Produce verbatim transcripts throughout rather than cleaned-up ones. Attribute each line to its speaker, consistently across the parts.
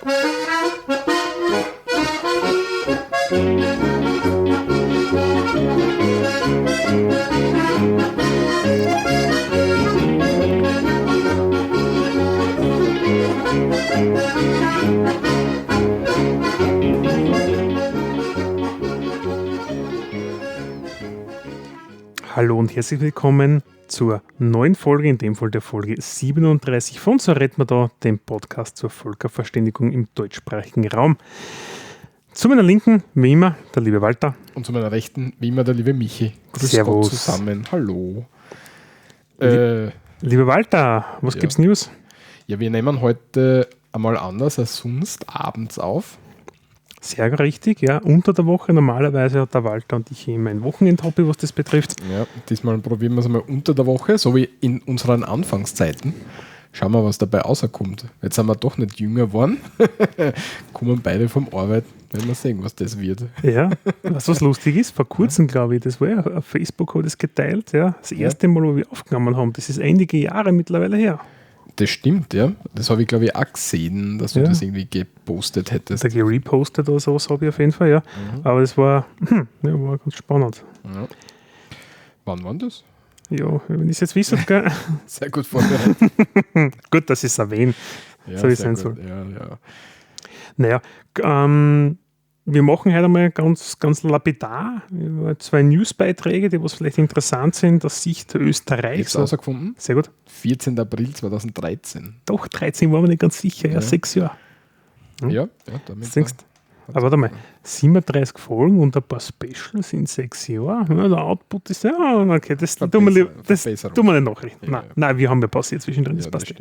Speaker 1: Hallo und herzlich willkommen zur neuen Folge, in dem Fall der Folge siebenunddreißig von So redet man da, dem Podcast zur Völkerverständigung im deutschsprachigen Raum. Zu meiner Linken, wie immer, der liebe Walter.
Speaker 2: Und zu meiner Rechten, wie immer, der liebe Michi. Grüß
Speaker 1: Servus.
Speaker 2: Gott zusammen. Hallo.
Speaker 1: Äh, Lieber Walter, was
Speaker 2: ja.
Speaker 1: gibt's News?
Speaker 2: Ja, wir nehmen heute einmal anders als sonst abends auf.
Speaker 1: Sehr richtig, ja. Unter der Woche normalerweise hat der Walter und ich immer ein Wochenend-Hobby, was das betrifft.
Speaker 2: Ja, diesmal probieren wir es einmal unter der Woche, so wie in unseren Anfangszeiten. Schauen wir, was dabei rauskommt. Jetzt sind wir doch nicht jünger geworden. Kommen beide vom Arbeit, werden wir sehen, was das wird.
Speaker 1: Ja, was was lustig ist, vor kurzem, glaube ich, das war ja auf Facebook, habe ich das geteilt, ja. Das erste Mal, wo wir aufgenommen haben, das ist einige Jahre mittlerweile her.
Speaker 2: Das stimmt, ja. Das habe ich, glaube ich, auch gesehen, dass du
Speaker 1: ja.
Speaker 2: das irgendwie gepostet hättest.
Speaker 1: Oder gerepostet oder sowas habe ich auf jeden Fall, ja. Mhm. Aber das war, hm, ja, war ganz spannend.
Speaker 2: Ja. Wann war das?
Speaker 1: Ja, wenn ich es jetzt wissen, gell?
Speaker 2: Sehr gut vorbereitet.
Speaker 1: Gut, dass ich es erwähne,
Speaker 2: ja,
Speaker 1: so wie es sein soll.
Speaker 2: Ja, ja.
Speaker 1: Naja, ähm, wir machen heute mal ganz, ganz lapidar zwei Newsbeiträge, die was vielleicht interessant sind, aus Sicht Österreichs.
Speaker 2: Jetzt rausgefunden?
Speaker 1: Sehr gut.
Speaker 2: vierzehnten April zweitausenddreizehn.
Speaker 1: Doch, dreizehn waren wir nicht ganz sicher, ja, ja. sechs Jahre.
Speaker 2: Hm? Ja, ja, damit.
Speaker 1: Aber warte mal, siebenunddreißig Folgen und ein paar Specials in sechs Jahren. Ja, der Output ist ja, okay, das tun wir, das tun wir nicht nachrechnen. Ja, nein, ja. nein, wir haben ja passiert zwischendrin, das ja, passt. Das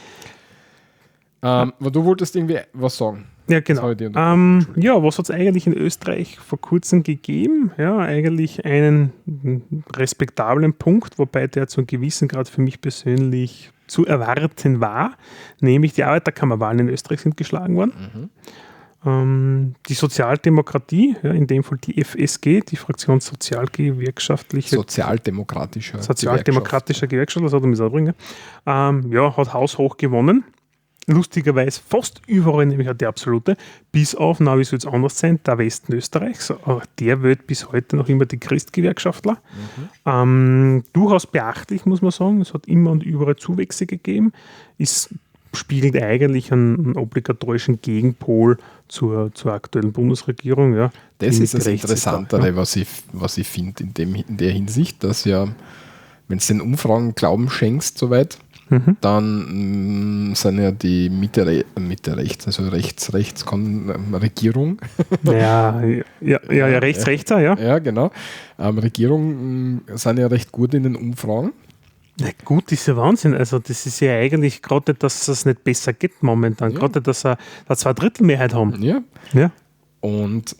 Speaker 2: ähm, aber du wolltest irgendwie was sagen.
Speaker 1: Ja, genau. Ähm, ja, was hat es eigentlich in Österreich vor kurzem gegeben? Ja, eigentlich einen respektablen Punkt, wobei der zu einem gewissen Grad für mich persönlich zu erwarten war, nämlich die Arbeiterkammerwahlen in Österreich sind geschlagen worden. Mhm. Ähm, die Sozialdemokratie, ja, in dem Fall die F S G, die Fraktion Sozialgewerkschaftliche
Speaker 2: Sozialdemokratischer
Speaker 1: Sozialdemokratischer Gewerkschaft, das hat er mir sagen, ähm, ja, hat haushoch gewonnen. Lustigerweise fast überall, nämlich auch die absolute, bis auf, na, wie soll es anders sein, der Westen Österreichs. Der wählt bis heute noch immer die Christgewerkschaftler. Mhm. Ähm, durchaus beachtlich, muss man sagen. Es hat immer und überall Zuwächse gegeben. Es spiegelt eigentlich einen, einen obligatorischen Gegenpol zur, zur aktuellen Bundesregierung. Ja,
Speaker 2: das ist das Interessantere, ja. was ich, was ich finde in, dem, in der Hinsicht, dass ja, wenn es den Umfragen Glauben schenkst, soweit, Mhm. dann mh, sind ja die Mitte, Mitte rechts, also rechts, rechts ähm, Regierung.
Speaker 1: Ja, ja, ja, ja rechts, ja, rechts, ja.
Speaker 2: Ja, genau. Ähm, Regierung mh, sind ja recht gut in den Umfragen.
Speaker 1: Ja, gut ist ja Wahnsinn. Also das ist ja eigentlich gerade, dass es nicht besser geht momentan. Ja. Gerade, dass wir eine Zweidrittelmehrheit haben.
Speaker 2: Ja.
Speaker 1: ja.
Speaker 2: Und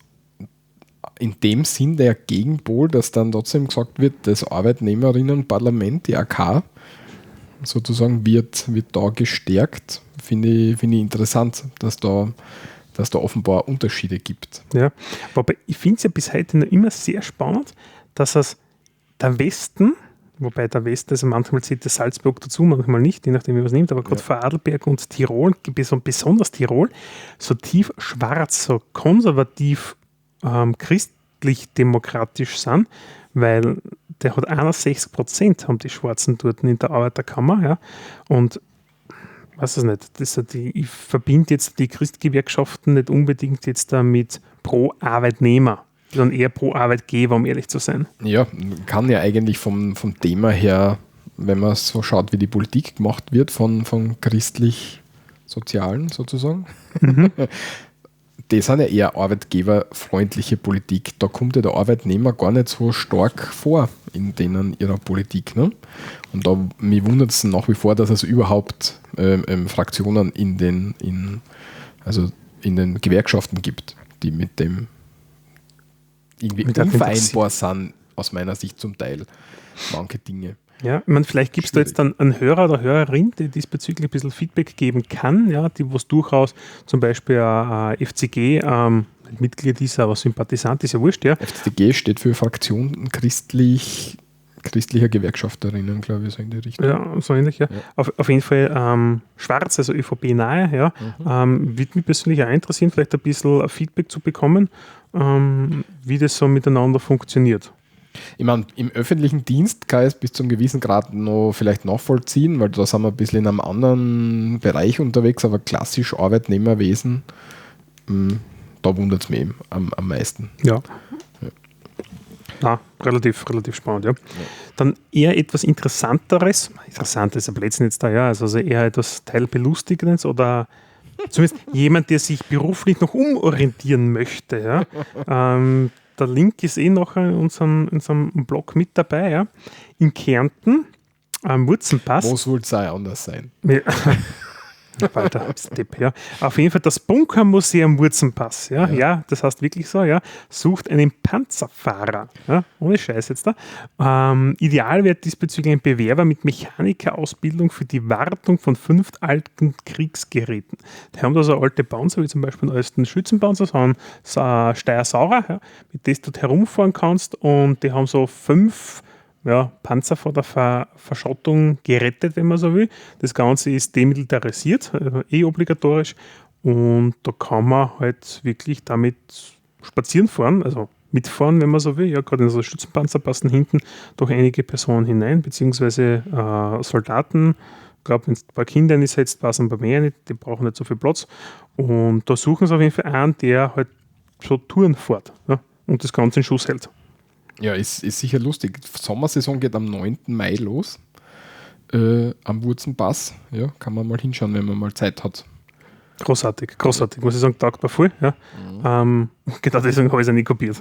Speaker 2: in dem Sinn der Gegenpol, dass dann trotzdem gesagt wird, das Arbeitnehmerinnenparlament, die A K, sozusagen wird, wird da gestärkt, finde ich, finde ich interessant, dass da, dass da offenbar Unterschiede gibt.
Speaker 1: Ja, aber ich finde es ja bis heute noch immer sehr spannend, dass es der Westen, wobei der Westen, also manchmal zählt der Salzburg dazu, manchmal nicht, je nachdem wie man es nimmt, aber gerade ja. Vorarlberg und Tirol, besonders Tirol, so tief schwarz, so konservativ ähm, christlich-demokratisch sind, weil der hat einundsechzig Prozent haben die Schwarzen dort in der Arbeiterkammer, ja, und weiß es nicht, das, die, ich verbinde jetzt die Christgewerkschaften nicht unbedingt jetzt damit pro Arbeitnehmer, sondern eher pro Arbeitgeber, um ehrlich zu sein.
Speaker 2: Ja, kann ja eigentlich vom, vom Thema her, wenn man so schaut, wie die Politik gemacht wird, von, von christlich-sozialen sozusagen, mhm. Die sind ja eher arbeitgeberfreundliche Politik. Da kommt ja der Arbeitnehmer gar nicht so stark vor in denen ihrer Politik. Ne? Und da mich wundert es nach wie vor, dass es überhaupt ähm, ähm, Fraktionen in den, in, also in den Gewerkschaften gibt, die mit dem irgendwie mit unvereinbar sind, aus meiner Sicht zum Teil, manche Dinge.
Speaker 1: Ja, ich meine, vielleicht gibt es da jetzt dann einen Hörer oder Hörerin, die diesbezüglich ein bisschen Feedback geben kann, ja, die was durchaus zum Beispiel äh, F C G ähm, Mitglied ist, aber Sympathisant ist ja wurscht, ja.
Speaker 2: F C G steht für Fraktion christlich christlicher Gewerkschafterinnen, glaube ich, so in die Richtung.
Speaker 1: Ja, so ähnlich, ja. ja. Auf, auf jeden Fall ähm, schwarz, also ÖVP-nahe, ja. Mhm. Ähm, würde mich persönlich auch interessieren, vielleicht ein bisschen Feedback zu bekommen, ähm, wie das so miteinander funktioniert.
Speaker 2: Ich meine, im öffentlichen Dienst kann ich es bis zu einem gewissen Grad noch vielleicht nachvollziehen, weil da sind wir ein bisschen in einem anderen Bereich unterwegs, aber klassisch Arbeitnehmerwesen, mh, da wundert es mich eben am, am meisten.
Speaker 1: Ja. ja. Na, relativ, relativ spannend, ja. ja. Dann eher etwas Interessanteres, interessant ist ein Blödsinn jetzt da, ja, also eher etwas Teilbelustigendes oder zumindest jemand, der sich beruflich noch umorientieren möchte, ja. ähm, Der Link ist eh noch in unserem, in unserem Blog mit dabei. Ja. In Kärnten, am Wurzenpass.
Speaker 2: Wo soll es anders sein?
Speaker 1: Ja. Walter, Step, ja. Auf jeden Fall das Bunkermuseum Wurzenpass. Ja. Ja. ja, das heißt wirklich so, ja. Sucht einen Panzerfahrer. Ja. Ohne Scheiß jetzt da. Ähm, ideal wäre diesbezüglich ein Bewerber mit Mechanikerausbildung für die Wartung von fünf alten Kriegsgeräten. Die haben da so alte Panzer, wie zum Beispiel den alten Schützenpanzer, so einen Steyr-Saurer, ja, mit dem du herumfahren kannst, und die haben so fünf ja, Panzer vor der Ver- Verschrottung gerettet, wenn man so will. Das Ganze ist demilitarisiert, äh, eh obligatorisch, und da kann man halt wirklich damit spazieren fahren, also mitfahren, wenn man so will. Ja, gerade in so Schützenpanzer passen hinten doch einige Personen hinein, beziehungsweise äh, Soldaten. Ich glaube, wenn es ein paar Kinder einsetzt, passen ein paar mehr nicht, die brauchen nicht so viel Platz. Und da suchen sie auf jeden Fall einen, der halt so Touren fährt, ja, und das Ganze in Schuss hält.
Speaker 2: Ja, ist, ist sicher lustig. Die Sommersaison geht am neunten Mai los, äh, am Wurzenpass. Ja, kann man mal hinschauen, wenn man mal Zeit hat.
Speaker 1: Großartig, großartig. Muss ich sagen, taugt mir voll. Ja. Mhm. Ähm, genau deswegen habe ich es nicht kopiert.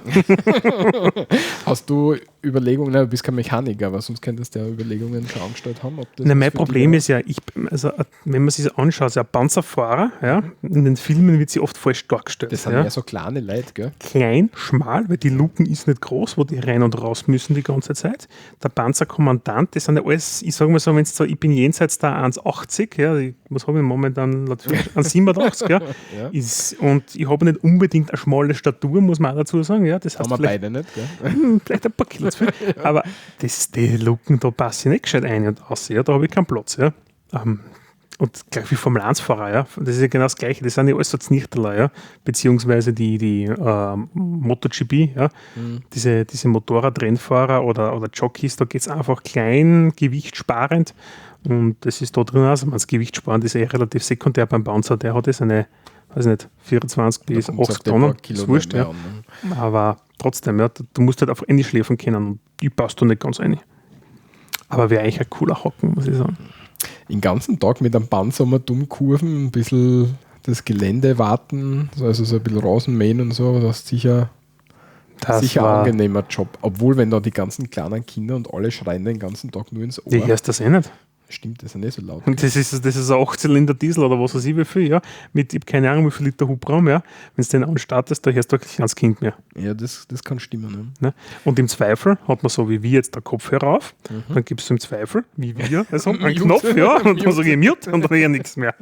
Speaker 2: Hast du Überlegungen, na, du bist kein Mechaniker, aber sonst könntest du ja Überlegungen schon angestellt haben? Ob das
Speaker 1: na, mein Problem ist ja, ich, also, wenn man sich das anschaut, so ein Panzerfahrer, ja, in den Filmen wird sie oft falsch dargestellt.
Speaker 2: Das sind
Speaker 1: ja
Speaker 2: ja so kleine Leute, gell?
Speaker 1: Klein, schmal, weil die Luken ist nicht groß, wo die rein und raus müssen die ganze Zeit. Der Panzerkommandant, das sind ja alles, ich sage mal so, wenn es so, ich bin jenseits der eins achtzig, ja, ich, was habe ich momentan, an siebenundachtzig, ja, ja. Ist, und ich habe nicht unbedingt eine schmale Statur, muss man auch dazu sagen. Ja, das heißt,
Speaker 2: haben wir beide nicht, gell?
Speaker 1: Vielleicht ein paar Kilo zu viel. Ja. Aber das, die Luken, da passe ich nicht gescheit ein und aus. Ja, da habe ich keinen Platz. Ja. Um, und gleich wie Formel eins Fahrer, ja. Das ist ja genau das Gleiche. Das sind ja alles so Znichterler, ja. Beziehungsweise die, die äh, MotoGP, ja. Mhm. Diese, diese Motorradrennfahrer oder, oder Jockeys, da geht es einfach klein, gewichtsparend. Und das ist da drin, also das Gewichtssparen ist eh relativ sekundär beim Bouncer. Der hat jetzt eine, weiß nicht, vierundzwanzig bis achtzig Tonnen, ist wurscht, ja. An, ne? Aber trotzdem, ja, du musst halt auf Ende schläfern können und die passt da nicht ganz rein. Aber wäre eigentlich ein cooler Hocken, muss ich sagen.
Speaker 2: Den ganzen Tag mit einem Panzer mal dumm kurven, ein bisschen das Gelände warten, also so ein bisschen Rasen mähen und so, das ist sicher, das sicher ein angenehmer Job. Obwohl, wenn da die ganzen kleinen Kinder und alle schreien den ganzen Tag nur ins Ohr.
Speaker 1: Die hörst das eh nicht.
Speaker 2: Stimmt, das ist ja nicht so laut.
Speaker 1: Und das ist, das ist ein acht Zylinder Diesel oder was weiß ich wie viel, ja. Mit, ich habe keine Ahnung, wie viel Liter Hubraum, ja. Wenn du den anstartest, da hörst du kein kleines Kind mehr.
Speaker 2: Ja, das, das kann stimmen.
Speaker 1: Ne? Und im Zweifel hat man so wie wir jetzt der Kopfhörer auf, mhm. dann gibst du im Zweifel, wie wir, also einen Knopf, ja, und dann sage ich Mute und dann höre ich nichts mehr.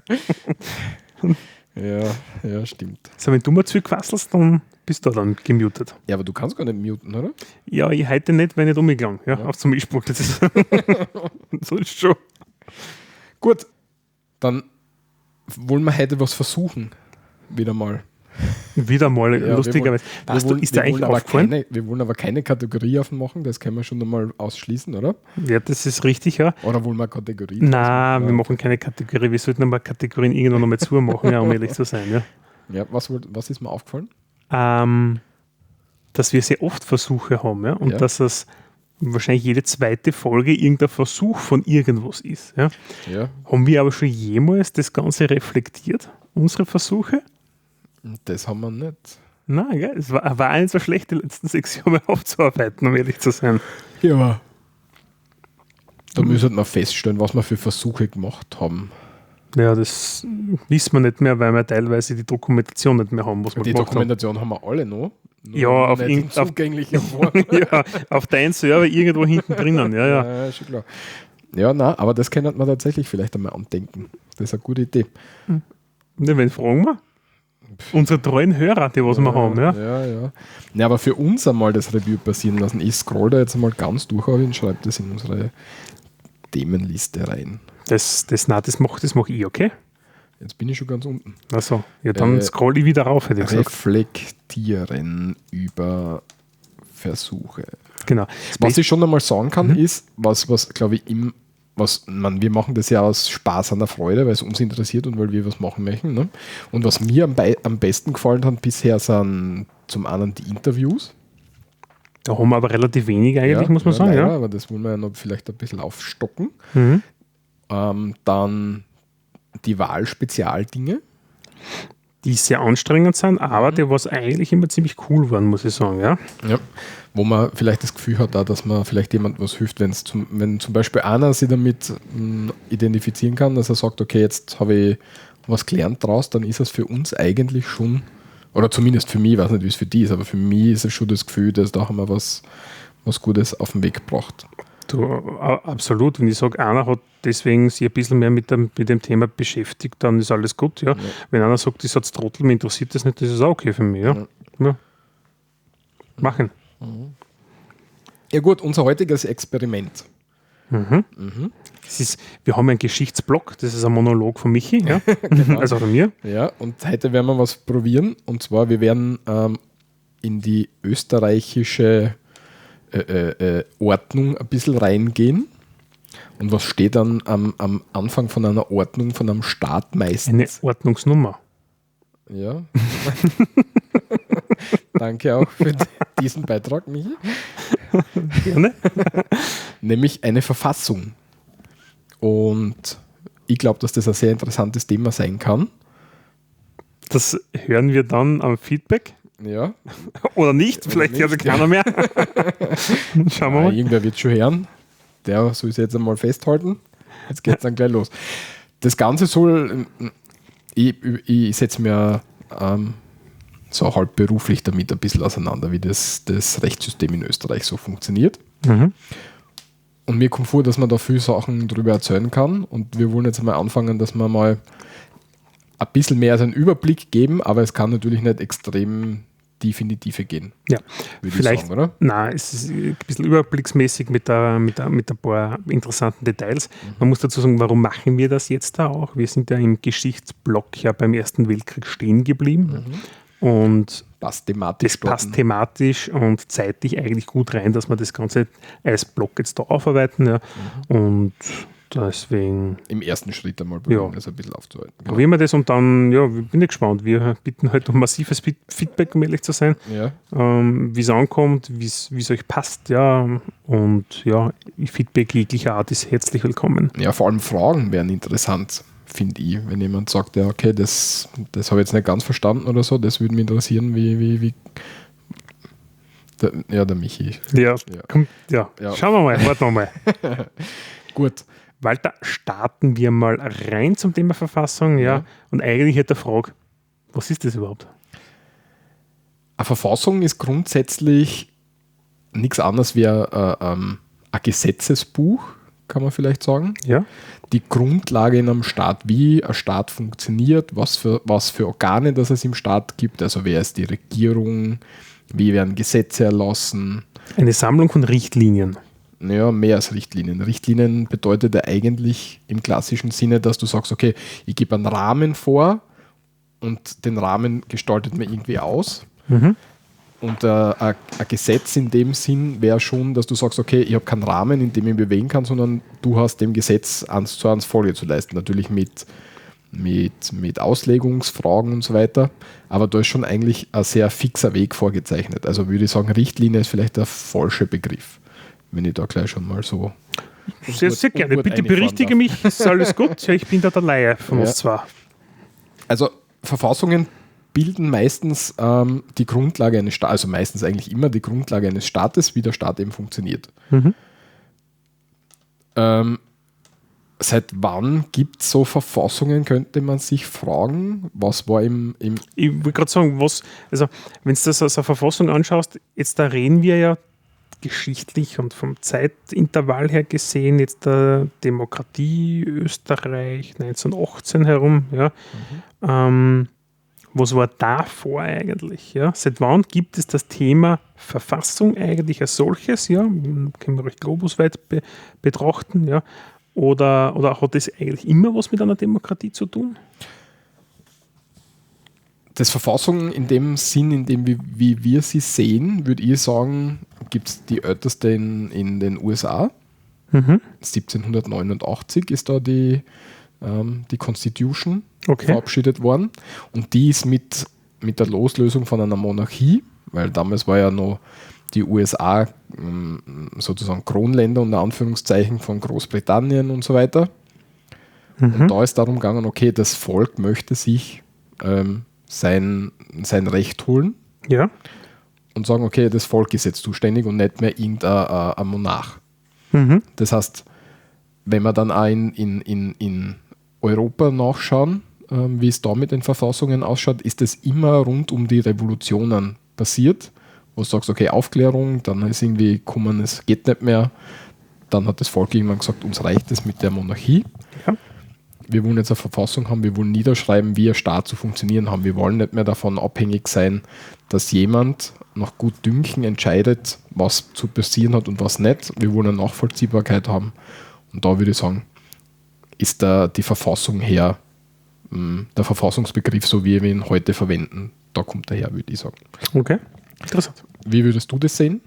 Speaker 2: Ja, ja, stimmt.
Speaker 1: So, wenn du mal zurückquasselst, dann bist du dann gemutet.
Speaker 2: Ja, aber du kannst gar nicht muten, oder?
Speaker 1: Ja, ich heute nicht, wenn ich umgegangen, ja, ja. Auf zum Mischpult. Das ist so ist schon.
Speaker 2: Gut, dann wollen wir heute was versuchen. Wieder mal.
Speaker 1: Wieder mal, ja, lustigerweise.
Speaker 2: Wir wollen, ist wir, wollen aber keine, wir wollen aber keine Kategorie aufmachen, das können wir schon einmal ausschließen, oder?
Speaker 1: Ja, das ist richtig, ja.
Speaker 2: Oder wollen wir Kategorie?
Speaker 1: Nein, wir machen keine Kategorie. Wir sollten aber Kategorien irgendwann nochmal zumachen, ja, um ehrlich zu sein. Ja,
Speaker 2: ja was, was ist mir aufgefallen?
Speaker 1: Ähm, dass wir sehr oft Versuche haben, ja, und ja. dass es wahrscheinlich jede zweite Folge irgendein Versuch von irgendwas ist. Ja.
Speaker 2: Ja.
Speaker 1: Haben wir aber schon jemals das Ganze reflektiert, unsere Versuche?
Speaker 2: Das haben wir nicht.
Speaker 1: Nein, gell? Es war, war nicht so schlecht, die letzten sechs Jahre aufzuarbeiten, um ehrlich zu sein.
Speaker 2: Ja. Da mhm. müssen wir feststellen, was wir für Versuche gemacht haben.
Speaker 1: Ja, das wissen wir nicht mehr, weil wir teilweise die Dokumentation nicht mehr haben. Was wir
Speaker 2: die Dokumentation haben. haben wir alle noch.
Speaker 1: Ja, auf, in, auf, ja, auf deinen Server irgendwo hinten drinnen. Ja, ja.
Speaker 2: Ja, schon klar. Ja, nein, aber das könnte man tatsächlich vielleicht einmal andenken. Das ist eine gute Idee.
Speaker 1: Hm. Ne, wen fragen wir? unsere treuen Hörer, die was
Speaker 2: ja,
Speaker 1: wir haben. Ja,
Speaker 2: ja. ja. ja aber für uns einmal das Review passieren lassen. Ich scroll da jetzt einmal ganz durch und schreibe das in unsere Themenliste rein.
Speaker 1: Das, das, nein, das mache das mach ich, okay?
Speaker 2: Jetzt bin ich schon ganz unten.
Speaker 1: Achso, ja, dann äh, scroll ich wieder rauf, hätte ich gesagt.
Speaker 2: Reflektieren über Versuche.
Speaker 1: Genau.
Speaker 2: Was ich schon einmal sagen kann, mhm. ist, was, was glaube ich, im, was, man, wir machen das ja aus Spaß an der Freude, weil es uns interessiert und weil wir was machen möchten. Ne? Und was mir am, Be- am besten gefallen hat bisher, sind zum einen die Interviews.
Speaker 1: Da haben wir aber relativ wenig eigentlich,
Speaker 2: ja,
Speaker 1: muss man
Speaker 2: ja,
Speaker 1: sagen.
Speaker 2: Leider,
Speaker 1: ja,
Speaker 2: aber das wollen wir ja noch vielleicht ein bisschen aufstocken.
Speaker 1: Mhm.
Speaker 2: Ähm, dann die Wahlspezialdinge.
Speaker 1: Die sehr anstrengend sind, aber mhm. die was eigentlich immer ziemlich cool waren, muss ich sagen. Ja?
Speaker 2: Ja, wo man vielleicht das Gefühl hat, auch, dass man vielleicht jemand was hilft, wenn's zum, wenn zum Beispiel einer sich damit mh, identifizieren kann, dass er sagt, okay, jetzt habe ich was gelernt draus, dann ist es für uns eigentlich schon, oder zumindest für mich, ich weiß nicht, wie es für die ist, aber für mich ist es schon das Gefühl, dass da haben wir was, was Gutes auf den Weg gebracht.
Speaker 1: Du, absolut. Wenn ich sage, einer hat deswegen sich ein bisschen mehr mit dem, mit dem Thema beschäftigt, dann ist alles gut. Ja. Ja. Wenn einer sagt, ich als Trottel, mich interessiert das nicht, das ist auch okay für mich. Ja. Ja. Ja. Machen.
Speaker 2: Ja gut, unser heutiges Experiment.
Speaker 1: Mhm. Mhm. Das ist, wir haben einen Geschichtsblock, das ist ein Monolog von Michi, ja? Genau. Also von mir.
Speaker 2: Ja, und heute werden wir was probieren. Und zwar, wir werden ähm, in die österreichische Äh, äh, Ordnung ein bisschen reingehen. Und was steht dann am, am Anfang von einer Ordnung, von einem Staat meistens?
Speaker 1: Eine Ordnungsnummer.
Speaker 2: Ja. Danke auch für diesen Beitrag, Michi.
Speaker 1: Gerne.
Speaker 2: Nämlich eine Verfassung. Und ich glaube, dass das ein sehr interessantes Thema sein kann.
Speaker 1: Das hören wir dann am Feedback.
Speaker 2: Ja.
Speaker 1: Oder nicht, vielleicht hört keiner mehr. Schauen wir
Speaker 2: ja,
Speaker 1: mal.
Speaker 2: Irgendwer wird schon hören. Der soll es jetzt einmal festhalten. Jetzt geht es dann gleich los. Das Ganze soll, ich, ich setze mir ähm, so halb beruflich damit ein bisschen auseinander, wie das, das Rechtssystem in Österreich so funktioniert.
Speaker 1: Mhm.
Speaker 2: Und mir kommt vor, dass man da viele Sachen drüber erzählen kann. Und wir wollen jetzt einmal anfangen, dass wir mal ein bisschen mehr als einen Überblick geben, aber es kann natürlich nicht extrem tief in die Tiefe gehen.
Speaker 1: Ja, vielleicht, sagen, oder? Nein, es ist ein bisschen überblicksmäßig mit, der, mit, der, mit ein paar interessanten Details. Mhm. Man muss dazu sagen, warum machen wir das jetzt da auch? Wir sind ja im Geschichtsblock ja beim Ersten Weltkrieg stehen geblieben. Mhm. Und
Speaker 2: passt thematisch
Speaker 1: das passt dort. thematisch und zeitlich eigentlich gut rein, dass wir das Ganze als Block jetzt da aufarbeiten. Ja. Mhm. Und deswegen.
Speaker 2: Im ersten Schritt einmal probieren,
Speaker 1: ja.
Speaker 2: das ein bisschen aufzuhalten. Genau.
Speaker 1: Probieren wir das und dann, ja, bin ich gespannt. Wir bitten halt um massives Feedback, um ehrlich zu sein.
Speaker 2: Ja.
Speaker 1: Ähm, wie es ankommt, wie es euch passt, ja. Und ja, Feedback jeglicher Art ist herzlich willkommen.
Speaker 2: Ja, vor allem Fragen wären interessant, finde ich. Wenn jemand sagt, ja, okay, das, das habe ich jetzt nicht ganz verstanden oder so, das würde mich interessieren, wie, wie, wie der, ja, der Michi.
Speaker 1: Ja, ja. Komm, ja. ja. Schauen wir mal, warten wir mal.
Speaker 2: Gut.
Speaker 1: Walter, starten wir mal rein zum Thema Verfassung. Ja. ja. Und eigentlich hätte er Frage, was ist das überhaupt?
Speaker 2: Eine Verfassung ist grundsätzlich nichts anderes wie ein, ähm, ein Gesetzesbuch, kann man vielleicht sagen.
Speaker 1: Ja.
Speaker 2: Die Grundlage in einem Staat, wie ein Staat funktioniert, was für, was für Organe das es im Staat gibt, also wer ist die Regierung, wie werden Gesetze erlassen.
Speaker 1: Eine Sammlung von Richtlinien.
Speaker 2: Naja, mehr als Richtlinien. Richtlinien bedeutet ja eigentlich im klassischen Sinne, dass du sagst, okay, ich gebe einen Rahmen vor und den Rahmen gestaltet man irgendwie aus.
Speaker 1: Mhm.
Speaker 2: Und äh, ein, ein Gesetz in dem Sinn wäre schon, dass du sagst, okay, ich habe keinen Rahmen, in dem ich mich bewegen kann, sondern du hast dem Gesetz eins zu eins Folge zu leisten. Natürlich mit, mit, mit Auslegungsfragen und so weiter, aber da ist schon eigentlich ein sehr fixer Weg vorgezeichnet. Also würde ich sagen, Richtlinie ist vielleicht der falsche Begriff. Wenn ich da gleich schon mal so.
Speaker 1: Sehr, sehr gerne. Bitte berichtige mich, ist alles gut? Ja, ich bin da der Laie von
Speaker 2: ja.
Speaker 1: uns zwar.
Speaker 2: Also, Verfassungen bilden meistens ähm, die Grundlage eines Staates, also meistens eigentlich immer die Grundlage eines Staates, wie der Staat eben funktioniert.
Speaker 1: Mhm.
Speaker 2: Ähm, seit wann gibt es so Verfassungen, könnte man sich fragen. Was war im. im
Speaker 1: ich wollte gerade sagen, was, also, wenn du das als eine Verfassung anschaust, jetzt da reden wir ja geschichtlich und vom Zeitintervall her gesehen, jetzt der Demokratie Österreich neunzehnhundertachtzehn herum, ja, mhm. ähm, Was war davor eigentlich? Ja? Seit wann gibt es das Thema Verfassung eigentlich als solches? Ja? Können wir recht globusweit be betrachten. Ja? Oder, oder hat das eigentlich immer was mit einer Demokratie zu tun?
Speaker 2: Das Verfassung in dem Sinn, in dem wie, wie wir sie sehen, würde ich sagen, gibt es die älteste in, in den U S A. Mhm. siebzehnhundertneunundachtzig ist da die, ähm, die Constitution okay. verabschiedet worden. Und die ist mit, mit der Loslösung von einer Monarchie, weil damals war ja noch die U S A ähm, sozusagen Kronländer unter Anführungszeichen von Großbritannien und so weiter. Mhm. Und da ist darum gegangen, okay, das Volk möchte sich ähm, sein, sein Recht holen
Speaker 1: ja.
Speaker 2: und sagen, okay, das Volk ist jetzt zuständig und nicht mehr irgendein ein Monarch. Mhm. Das heißt, wenn wir dann auch in, in, in, in Europa nachschauen, ähm, wie es da mit den Verfassungen ausschaut, ist das immer rund um die Revolutionen passiert, wo du sagst, okay, Aufklärung, dann ist irgendwie gekommen, es geht nicht mehr, dann hat das Volk irgendwann gesagt, uns reicht es mit der Monarchie. Ja. Wir wollen jetzt eine Verfassung haben, wir wollen niederschreiben, wie ein Staat zu funktionieren haben. Wir wollen nicht mehr davon abhängig sein, dass jemand nach Gutdünken entscheidet, was zu passieren hat und was nicht. Wir wollen eine Nachvollziehbarkeit haben. Und da würde ich sagen, ist da die Verfassung her, der Verfassungsbegriff, so wie wir ihn heute verwenden, da kommt er her, würde ich sagen.
Speaker 1: Okay, interessant.
Speaker 2: Wie würdest du das sehen?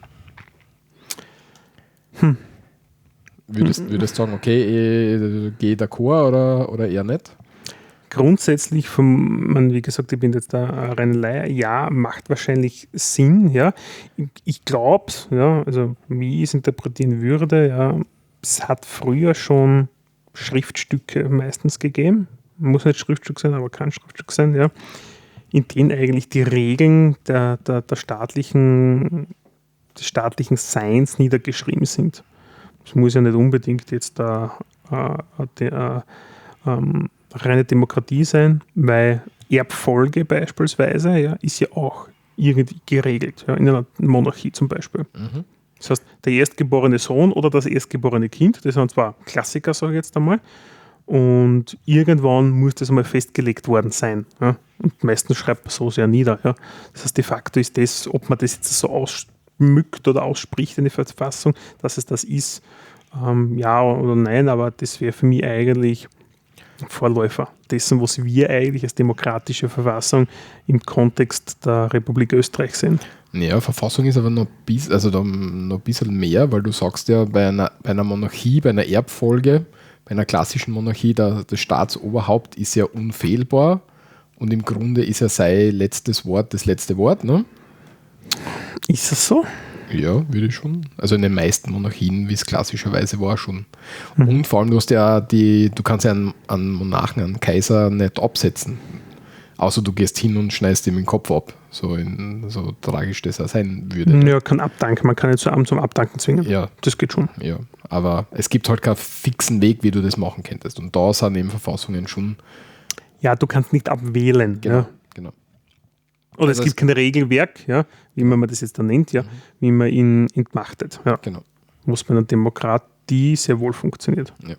Speaker 1: Hm.
Speaker 2: Würdest, würdest du sagen, okay, ich gehe d'accord oder, oder eher nicht?
Speaker 1: Grundsätzlich, vom, man, wie gesagt, ich bin jetzt da reine Laie, ja, macht wahrscheinlich Sinn. Ja. Ich, ich glaube, ja, also wie ich es interpretieren würde, ja, es hat früher schon Schriftstücke meistens gegeben. Muss nicht Schriftstück sein, aber kann Schriftstück sein, ja, in denen eigentlich die Regeln der, der, der staatlichen, des staatlichen Seins niedergeschrieben sind. Es muss ja nicht unbedingt jetzt da äh, äh, ähm, reine Demokratie sein, weil Erbfolge beispielsweise ja, ist ja auch irgendwie geregelt, ja, in einer Monarchie zum Beispiel. Mhm. Das heißt, der erstgeborene Sohn oder das erstgeborene Kind, das sind zwar Klassiker, sage ich jetzt einmal, und irgendwann muss das einmal festgelegt worden sein. Ja. Und meistens schreibt man so sehr nieder. Ja. Das heißt, de facto ist das, ob man das jetzt so ausspricht, mückt oder ausspricht in der Verfassung, dass es das ist, ähm, ja oder nein, aber das wäre für mich eigentlich Vorläufer dessen, was wir eigentlich als demokratische Verfassung im Kontext der Republik Österreich sehen.
Speaker 2: Naja, Verfassung ist aber noch, bis, also da noch ein bisschen mehr, weil du sagst ja, bei einer, bei einer Monarchie, bei einer Erbfolge, bei einer klassischen Monarchie, der, das Staatsoberhaupt ist ja unfehlbar und im Grunde ist ja sein letztes Wort das letzte Wort, ne?
Speaker 1: Ist das so?
Speaker 2: Ja, würde ich schon. Also in den meisten Monarchien, wie es klassischerweise war, schon. Mhm. Und vor allem, du hast ja die, du kannst ja einen, einen Monarchen, einen Kaiser nicht absetzen. Außer du gehst hin und schneidest ihm den Kopf ab. So, in, so tragisch das auch sein würde.
Speaker 1: Ja, kann abdanken. Man kann nicht zum, zum Abdanken zwingen.
Speaker 2: Ja.
Speaker 1: Das geht schon.
Speaker 2: Ja, aber es gibt halt keinen fixen Weg, wie du das machen könntest. Und da sind eben Verfassungen schon.
Speaker 1: Ja, du kannst nicht abwählen.
Speaker 2: Genau,
Speaker 1: ja.
Speaker 2: genau.
Speaker 1: Oder also es gibt kein Regelwerk, ja, wie man das jetzt dann nennt, ja, mhm. wie man ihn entmachtet. Ja.
Speaker 2: Genau.
Speaker 1: Was bei einer Demokratie sehr wohl funktioniert.
Speaker 2: Ja.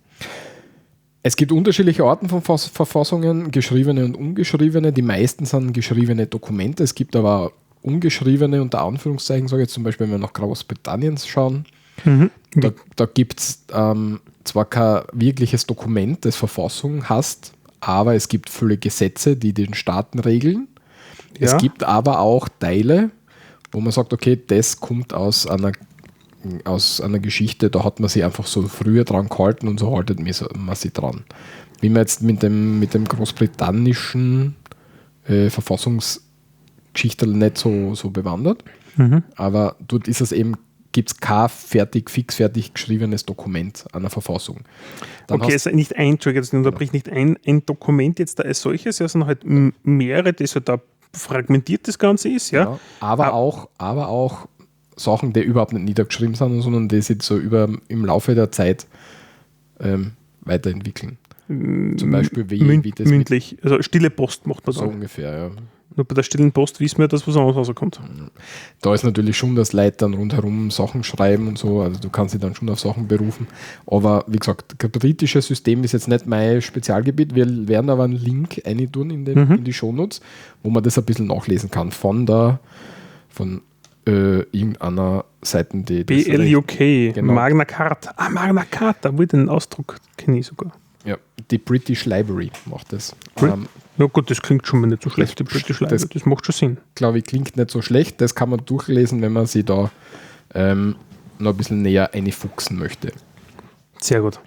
Speaker 2: Es gibt unterschiedliche Arten von Verfassungen, geschriebene und ungeschriebene. Die meisten sind geschriebene Dokumente. Es gibt aber ungeschriebene, unter Anführungszeichen, sage ich jetzt zum Beispiel, wenn wir nach Großbritannien schauen. Mhm. Da, da gibt es ähm, zwar kein wirkliches Dokument, das Verfassung hast, aber es gibt viele Gesetze, die den Staaten regeln. Ja. Es gibt aber auch Teile, wo man sagt, okay, das kommt aus einer, aus einer Geschichte, da hat man sich einfach so früher dran gehalten und so haltet man sich dran. Wie man jetzt mit dem, mit dem großbritannischen äh, Verfassungsgeschichte nicht so, so bewandert, mhm. aber dort ist es eben, gibt es kein fertig, fix fertig geschriebenes Dokument einer Verfassung. Dann
Speaker 1: okay, also nicht ein, Entschuldigung, das unterbricht nicht ein, ein Dokument jetzt da als solches, sondern halt mehrere, das halt da fragmentiert das Ganze ist, ja.
Speaker 2: ja aber, aber, auch, aber auch Sachen, die überhaupt nicht niedergeschrieben sind, sondern die sich so über, im Laufe der Zeit ähm, weiterentwickeln. Zum Beispiel wie,
Speaker 1: Münd,
Speaker 2: wie das
Speaker 1: mündlich, also stille Post macht man
Speaker 2: so
Speaker 1: dann.
Speaker 2: ungefähr, ja.
Speaker 1: Nur bei der stillen Post wissen wir, dass was anderes rauskommt.
Speaker 2: Da ist natürlich schon, dass Leute dann rundherum Sachen schreiben und so, also du kannst dich dann schon auf Sachen berufen. Aber wie gesagt, das britische System ist jetzt nicht mein Spezialgebiet. Wir werden aber einen Link reintun in, den,
Speaker 1: Mhm.
Speaker 2: in die Shownotes, wo man das ein bisschen nachlesen kann von der, von äh, irgendeiner Seite, die
Speaker 1: B L U K,
Speaker 2: Genau.
Speaker 1: Magna Carta. Ah, Magna Carta, wo den Ausdruck kenne ich sogar.
Speaker 2: Ja, die British Library macht das.
Speaker 1: Brit-
Speaker 2: Ähm,
Speaker 1: Ja gut, das klingt schon mal nicht so schlecht, die
Speaker 2: Das-
Speaker 1: British Library,
Speaker 2: das-
Speaker 1: das macht schon Sinn.
Speaker 2: glaube ich, klingt nicht so schlecht. Das kann man durchlesen, wenn man sich da ähm, noch ein bisschen näher einfuchsen möchte.
Speaker 1: Sehr gut.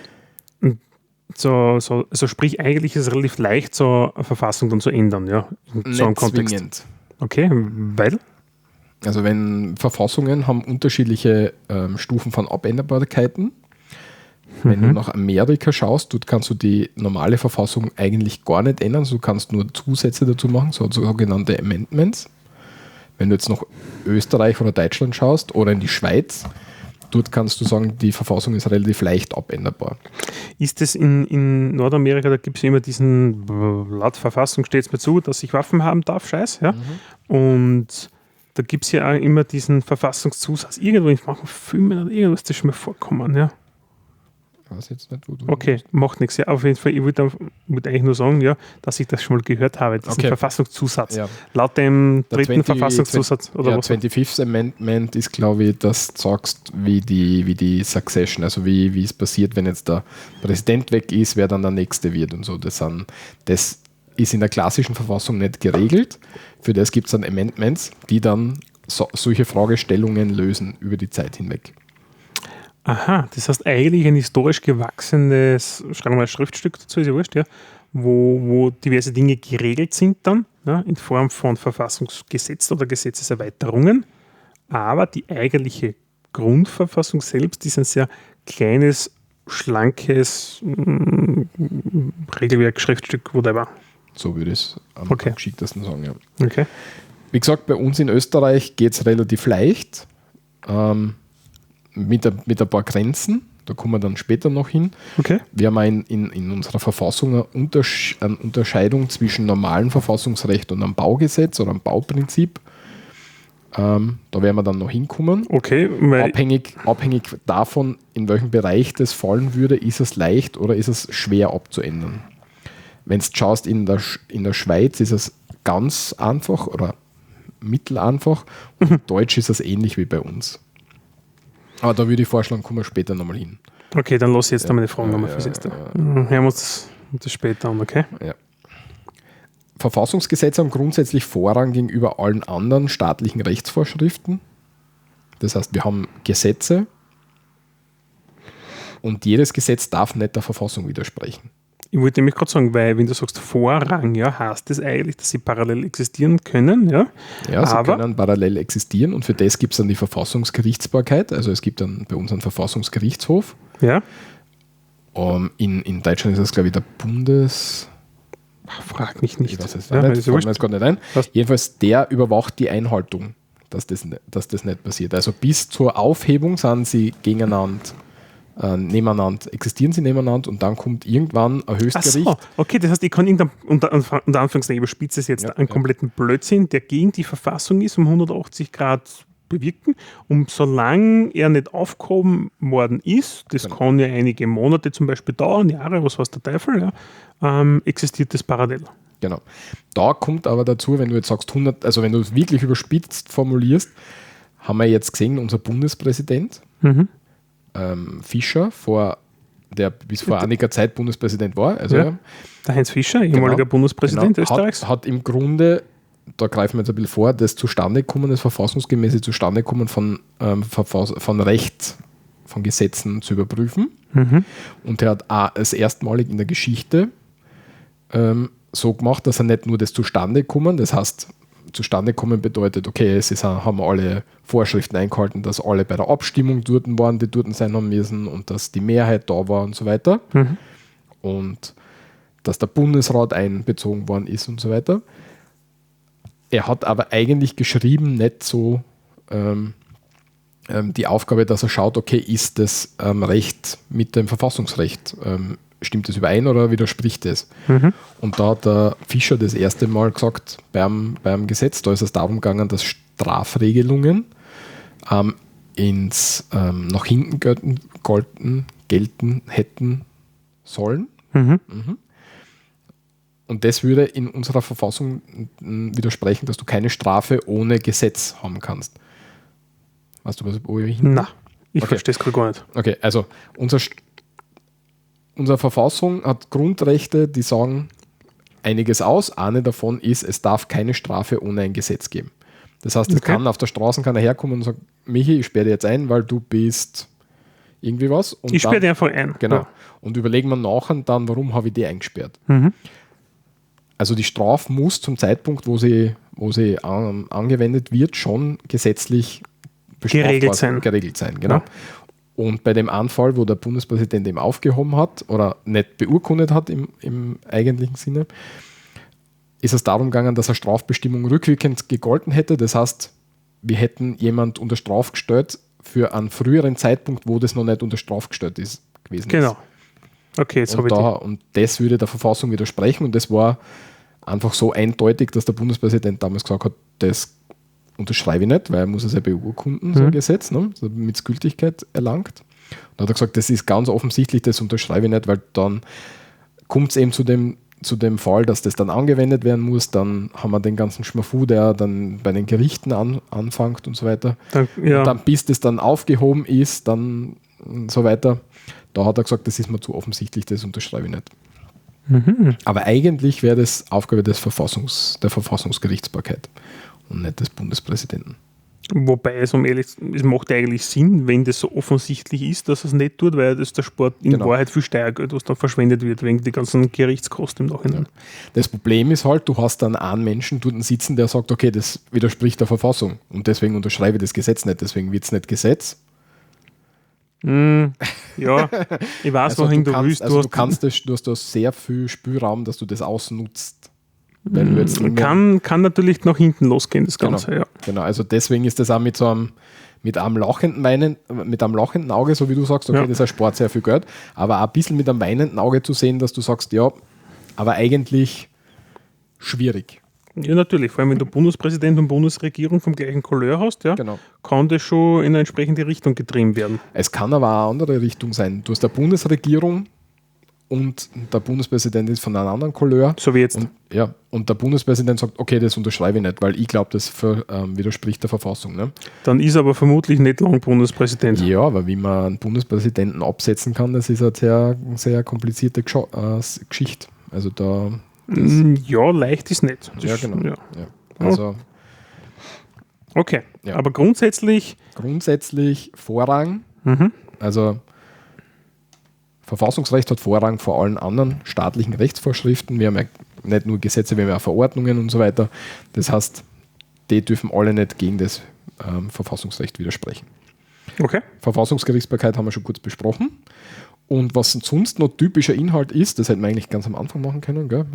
Speaker 1: Und So, so, also sprich, eigentlich ist es relativ leicht, so eine Verfassung dann zu ändern, ja, in so einem
Speaker 2: Nicht
Speaker 1: Kontext.
Speaker 2: zwingend.
Speaker 1: Okay, weil?
Speaker 2: Also wenn Verfassungen haben unterschiedliche ähm, Stufen von Abänderbarkeiten. Wenn du nach Amerika schaust, dort kannst du die normale Verfassung eigentlich gar nicht ändern, du kannst nur Zusätze dazu machen, so sogenannte Amendments. Wenn du jetzt nach Österreich oder Deutschland schaust oder in die Schweiz, dort kannst du sagen, die Verfassung ist relativ leicht abänderbar.
Speaker 1: Ist es in, in Nordamerika, da gibt es immer diesen, laut Verfassung steht es mir zu, dass ich Waffen haben darf, Scheiß, ja. Und da gibt es ja auch immer diesen Verfassungszusatz. Irgendwo in manchen Filmen oder irgendwas, das ist schon mal vorkommen, ja.
Speaker 2: Ich weiß jetzt nicht, wo du.
Speaker 1: Okay, macht nichts. Ja, auf jeden Fall, ich wollte würd eigentlich nur sagen, ja, dass ich das schon mal gehört habe, diesen
Speaker 2: Okay.
Speaker 1: Verfassungszusatz.
Speaker 2: Ja.
Speaker 1: Laut dem
Speaker 2: Der
Speaker 1: dritten
Speaker 2: zwanzig
Speaker 1: Verfassungszusatz oder
Speaker 2: ja,
Speaker 1: was?
Speaker 2: fünfundzwanzigste Amendment ist, glaube ich, dass du sagst, wie die, wie die Succession, also wie, wie es passiert, wenn jetzt der Präsident weg ist, wer dann der Nächste wird und so. Das, sind, das ist in der klassischen Verfassung nicht geregelt. Für das gibt es dann Amendments, die dann so, solche Fragestellungen lösen über die Zeit hinweg.
Speaker 1: Aha, das heißt eigentlich ein historisch gewachsenes, schreiben wir mal ein Schriftstück dazu, ist ja wurscht, ja, wo, wo diverse Dinge geregelt sind dann, ja, in Form von Verfassungsgesetzen oder Gesetzeserweiterungen, aber die eigentliche Grundverfassung selbst ist ein sehr kleines, schlankes mm, Regelwerk, Schriftstück, whatever.
Speaker 2: So würde ich es am
Speaker 1: Okay.
Speaker 2: geschicktesten sagen. Ja.
Speaker 1: Okay.
Speaker 2: Wie gesagt, bei uns in Österreich geht es relativ leicht. Ähm, mit, ein- mit ein paar Grenzen, da kommen wir dann später noch hin.
Speaker 1: Okay.
Speaker 2: Wir haben in, in, in unserer Verfassung eine, Untersch eine Unterscheidung zwischen normalem Verfassungsrecht und einem Baugesetz oder einem Bauprinzip. Ähm, da werden wir dann noch hinkommen.
Speaker 1: Okay, weil,
Speaker 2: Abhängig, abhängig davon, in welchem Bereich das fallen würde, ist es leicht oder ist es schwer abzuändern. Wenn du schaust, in der, Sch- in der Schweiz ist es ganz einfach oder mitteleinfach und in Deutsch ist es ähnlich wie bei uns. Aber da würde ich vorschlagen, kommen wir später nochmal hin.
Speaker 1: okay, dann lass ich jetzt
Speaker 2: Ja,
Speaker 1: einmal die Fragen
Speaker 2: ja,
Speaker 1: nochmal
Speaker 2: ja,
Speaker 1: fürs Erste.
Speaker 2: ja,
Speaker 1: Mhm, Hören wir uns das, das später an, okay?
Speaker 2: Ja. Verfassungsgesetze haben grundsätzlich Vorrang gegenüber allen anderen staatlichen Rechtsvorschriften. Das heißt, wir haben Gesetze und jedes Gesetz darf nicht der Verfassung widersprechen.
Speaker 1: Ich wollte nämlich gerade sagen, weil wenn du sagst Vorrang, ja, heißt das eigentlich, dass sie parallel existieren können, ja?
Speaker 2: Ja, sie
Speaker 1: Aber-
Speaker 2: können parallel existieren und für das gibt es dann die Verfassungsgerichtsbarkeit. Also es gibt dann bei uns einen Verfassungsgerichtshof.
Speaker 1: Ja?
Speaker 2: Um, in, in Deutschland ist das, glaube ich, der Bundes...
Speaker 1: Ach, frag mich nicht.
Speaker 2: Ich weiß es
Speaker 1: ja,
Speaker 2: nicht,
Speaker 1: ist
Speaker 2: fällt
Speaker 1: wurscht.
Speaker 2: mir jetzt gar nicht ein.
Speaker 1: Was?
Speaker 2: Jedenfalls, der überwacht die Einhaltung, dass das, ne- dass das nicht passiert. Also bis zur Aufhebung sind sie gegeneinander, äh, nebeneinander, existieren sie nebeneinander und dann kommt irgendwann ein
Speaker 1: Ach
Speaker 2: Höchstgericht.
Speaker 1: so, okay, das heißt, ich kann irgendein, unter, unter Anführungszeichen, ich überspitze es jetzt,
Speaker 2: Ja,
Speaker 1: einen
Speaker 2: ja.
Speaker 1: kompletten Blödsinn, der gegen die Verfassung ist, um hundertachtzig Grad bewirken. Und solange er nicht aufgehoben worden ist, das
Speaker 2: Genau.
Speaker 1: kann ja einige Monate zum Beispiel dauern, Jahre, was weiß der Teufel, ja, ähm, existiert das parallel.
Speaker 2: Genau. Da kommt aber dazu, wenn du jetzt sagst hundert, also wenn du es wirklich überspitzt formulierst, haben wir jetzt gesehen, unser Bundespräsident
Speaker 1: Mhm.
Speaker 2: ähm, Fischer, vor, der bis vor einiger Zeit Bundespräsident war, also
Speaker 1: Ja.
Speaker 2: ja,
Speaker 1: Der Heinz Fischer, ehemaliger Bundespräsident
Speaker 2: genau,
Speaker 1: Österreichs.
Speaker 2: Hat, hat im Grunde, da greifen wir jetzt ein bisschen vor, das Zustandekommen, das verfassungsgemäße Zustandekommen von, ähm, Verfass von Recht, von Gesetzen zu überprüfen.
Speaker 1: Mhm.
Speaker 2: Und er hat auch als erstmalig in der Geschichte ähm, so gemacht, dass er nicht nur das Zustandekommen, das heißt, Zustandekommen bedeutet, okay, es ist, haben alle Vorschriften eingehalten, dass alle bei der Abstimmung dort waren, die dort sein haben müssen und dass die Mehrheit da war und so weiter.
Speaker 1: Mhm.
Speaker 2: Und dass der Bundesrat einbezogen worden ist und so weiter. Er hat aber eigentlich geschrieben, nicht so ähm, ähm, die Aufgabe, dass er schaut, okay, ist das ähm, Recht mit dem Verfassungsrecht ähm, stimmt das überein oder widerspricht das?
Speaker 1: Mhm.
Speaker 2: Und da hat der Fischer das erste Mal gesagt, beim, beim Gesetz, da ist es darum gegangen, dass Strafregelungen ähm, ins ähm, nach hinten gelten, gelten, gelten hätten sollen.
Speaker 1: Mhm.
Speaker 2: Mhm. Und das würde in unserer Verfassung widersprechen, dass du keine Strafe ohne Gesetz haben kannst. Weißt du, was wo ich hin?
Speaker 1: Na, ich
Speaker 2: Okay.
Speaker 1: verstehe es gerade gar nicht.
Speaker 2: Okay, also unser, unsere Verfassung hat Grundrechte, die sagen einiges aus. Eine davon ist, es darf keine Strafe ohne ein Gesetz geben. Das heißt, es
Speaker 1: Okay.
Speaker 2: kann auf der Straße kann er herkommen und sagen, Michi, ich sperre dir jetzt ein, weil du bist irgendwie was. Und
Speaker 1: Ich sperre
Speaker 2: dann-
Speaker 1: dir einfach ein.
Speaker 2: Genau.
Speaker 1: Ja.
Speaker 2: Und überlegen wir nachher dann, warum habe ich die eingesperrt.
Speaker 1: Mhm.
Speaker 2: Also die Strafe muss zum Zeitpunkt, wo sie, wo sie an, angewendet wird, schon gesetzlich bestrafbar
Speaker 1: Geregelt sein.
Speaker 2: Geregelt sein, genau.
Speaker 1: Ja.
Speaker 2: Und bei dem Anfall, wo der Bundespräsident eben aufgehoben hat oder nicht beurkundet hat im, im eigentlichen Sinne, ist es darum gegangen, dass eine Strafbestimmung rückwirkend gegolten hätte. Das heißt, wir hätten jemand unter Straf gestellt für einen früheren Zeitpunkt, wo das noch nicht unter Straf gestellt ist, gewesen
Speaker 1: Genau.
Speaker 2: ist.
Speaker 1: Okay, jetzt habe
Speaker 2: Und,
Speaker 1: ich
Speaker 2: da, und das würde der Verfassung widersprechen und das war einfach so eindeutig, dass der Bundespräsident damals gesagt hat, das unterschreibe ich nicht, weil er muss es ja beurkunden, so ein
Speaker 1: Mhm.
Speaker 2: Gesetz, ne, damit es Gültigkeit erlangt. Und da hat er gesagt, das ist ganz offensichtlich, das unterschreibe ich nicht, weil dann kommt es eben zu dem, zu dem Fall, dass das dann angewendet werden muss, dann haben wir den ganzen Schmafu, der dann bei den Gerichten an, anfängt und so weiter.
Speaker 1: Dann, ja.
Speaker 2: Und dann, bis das dann aufgehoben ist, dann und so weiter, da hat er gesagt, das ist mir zu offensichtlich, das unterschreibe ich nicht.
Speaker 1: Mhm.
Speaker 2: Aber eigentlich wäre das Aufgabe des Verfassungs, der Verfassungsgerichtsbarkeit und nicht des Bundespräsidenten.
Speaker 1: Wobei es um ehrlich, es macht eigentlich Sinn, wenn das so offensichtlich ist, dass es nicht tut, weil das der Sport in
Speaker 2: Genau.
Speaker 1: Wahrheit viel Steuergeld, was dann verschwendet wird, wegen die ganzen Gerichtskosten im Nachhinein.
Speaker 2: Das Problem ist halt, du hast dann einen Menschen dort sitzen, der sagt, okay, das widerspricht der Verfassung und deswegen unterschreibe ich das Gesetz nicht, deswegen wird es nicht Gesetz.
Speaker 1: Mm, ja, ich weiß,
Speaker 2: Also,
Speaker 1: wohin
Speaker 2: du,
Speaker 1: du,
Speaker 2: kannst,
Speaker 1: willst.
Speaker 2: also
Speaker 1: Du
Speaker 2: du,
Speaker 1: hast,
Speaker 2: kannst das, du hast da sehr viel Spielraum, dass du das ausnutzt. Wenn du jetzt
Speaker 1: kann, kann natürlich nach hinten losgehen, das
Speaker 2: Genau.
Speaker 1: Ganze. Ja.
Speaker 2: Genau, also deswegen ist das auch mit so einem, mit einem lachenden, Weinen, mit einem lachenden Auge, so wie du sagst, okay,
Speaker 1: Ja.
Speaker 2: das ist ein Sport, sehr viel Geld, aber auch ein bisschen mit einem weinenden Auge zu sehen, dass du sagst, ja, aber eigentlich schwierig.
Speaker 1: ja, natürlich. Vor allem, wenn du Bundespräsident und Bundesregierung vom gleichen Couleur hast, ja,
Speaker 2: Genau.
Speaker 1: kann das schon in eine entsprechende Richtung getrieben werden.
Speaker 2: Es kann aber auch eine andere Richtung sein. Du hast eine Bundesregierung und der Bundespräsident ist von einem anderen Couleur.
Speaker 1: So wie jetzt.
Speaker 2: Und, ja, und der Bundespräsident sagt, okay, das unterschreibe ich nicht, weil ich glaube, das ver, ähm, widerspricht der Verfassung. Ne?
Speaker 1: Dann ist er aber vermutlich nicht lang Bundespräsident.
Speaker 2: Ja, aber wie man einen Bundespräsidenten absetzen kann, das ist eine sehr, sehr komplizierte Gescho äh, Geschichte. Also da.
Speaker 1: Mm, Ja, leicht ist nicht. Das
Speaker 2: Ja,
Speaker 1: ist-
Speaker 2: genau.
Speaker 1: ja.
Speaker 2: Ja. Also
Speaker 1: Okay,
Speaker 2: Ja.
Speaker 1: aber grundsätzlich,
Speaker 2: grundsätzlich Vorrang,
Speaker 1: mhm.
Speaker 2: also Verfassungsrecht hat Vorrang vor allen anderen staatlichen Rechtsvorschriften. Wir haben ja nicht nur Gesetze, wir haben ja auch Verordnungen und so weiter. Das heißt, die dürfen alle nicht gegen das ähm, Verfassungsrecht widersprechen.
Speaker 1: okay.
Speaker 2: Verfassungsgerichtsbarkeit haben wir schon kurz besprochen. Und was sonst noch typischer Inhalt ist, das hätten wir eigentlich ganz am Anfang machen können, gell?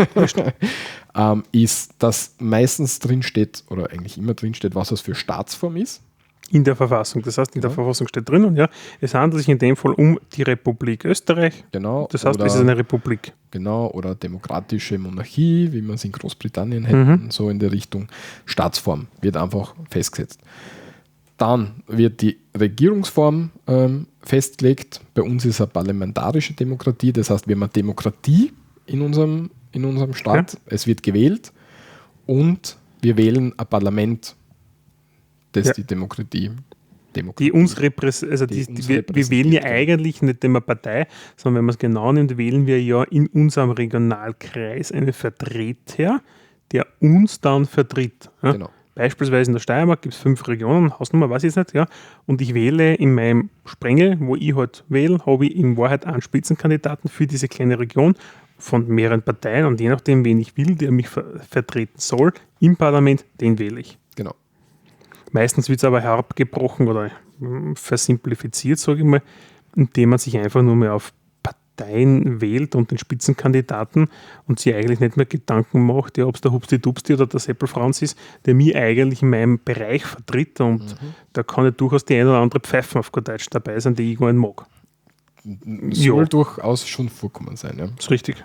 Speaker 2: ähm, ist, dass meistens drin steht, oder eigentlich immer drin steht, was das für Staatsform ist.
Speaker 1: In der Verfassung. Das heißt, in der
Speaker 2: Ja.
Speaker 1: Verfassung steht drinnen, ja, es handelt sich in dem Fall um die Republik Österreich.
Speaker 2: Genau.
Speaker 1: Das heißt,
Speaker 2: oder,
Speaker 1: es ist eine Republik.
Speaker 2: genau, oder demokratische Monarchie, wie man es in Großbritannien hätten,
Speaker 1: Mhm.
Speaker 2: so in der Richtung. Staatsform wird einfach festgesetzt. Dann wird die Regierungsform ähm, festgelegt. Bei uns ist eine parlamentarische Demokratie, das heißt, wir haben eine Demokratie in unserem, in unserem Staat.
Speaker 1: Ja.
Speaker 2: Es wird gewählt und wir wählen ein Parlament, das
Speaker 1: Ja.
Speaker 2: die Demokratie, Demokratie
Speaker 1: Die uns repräsentiert, also
Speaker 2: Die
Speaker 1: die,
Speaker 2: uns
Speaker 1: die, wir, wir wählen ja
Speaker 2: repräsentiert, ja.
Speaker 1: eigentlich nicht immer Partei, sondern wenn man es genau nimmt, wählen wir ja in unserem Regionalkreis einen Vertreter, der uns dann vertritt. Ja?
Speaker 2: Genau.
Speaker 1: Beispielsweise in der Steiermark gibt es fünf Regionen, Hausnummer weiß ich jetzt nicht, ja. Und ich wähle in meinem Sprengel, wo ich halt wähle, habe ich in Wahrheit einen Spitzenkandidaten für diese kleine Region von mehreren Parteien und je nachdem, wen ich will, der mich ver vertreten soll im Parlament, den wähle ich.
Speaker 2: Genau.
Speaker 1: Meistens wird es aber herabgebrochen oder mm, versimplifiziert, sage ich mal, indem man sich einfach nur mehr auf Parteien wählt und den Spitzenkandidaten und sich eigentlich nicht mehr Gedanken macht, ja, ob es der Hupsti-Dupsti oder der Seppel Franz ist, der mich eigentlich in meinem Bereich vertritt und
Speaker 2: Mhm.
Speaker 1: da kann ja durchaus die eine oder andere Pfeifen auf gut Deutsch dabei sein, die ich gar nicht mag.
Speaker 2: soll
Speaker 1: Ja.
Speaker 2: durchaus schon vorkommen sein. Ja.
Speaker 1: Das ist richtig.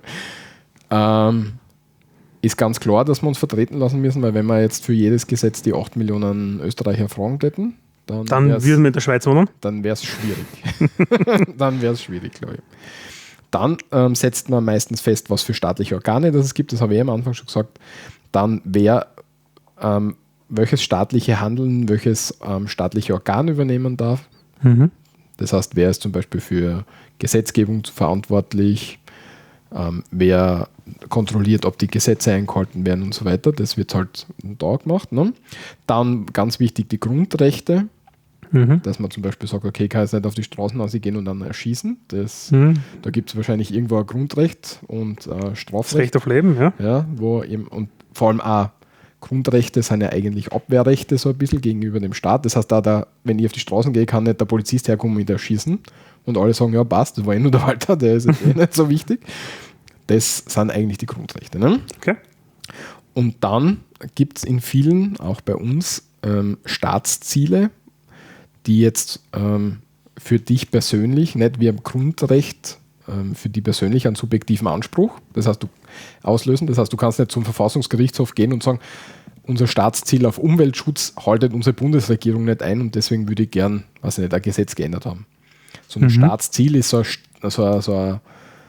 Speaker 2: Ähm, ist ganz klar, dass wir uns vertreten lassen müssen, weil wenn wir jetzt für jedes Gesetz die acht Millionen Österreicher fragen hätten, dann,
Speaker 1: Dann
Speaker 2: wär's-
Speaker 1: würden wir in der Schweiz wohnen.
Speaker 2: dann wäre es schwierig. dann wäre es schwierig, glaube ich. Dann ähm, setzt man meistens fest, was für staatliche Organe das es gibt. Das habe ich am Anfang schon gesagt. Dann wer ähm, welches staatliche Handeln, welches ähm, staatliche Organ übernehmen darf.
Speaker 1: Mhm.
Speaker 2: Das heißt, wer ist zum Beispiel für Gesetzgebung verantwortlich, ähm, wer kontrolliert, ob die Gesetze eingehalten werden und so weiter. Das wird halt da gemacht. Ne? Dann ganz wichtig die Grundrechte,
Speaker 1: Mhm.
Speaker 2: dass man zum Beispiel sagt, okay, kann jetzt nicht auf die Straßen rausgehen und dann erschießen. Das,
Speaker 1: Mhm.
Speaker 2: Da gibt es wahrscheinlich irgendwo ein Grundrecht und äh,
Speaker 1: Das
Speaker 2: Strafrecht.
Speaker 1: Recht auf Leben, ja.
Speaker 2: Ja, wo eben, und vor allem auch Grundrechte sind ja eigentlich Abwehrrechte so ein bisschen gegenüber dem Staat. Das heißt, da, da wenn ich auf die Straßen gehe, kann nicht der Polizist herkommen und erschießen. Und alle sagen, ja passt, das war eh nur der Walter, der ist jetzt eh nicht so wichtig. Das sind eigentlich die Grundrechte. Ne?
Speaker 1: Okay.
Speaker 2: Und dann gibt es in vielen, auch bei uns, ähm, Staatsziele, die jetzt ähm, für dich persönlich, nicht wie ein Grundrecht, ähm, für die persönlich einen subjektiven Anspruch, das heißt, du auslösen, das heißt, du kannst nicht zum Verfassungsgerichtshof gehen und sagen, unser Staatsziel auf Umweltschutz haltet unsere Bundesregierung nicht ein und deswegen würde ich gern, weiß ich nicht, ein Gesetz geändert haben. So ein
Speaker 1: Mhm.
Speaker 2: Staatsziel ist so ein, so, ein, so ein,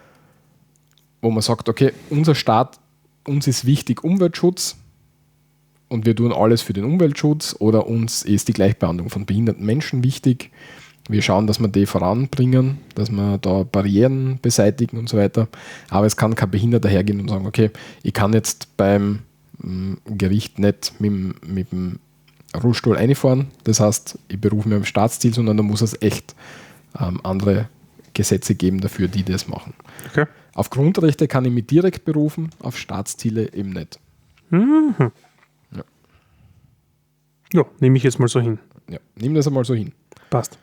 Speaker 2: wo man sagt, okay, unser Staat, uns ist wichtig Umweltschutz und wir tun alles für den Umweltschutz, oder uns ist die Gleichbehandlung von behinderten Menschen wichtig. Wir schauen, dass wir die voranbringen, dass wir da Barrieren beseitigen und so weiter. Aber es kann kein Behinderter hergehen und sagen, okay, ich kann jetzt beim mh, Gericht nicht mit, dem- mit dem Rollstuhl reinfahren. Das heißt, ich berufe mich am Staatsziel, sondern da muss es echt ähm, andere Gesetze geben dafür, die das machen.
Speaker 1: Okay.
Speaker 2: Auf Grundrechte kann ich mich direkt berufen, auf Staatsziele eben nicht.
Speaker 1: Mhm.
Speaker 2: Ja.
Speaker 1: Ja, nehme ich jetzt mal so hin.
Speaker 2: Ja, nimm das einmal so hin.
Speaker 1: Passt.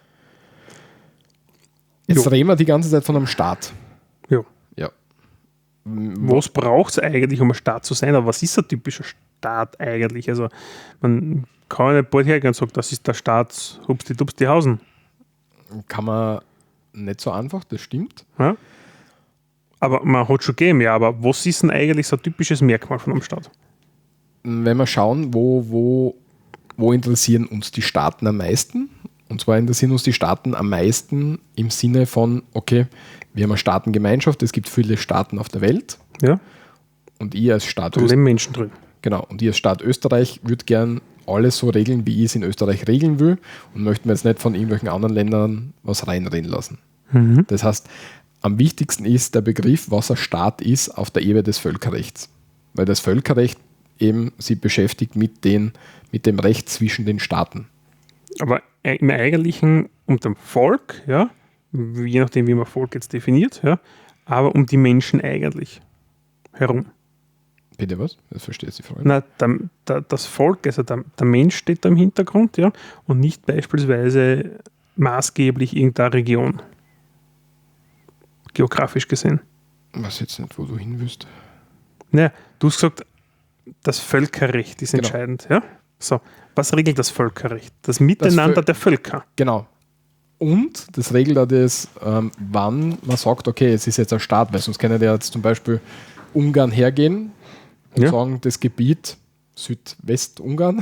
Speaker 2: Jetzt
Speaker 1: Jo.
Speaker 2: reden wir die ganze Zeit von einem Staat.
Speaker 1: Ja.
Speaker 2: Ja.
Speaker 1: Was braucht es eigentlich, um ein Staat zu sein? Aber was ist ein typischer Staat eigentlich? Also, man kann ja nicht bald hergehen und sagen, das ist der Staat Hupsti-Dupsti-Hausen.
Speaker 2: Kann man nicht so einfach, das stimmt.
Speaker 1: Ja? Aber man hat schon gegeben, ja. Aber was ist denn eigentlich so ein typisches Merkmal von einem Staat?
Speaker 2: Wenn wir schauen, wo, wo, wo interessieren uns die Staaten am meisten? Und zwar interessieren uns die Staaten am meisten im Sinne von, okay, wir haben eine Staatengemeinschaft, es gibt viele Staaten auf der Welt
Speaker 1: Ja?
Speaker 2: und ich als Staat
Speaker 1: Da
Speaker 2: Österreich,
Speaker 1: leben Menschen drin.
Speaker 2: genau, und ich als Staat Österreich würde gern alles so regeln, wie ich es in Österreich regeln will, und möchten wir jetzt nicht von irgendwelchen anderen Ländern was reinreden lassen.
Speaker 1: Mhm.
Speaker 2: Das heißt, am wichtigsten ist der Begriff, was ein Staat ist auf der Ebene des Völkerrechts. Weil das Völkerrecht eben sich beschäftigt mit, den, mit dem Recht zwischen den Staaten.
Speaker 1: Aber im Eigentlichen um dem Volk, ja, je nachdem, wie man Volk jetzt definiert, ja, aber um die Menschen eigentlich herum.
Speaker 2: Bitte was? Das verstehst du die Frage.
Speaker 1: Na, der, der, das Volk, also der, der Mensch steht da im Hintergrund, ja, und nicht beispielsweise maßgeblich irgendeine Region. Geografisch gesehen.
Speaker 2: Was jetzt nicht, wo du hin willst.
Speaker 1: Naja, du hast gesagt, das Völkerrecht ist
Speaker 2: Genau.
Speaker 1: entscheidend, ja. So, was regelt das Völkerrecht? Das Miteinander
Speaker 2: Völ-
Speaker 1: der Völker.
Speaker 2: Genau. Und das regelt auch das, ähm, wann man sagt, okay, es ist jetzt ein Staat, weil sonst kann ja jetzt zum Beispiel Ungarn hergehen und
Speaker 1: Ja.
Speaker 2: sagen, das Gebiet Südwestungarn,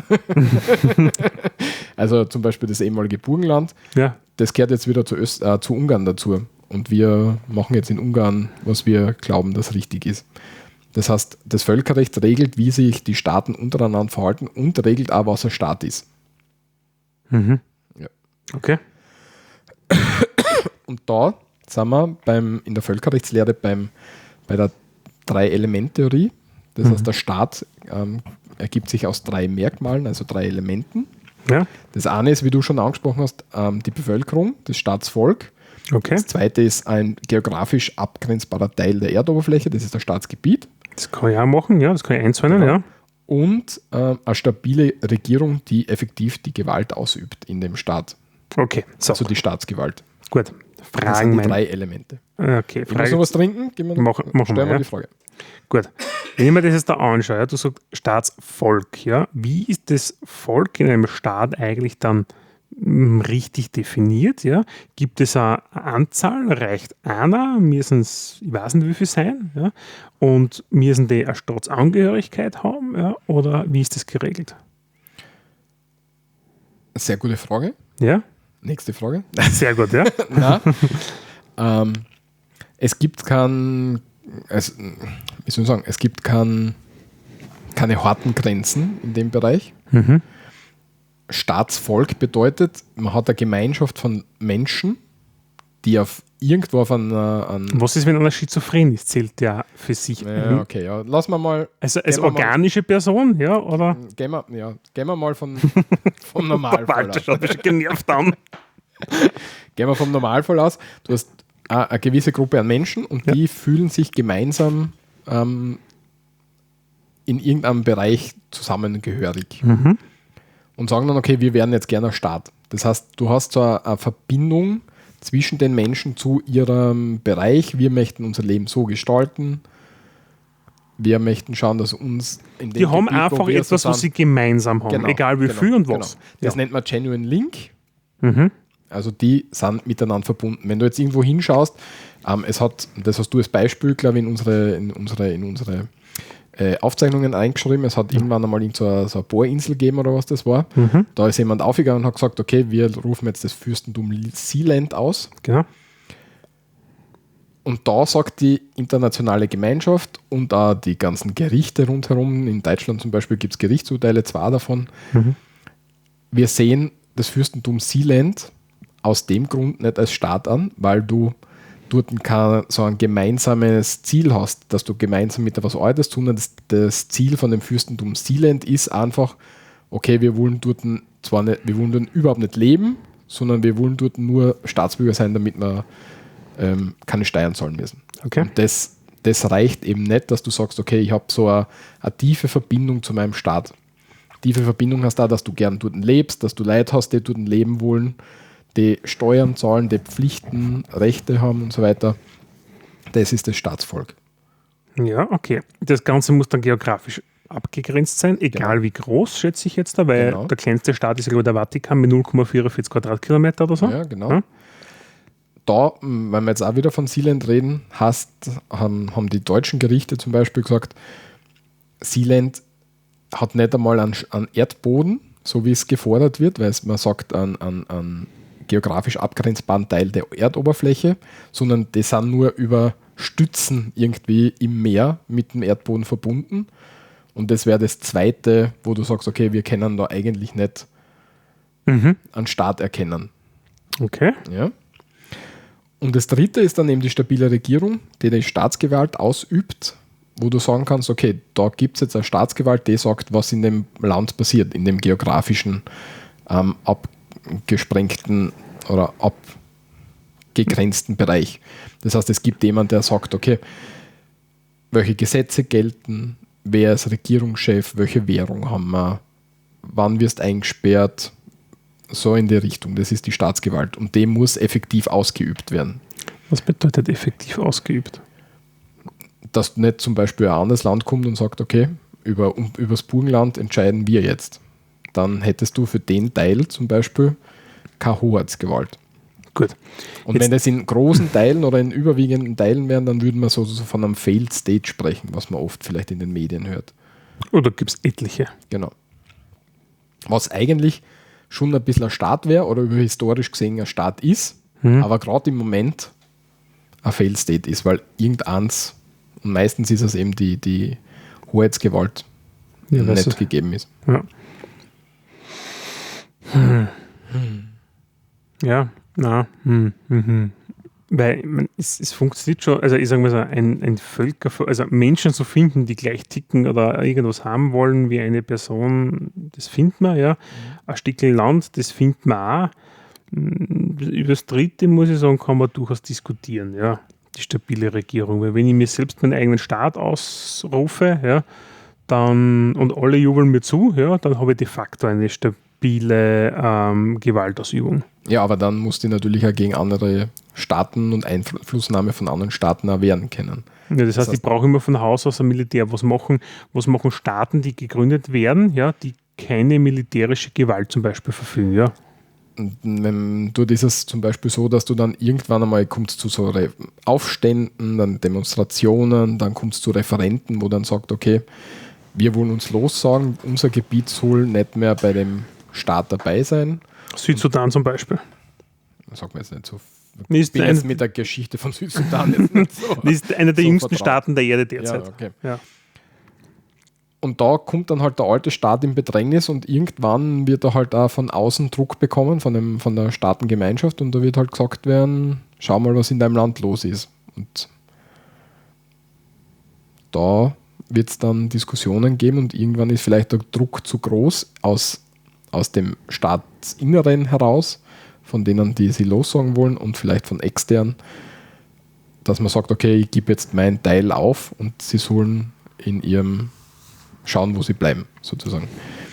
Speaker 2: also zum Beispiel das ehemalige Burgenland,
Speaker 1: Ja,
Speaker 2: das gehört jetzt wieder zu, Öst, äh, zu Ungarn dazu. Und wir machen jetzt in Ungarn, was wir glauben, das richtig ist. Das heißt, das Völkerrecht regelt, wie sich die Staaten untereinander verhalten, und regelt auch, was ein Staat ist.
Speaker 1: mhm.
Speaker 2: Ja.
Speaker 1: Okay.
Speaker 2: Und da sind wir beim, in der Völkerrechtslehre beim, bei der Drei-Element-Theorie. Das
Speaker 1: Mhm.
Speaker 2: heißt, der Staat ähm, ergibt sich aus drei Merkmalen, also drei Elementen.
Speaker 1: Ja,
Speaker 2: Das eine ist, wie du schon angesprochen hast, ähm, die Bevölkerung, das Staatsvolk.
Speaker 1: okay.
Speaker 2: Das zweite ist ein geografisch abgrenzbarer Teil der Erdoberfläche, das ist das Staatsgebiet.
Speaker 1: Das kann ich auch machen, ja, das kann ich einzäunen,
Speaker 2: Genau.
Speaker 1: ja.
Speaker 2: Und ähm, eine stabile Regierung, die effektiv die Gewalt ausübt in dem Staat.
Speaker 1: Okay, so,
Speaker 2: Also die Staatsgewalt.
Speaker 1: gut.
Speaker 2: Das
Speaker 1: Fragen
Speaker 2: sind die
Speaker 1: mein.
Speaker 2: drei Elemente.
Speaker 1: Okay,
Speaker 2: Willst du
Speaker 1: Frage.
Speaker 2: noch was trinken? Gehen wir,
Speaker 1: Mach- machen
Speaker 2: stellen
Speaker 1: wir,
Speaker 2: wir
Speaker 1: ja.
Speaker 2: die Frage.
Speaker 1: Gut. Wenn ich mir das jetzt da anschaue, ja, du sagst Staatsvolk, ja, wie ist das Volk in einem Staat eigentlich dann richtig definiert? Ja? Gibt es eine Anzahl? Reicht einer? Müssen es, ich weiß nicht, wie viel sein? Ja? Und müssen die eine Staatsangehörigkeit haben? Ja? Oder wie ist das geregelt?
Speaker 2: Sehr gute Frage.
Speaker 1: Ja?
Speaker 2: Nächste Frage.
Speaker 1: Sehr gut, ja.
Speaker 2: Na, ähm, es gibt kein, es, wie soll ich sagen, es gibt kein, keine harten Grenzen in dem Bereich.
Speaker 1: Mhm.
Speaker 2: Staatsvolk bedeutet, man hat eine Gemeinschaft von Menschen, die auf irgendwo auf einer... An
Speaker 1: Was ist, wenn einer schizophren ist? Zählt der für sich?
Speaker 2: ja, okay, ja. Lassen wir mal...
Speaker 1: Also als
Speaker 2: gehen wir
Speaker 1: organische
Speaker 2: mal,
Speaker 1: Person, ja, oder?
Speaker 2: Gehen wir, ja, gehen wir mal von, vom Normalfall
Speaker 1: Walter
Speaker 2: aus.
Speaker 1: schaut mich schon genervt an.
Speaker 2: Gehen wir vom Normalfall aus. Du hast eine, eine gewisse Gruppe an Menschen und
Speaker 1: Ja.
Speaker 2: die fühlen sich gemeinsam ähm, in irgendeinem Bereich zusammengehörig.
Speaker 1: Mhm.
Speaker 2: Und sagen dann, okay, wir wären jetzt gerne ein Staat. Das heißt, du hast so eine, eine Verbindung zwischen den Menschen zu ihrem Bereich. Wir möchten unser Leben so gestalten. Wir möchten schauen, dass uns in dem
Speaker 1: Die haben
Speaker 2: Gebiet, wo
Speaker 1: einfach
Speaker 2: wir
Speaker 1: etwas,
Speaker 2: so
Speaker 1: was sie
Speaker 2: sind,
Speaker 1: gemeinsam haben,
Speaker 2: genau,
Speaker 1: egal wie
Speaker 2: genau,
Speaker 1: viel und
Speaker 2: genau.
Speaker 1: was.
Speaker 2: Das
Speaker 1: Ja.
Speaker 2: nennt man Genuine Link.
Speaker 1: Mhm.
Speaker 2: Also die sind miteinander verbunden. Wenn du jetzt irgendwo hinschaust, ähm, es hat, das hast du als Beispiel, glaube ich, in unsere, in unsere, in unsere äh, Aufzeichnungen eingeschrieben, es hat irgendwann einmal irgend so eine, so eine Bohrinsel gegeben oder was das war.
Speaker 1: Mhm.
Speaker 2: Da ist jemand aufgegangen und hat gesagt, okay, wir rufen jetzt das Fürstentum Sealand aus.
Speaker 1: Genau.
Speaker 2: Und da sagt die internationale Gemeinschaft und auch die ganzen Gerichte rundherum, in Deutschland zum Beispiel gibt es Gerichtsurteile, zwei davon,
Speaker 1: Mhm.
Speaker 2: wir sehen das Fürstentum Sealand aus dem Grund nicht als Staat an, weil du dort kein, so ein gemeinsames Ziel hast, dass du gemeinsam mit etwas Altes tun. Das, das Ziel von dem Fürstentum Sealand ist einfach, okay, wir wollen dort zwar nicht, wir wollen dort überhaupt nicht leben, sondern wir wollen dort nur Staatsbürger sein, damit wir ähm, keine Steuern zahlen müssen.
Speaker 1: Okay.
Speaker 2: Und das, das reicht eben nicht, dass du sagst, okay, ich habe so eine, eine tiefe Verbindung zu meinem Staat. Tiefe Verbindung hast da, dass du gern dort lebst, dass du Leute hast, die dort leben wollen, die Steuern zahlen, die Pflichten, Rechte haben und so weiter. Das ist das Staatsvolk.
Speaker 1: Ja, okay. Das Ganze muss dann geografisch abgegrenzt sein, egal
Speaker 2: Genau.
Speaker 1: wie groß, schätze ich jetzt da, weil
Speaker 2: Genau.
Speaker 1: der kleinste Staat ist ja glaube ich der Vatikan mit null Komma vierundvierzig Quadratkilometer oder so.
Speaker 2: Ja, genau.
Speaker 1: Ja.
Speaker 2: Da, wenn wir jetzt auch wieder von Sealand reden, hast, haben, haben die deutschen Gerichte zum Beispiel gesagt, Sealand hat nicht einmal einen, einen Erdboden, so wie es gefordert wird, weil es, man sagt, einen, einen, einen geografisch abgrenzbaren Teil der Erdoberfläche, sondern die sind nur über Stützen irgendwie im Meer mit dem Erdboden verbunden. Und das wäre das Zweite, wo du sagst, okay, wir können da eigentlich nicht
Speaker 1: Mhm.
Speaker 2: einen Staat erkennen.
Speaker 1: Okay.
Speaker 2: Ja. Und das Dritte ist dann eben die stabile Regierung, die die Staatsgewalt ausübt, wo du sagen kannst, okay, da gibt es jetzt eine Staatsgewalt, die sagt, was in dem Land passiert, in dem geografischen, ähm, abgesprengten oder abgegrenzten Bereich. Das heißt, es gibt jemanden, der sagt, okay, welche Gesetze gelten, wer ist Regierungschef, welche Währung haben wir, wann wirst eingesperrt, so in die Richtung. Das ist die Staatsgewalt und die muss effektiv ausgeübt werden.
Speaker 1: Was bedeutet effektiv ausgeübt?
Speaker 2: Dass nicht zum Beispiel ein anderes Land kommt und sagt, okay, über, um, über das Burgenland entscheiden wir jetzt. Dann hättest du für den Teil zum Beispiel keine Hoheitsgewalt.
Speaker 1: Gut.
Speaker 2: Und
Speaker 1: Jetzt-
Speaker 2: wenn das in großen Teilen oder in überwiegenden Teilen wären, dann würden wir so, so von einem Failed State sprechen, was man oft vielleicht in den Medien hört.
Speaker 1: Oder gibt es etliche?
Speaker 2: Genau. Was eigentlich schon ein bisschen ein Staat wäre oder über historisch gesehen ein Staat ist,
Speaker 1: Mhm.
Speaker 2: aber gerade im Moment ein Failed State ist, weil irgendeins, und meistens ist es eben die, die Hoheitsgewalt,
Speaker 1: Ja, weißt
Speaker 2: nicht
Speaker 1: du-
Speaker 2: gegeben ist.
Speaker 1: Ja. Hm. Ja, na, hm, mhm. Weil ich mein, es, es funktioniert schon, also ich sage mal so, ein, ein Völker, also Menschen zu finden, die gleich ticken oder irgendwas haben wollen wie eine Person, das findet man, ja. Ein Stückchen Land, das findet man auch. Hm, Über das Dritte, muss ich sagen, kann man durchaus diskutieren, ja. Die stabile Regierung. Weil wenn ich mir selbst meinen eigenen Staat ausrufe, ja, dann und alle jubeln mir zu, ja, dann habe ich de facto eine stabile ähm, Gewaltausübung.
Speaker 2: Ja, aber dann musst du natürlich auch gegen andere Staaten und Einflussnahme von anderen Staaten auch wehren können.
Speaker 1: Ja, das,
Speaker 2: Das
Speaker 1: heißt, ich
Speaker 2: heißt-
Speaker 1: brauche immer von Haus aus ein Militär. Was machen, was machen Staaten, die gegründet werden, ja, die keine militärische Gewalt zum Beispiel verfügen, ja?
Speaker 2: wenn, dort ist es zum Beispiel so, dass du dann irgendwann einmal kommst zu so Re- Aufständen, dann Demonstrationen, dann kommst du zu Referenten, wo dann sagt, okay, wir wollen uns lossagen, unser Gebiet soll nicht mehr bei dem Staat dabei sein.
Speaker 1: Südsudan zum Beispiel.
Speaker 2: Sag mir jetzt nicht so.
Speaker 1: Ich
Speaker 2: Ich bin jetzt mit der Geschichte von Südsudan jetzt nicht so.
Speaker 1: Das ist einer der
Speaker 2: so
Speaker 1: jüngsten
Speaker 2: vertraut.
Speaker 1: Staaten der Erde derzeit.
Speaker 2: Ja, okay.
Speaker 1: Ja.
Speaker 2: Und da kommt dann halt der alte Staat in Bedrängnis und irgendwann wird er halt auch von außen Druck bekommen, von, dem, von der Staatengemeinschaft, und da wird halt gesagt werden, schau mal, was in deinem Land los ist. Und da wird es dann Diskussionen geben und irgendwann ist vielleicht der Druck zu groß aus, aus dem Staatsinneren heraus, von denen, die sie lossagen wollen, und vielleicht von extern, dass man sagt, okay, ich gebe jetzt meinen Teil auf und sie sollen in ihrem schauen, wo sie bleiben, sozusagen.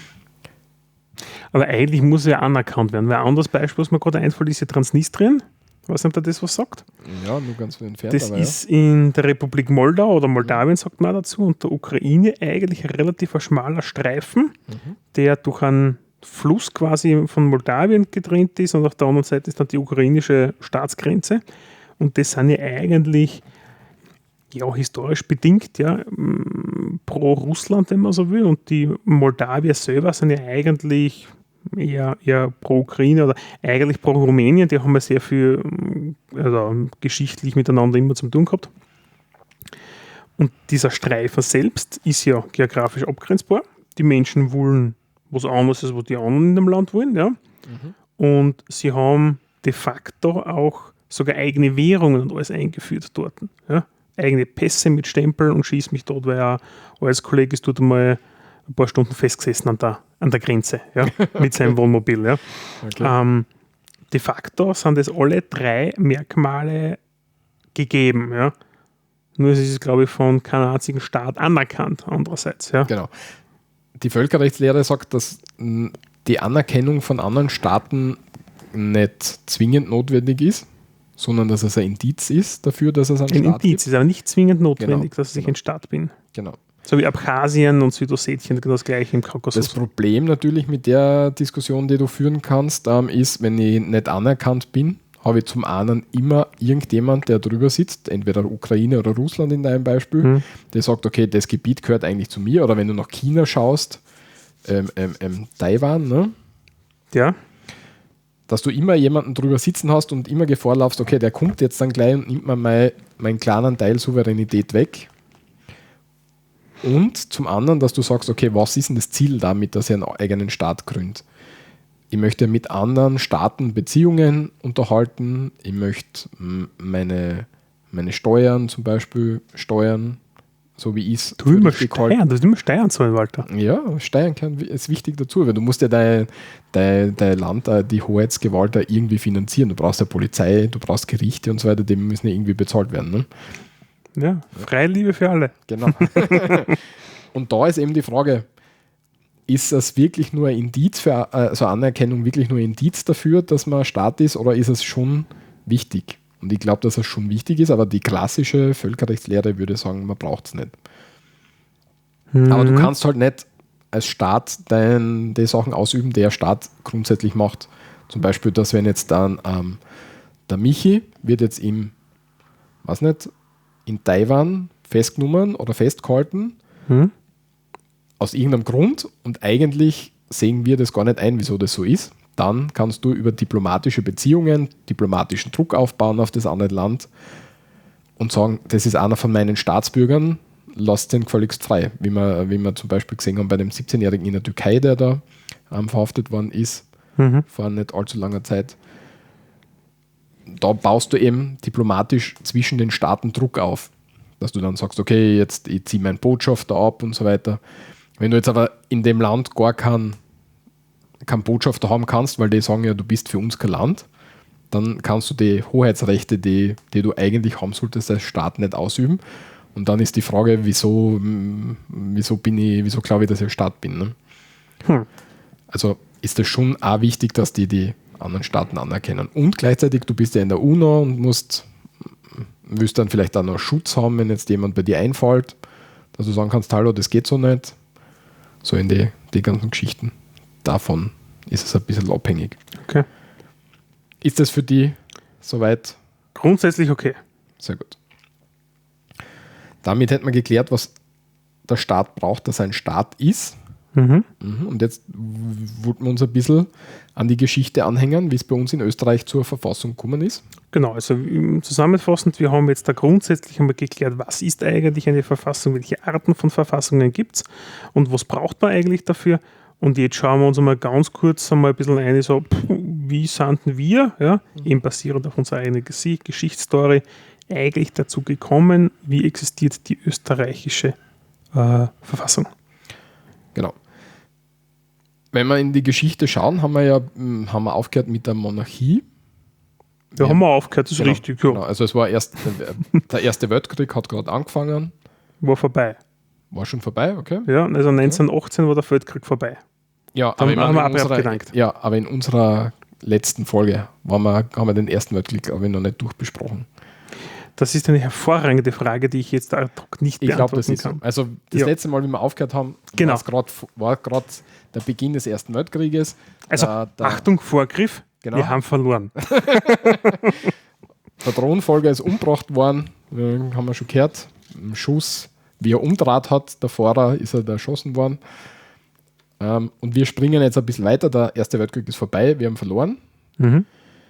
Speaker 1: Aber eigentlich muss er ja anerkannt werden. Weil ein anderes Beispiel, was mir gerade einfällt, ist ja Transnistrien. Ich weiß nicht, ob der das was sagt.
Speaker 2: Ja, nur ganz entfernt.
Speaker 1: Das
Speaker 2: aber
Speaker 1: ist in der Republik Moldau oder Moldawien, sagt man dazu, und der Ukraine eigentlich ein relativ ein schmaler Streifen,
Speaker 2: Mhm.
Speaker 1: der durch einen Fluss quasi von Moldawien getrennt ist, und auf der anderen Seite ist dann die ukrainische Staatsgrenze. Und das sind ja eigentlich ja, historisch bedingt, ja, m, pro Russland, wenn man so will. Und die Moldawier selber sind ja eigentlich eher, eher pro Ukraine oder eigentlich pro Rumänien. Die haben ja sehr viel m, also, geschichtlich miteinander immer zu tun gehabt. Und dieser Streifen selbst ist ja geografisch abgrenzbar. Die Menschen wollen was anderes, als was die anderen in dem Land wollen. Ja.
Speaker 2: Mhm.
Speaker 1: Und sie haben de facto auch sogar eigene Währungen und alles eingeführt dort. Ja. Eigene Pässe mit Stempel und schießt mich dort, weil er als Kollege ist dort einmal ein paar Stunden festgesessen an der, an der Grenze, ja, mit seinem Wohnmobil. Ja.
Speaker 2: Okay.
Speaker 1: Ähm, de facto sind das alle drei Merkmale gegeben. Ja. Nur es ist, glaube ich, von keinem einzigen Staat anerkannt, andererseits. Ja.
Speaker 2: Genau. Die Völkerrechtslehre sagt, dass mh, die Anerkennung von anderen Staaten nicht zwingend notwendig ist, sondern dass es ein Indiz ist dafür, dass es einen
Speaker 1: Ein
Speaker 2: Staat
Speaker 1: Indiz ist aber nicht zwingend notwendig,
Speaker 2: Genau,
Speaker 1: dass ich
Speaker 2: genau.
Speaker 1: ein Staat bin.
Speaker 2: gibt. Genau.
Speaker 1: So wie Abchasien und Südossetien, genau das gleiche im Kaukasus.
Speaker 2: Das Problem natürlich mit der Diskussion, die du führen kannst, ähm, ist, wenn ich nicht anerkannt bin, habe ich zum einen immer irgendjemand, der drüber sitzt, entweder Ukraine oder Russland in deinem Beispiel,
Speaker 1: Mhm.
Speaker 2: der sagt, okay, das Gebiet gehört eigentlich zu mir. Oder wenn du nach China schaust, ähm, ähm, ähm, Taiwan, ne?
Speaker 1: Ja,
Speaker 2: Dass du immer jemanden drüber sitzen hast und immer Gefahr laufst, okay, der kommt jetzt dann gleich und nimmt mir mein, meinen kleinen Teil Souveränität weg. Und zum anderen, dass du sagst, okay, was ist denn das Ziel damit, dass ich einen eigenen Staat gründet? Ich möchte mit anderen Staaten Beziehungen unterhalten. Ich möchte m, meine, meine Steuern zum Beispiel steuern, so wie ich es
Speaker 1: du willst immer
Speaker 2: richtig halte.
Speaker 1: steuern, du willst immer steuern zahlen, Walter.
Speaker 2: Ja, Steuern kann, ist wichtig dazu, weil du musst ja dein, dein, dein Land, äh, die Hoheitsgewalt da irgendwie finanzieren. Du brauchst ja Polizei, du brauchst Gerichte und so weiter, die müssen ja irgendwie bezahlt werden. Ne?
Speaker 1: Ja, freie Liebe für alle.
Speaker 2: Genau. Und da ist eben die Frage, ist das wirklich nur ein Indiz für, also Anerkennung wirklich nur ein Indiz dafür, dass man ein Staat ist, oder ist es schon wichtig? Und ich glaube, dass es schon wichtig ist, aber die klassische Völkerrechtslehre würde sagen, man braucht es nicht.
Speaker 1: Mhm.
Speaker 2: Aber du kannst halt nicht als Staat dein, die Sachen ausüben, die der Staat grundsätzlich macht. Zum Beispiel, dass wenn jetzt dann ähm, der Michi wird jetzt im, weiß nicht, in Taiwan festgenommen oder festgehalten,
Speaker 1: Mhm.
Speaker 2: aus irgendeinem Grund, und eigentlich sehen wir das gar nicht ein, wieso das so ist. Dann kannst du über diplomatische Beziehungen, diplomatischen Druck aufbauen auf das andere Land und sagen, das ist einer von meinen Staatsbürgern, lasst den gefälligst frei. Wie wir, wie wir zum Beispiel gesehen haben bei dem siebzehnjährigen in der Türkei, der da ähm, verhaftet worden ist,
Speaker 1: Mhm.
Speaker 2: vor nicht allzu langer Zeit. Da baust du eben diplomatisch zwischen den Staaten Druck auf, dass du dann sagst, okay, jetzt ich ziehe meinen Botschafter ab und so weiter. Wenn du jetzt aber in dem Land gar keinen kein Botschafter haben kannst, weil die sagen ja, du bist für uns kein Land, dann kannst du die Hoheitsrechte, die, die du eigentlich haben solltest als Staat, nicht ausüben. Und dann ist die Frage, wieso, mm, wieso bin ich, wieso glaube ich, dass ich ein Staat bin. Ne?
Speaker 1: Hm.
Speaker 2: Also ist es schon auch wichtig, dass die die anderen Staaten anerkennen. Und gleichzeitig, du bist ja in der UNO und musst, willst dann vielleicht auch noch Schutz haben, wenn jetzt jemand bei dir einfällt, dass du sagen kannst, hallo, das geht so nicht. So in die, die ganzen Geschichten. Davon ist es ein bisschen abhängig.
Speaker 1: Okay.
Speaker 2: Ist das für die soweit?
Speaker 1: Grundsätzlich okay.
Speaker 2: Sehr gut. Damit hätten wir geklärt, was der Staat braucht, dass er ein Staat ist.
Speaker 1: Mhm.
Speaker 2: Und jetzt wollten wir uns ein bisschen an die Geschichte anhängen, wie es bei uns in Österreich zur Verfassung gekommen ist.
Speaker 1: Genau, also zusammenfassend, wir haben jetzt da grundsätzlich einmal geklärt, was ist eigentlich eine Verfassung, welche Arten von Verfassungen gibt es und was braucht man eigentlich dafür. Und jetzt schauen wir uns einmal ganz kurz einmal ein bisschen ein, so, pff, wie sind wir, ja, eben basierend auf unserer eigenen Gesicht, Geschichtsstory, eigentlich dazu gekommen, wie existiert die österreichische äh, Verfassung.
Speaker 2: Genau. Wenn wir in die Geschichte schauen, haben wir ja haben wir aufgehört mit der Monarchie.
Speaker 1: Da ja, haben wir aufgehört, das ist
Speaker 2: genau,
Speaker 1: richtig. Ja.
Speaker 2: Genau. Also es war erst, der Erste Weltkrieg hat gerade angefangen.
Speaker 1: War vorbei.
Speaker 2: War schon vorbei, okay.
Speaker 1: Ja, also neunzehnhundertachtzehn war der Weltkrieg vorbei.
Speaker 2: Ja, aber, haben wir in unserer, ja, aber in unserer letzten Folge waren wir, haben wir den Ersten Weltkrieg aber noch nicht durchbesprochen.
Speaker 1: Das ist eine hervorragende Frage, die ich jetzt nicht beantworten
Speaker 2: ich glaub, das ist
Speaker 1: kann.
Speaker 2: So. Also das ja. letzte Mal, wie wir aufgehört haben,
Speaker 1: genau.
Speaker 2: war gerade der Beginn des Ersten Weltkrieges.
Speaker 1: Also
Speaker 2: da, da,
Speaker 1: Achtung, Vorgriff, genau. Wir haben verloren.
Speaker 2: Der Thronfolger ist umgebracht worden, haben wir schon gehört. Im Schuss, wie er umdraht hat, der Fahrer ist er da erschossen worden. Ähm, und wir springen jetzt ein bisschen weiter, der Erste Weltkrieg ist vorbei, wir haben verloren.
Speaker 1: Mhm.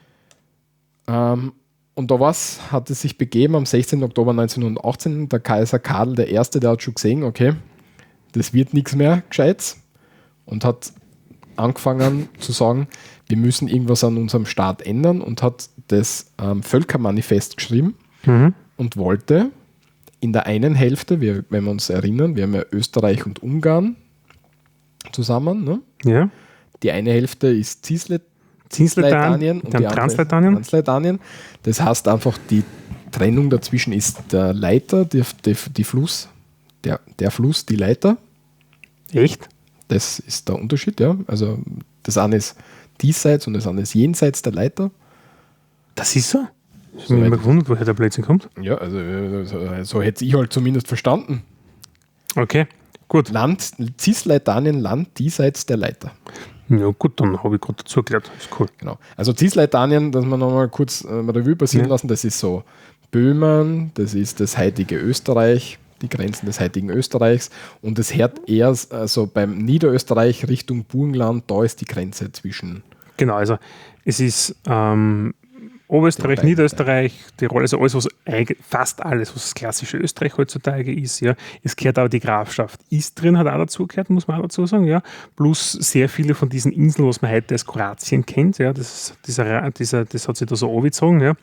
Speaker 2: Ähm, Und da was hat es sich begeben am sechzehnten Oktober neunzehnhundertachtzehn, der Kaiser Karl der Erste, der hat schon gesehen, okay, das wird nichts mehr Gescheites und hat angefangen zu sagen, wir müssen irgendwas an unserem Staat ändern und hat das ähm, Völkermanifest geschrieben
Speaker 1: mhm.
Speaker 2: und wollte in der einen Hälfte, wir, wenn wir uns erinnern, wir haben ja Österreich und Ungarn zusammen, ne?
Speaker 1: Ja.
Speaker 2: Die eine Hälfte ist Cisletanien
Speaker 1: Cisletanien
Speaker 2: und die
Speaker 1: Transletanien.
Speaker 2: Transletanien. Das heißt einfach, die Trennung dazwischen ist der Leiter, die, die, die Fluss, der, der Fluss, die Leiter.
Speaker 1: Echt?
Speaker 2: Das ist der Unterschied, ja. Also das eine ist diesseits und das andere ist jenseits der Leiter.
Speaker 1: Das ist so? Ich habe mich immer gewundert, woher der Blödsinn kommt.
Speaker 2: Ja, also so, so hätte ich halt zumindest verstanden.
Speaker 1: Okay, gut.
Speaker 2: Land, Cisletanien, Land diesseits der Leiter.
Speaker 1: Ja gut, dann habe ich gerade dazu erklärt. Ist cool.
Speaker 2: Genau. Also Cisletanien, dass wir nochmal kurz äh, Revue passieren ja. lassen, das ist so Böhmen, das ist das heutige Österreich, die Grenzen des heutigen Österreichs und das hört eher also beim Niederösterreich Richtung Burgenland, da ist die Grenze zwischen.
Speaker 1: Genau, also es ist ähm, Oberösterreich, Niederösterreich, Tirol, also alles, was fast alles, was das klassische Österreich heutzutage ist, ja. Es gehört auch die Grafschaft Istrien, hat auch dazu gehört, muss man auch dazu sagen, ja. Plus sehr viele von diesen Inseln, was man heute als Kroatien kennt, ja, das, dieser, dieser, das hat sich da so angezogen, ja.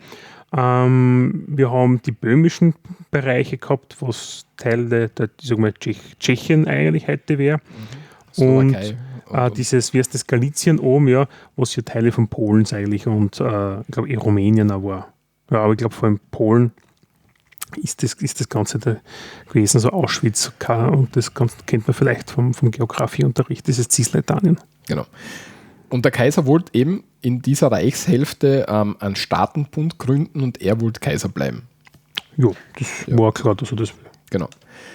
Speaker 1: Ähm, wir haben die böhmischen Bereiche gehabt, was Teil der, der sagen wir, Tschechien eigentlich heute wäre. Mhm. Und äh, dieses, wie heißt das, Galizien oben, ja, was ja Teile von Polen eigentlich und äh, ich glaube, eh Rumänien auch war. Ja, aber ich glaube, vor allem Polen ist das, ist das Ganze da gewesen, so Auschwitz und das Ganze kennt man vielleicht vom, vom Geografieunterricht, dieses Cisletanien.
Speaker 2: Genau. Und der Kaiser wollte eben in dieser Reichshälfte ähm, einen Staatenbund gründen und er wollte Kaiser bleiben.
Speaker 1: Ja, das ja. war klar, dass er das will.
Speaker 2: Genau.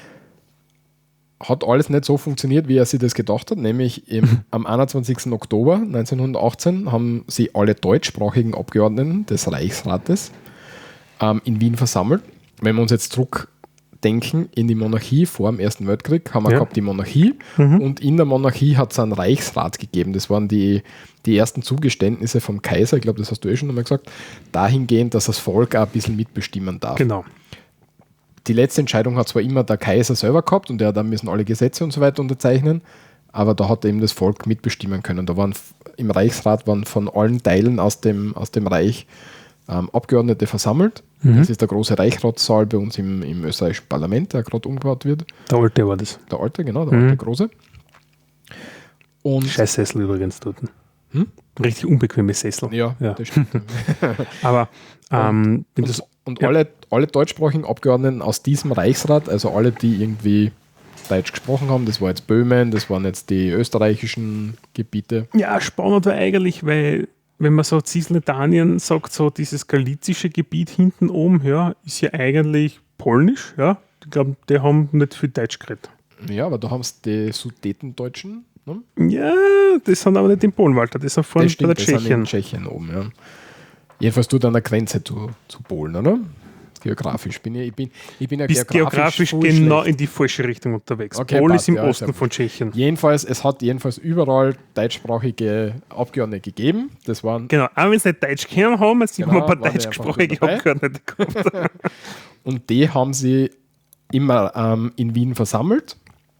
Speaker 2: Hat alles nicht so funktioniert, wie er sich das gedacht hat, nämlich im, am einundzwanzigsten Oktober neunzehnhundertachtzehn haben sie alle deutschsprachigen Abgeordneten des Reichsrates ähm, in Wien versammelt. Wenn wir uns jetzt zurückdenken in die Monarchie vor dem Ersten Weltkrieg, haben wir ja. gehabt die Monarchie mhm. und in der Monarchie hat es einen Reichsrat gegeben. Das waren die, die ersten Zugeständnisse vom Kaiser, ich glaube, das hast du eh schon einmal gesagt, dahingehend, dass das Volk auch ein bisschen mitbestimmen darf.
Speaker 1: Genau.
Speaker 2: Die letzte Entscheidung hat zwar immer der Kaiser selber gehabt und der da müssen alle Gesetze und so weiter unterzeichnen, aber da hat eben das Volk mitbestimmen können. Da waren im Reichsrat waren von allen Teilen aus dem, aus dem Reich ähm, Abgeordnete versammelt. Mhm. Das ist der große Reichsratssaal bei uns im, im österreichischen Parlament, der gerade umgebaut wird.
Speaker 1: Der alte war das.
Speaker 2: Der alte, genau, der mhm. alte große. Und
Speaker 1: Scheiß Sessel übrigens dort. Hm? Richtig unbequeme Sessel.
Speaker 2: Ja,
Speaker 1: ja.
Speaker 2: das stimmt.
Speaker 1: aber ähm,
Speaker 2: und,
Speaker 1: das,
Speaker 2: und
Speaker 1: ja.
Speaker 2: alle, alle deutschsprachigen Abgeordneten aus diesem Reichsrat, also alle, die irgendwie Deutsch gesprochen haben, das war jetzt Böhmen, das waren jetzt die österreichischen Gebiete.
Speaker 1: Ja, spannend war eigentlich, weil wenn man so Cisletanien sagt, so dieses galizische Gebiet hinten oben, ja, ist ja eigentlich polnisch, ja. Ich glaube, die haben nicht viel Deutsch geredet.
Speaker 2: Ja, aber da haben es die Sudetendeutschen. Ne?
Speaker 1: Ja, das sind aber nicht in Polen, Walter, das sind vorne bei der
Speaker 2: das
Speaker 1: Tschechien.
Speaker 2: Sind in Tschechien oben, ja. Jedenfalls tut an der Grenze zu, zu Polen, oder? Geografisch bin ich, ich bin, ich bin ja
Speaker 1: Bist
Speaker 2: geografisch,
Speaker 1: geografisch genau in die falsche Richtung unterwegs.
Speaker 2: Okay,
Speaker 1: Polen
Speaker 2: passt,
Speaker 1: ist im
Speaker 2: ja,
Speaker 1: Osten
Speaker 2: sehr
Speaker 1: von Tschechien.
Speaker 2: Jedenfalls, es hat jedenfalls überall deutschsprachige Abgeordnete gegeben. Das waren
Speaker 1: Genau, auch wenn sie nicht Deutsch kennen haben, jetzt
Speaker 2: Genau,
Speaker 1: haben wir ein paar
Speaker 2: waren die
Speaker 1: deutschsprachige
Speaker 2: einfach mit
Speaker 1: Abgeordnete gehabt.
Speaker 2: und die haben sie immer ähm, in Wien versammelt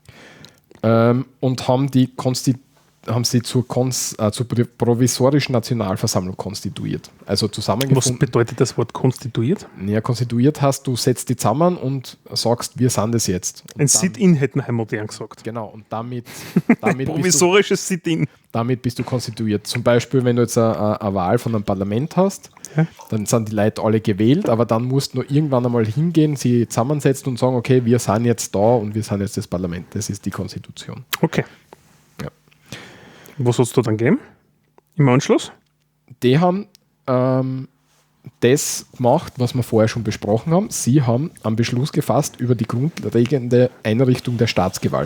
Speaker 2: ähm, und haben die Konsti haben sie zur, Kons äh, zur provisorischen Nationalversammlung konstituiert. Also zusammengefunden.
Speaker 1: Was bedeutet das Wort konstituiert?
Speaker 2: Ja, konstituiert hast, du setzt die zusammen und sagst, wir sind es jetzt. Und
Speaker 1: Ein
Speaker 2: dann,
Speaker 1: Sit-in hätten wir modern gesagt.
Speaker 2: Genau, und damit, damit, bist
Speaker 1: Provisorisches Sit-in.
Speaker 2: du, damit bist du konstituiert. Zum Beispiel, wenn du jetzt eine, eine Wahl von einem Parlament hast,
Speaker 1: Ja.
Speaker 2: dann sind die Leute alle gewählt, aber dann musst du nur irgendwann einmal hingehen, sie zusammensetzen und sagen, okay, wir sind jetzt da und wir sind jetzt das Parlament. Das ist die Konstitution.
Speaker 1: Okay.
Speaker 2: Ja.
Speaker 1: Was soll es da dann geben? Im Anschluss?
Speaker 2: Die haben ähm, das gemacht, was wir vorher schon besprochen haben. Sie haben einen Beschluss gefasst über die grundlegende Einrichtung der Staatsgewalt.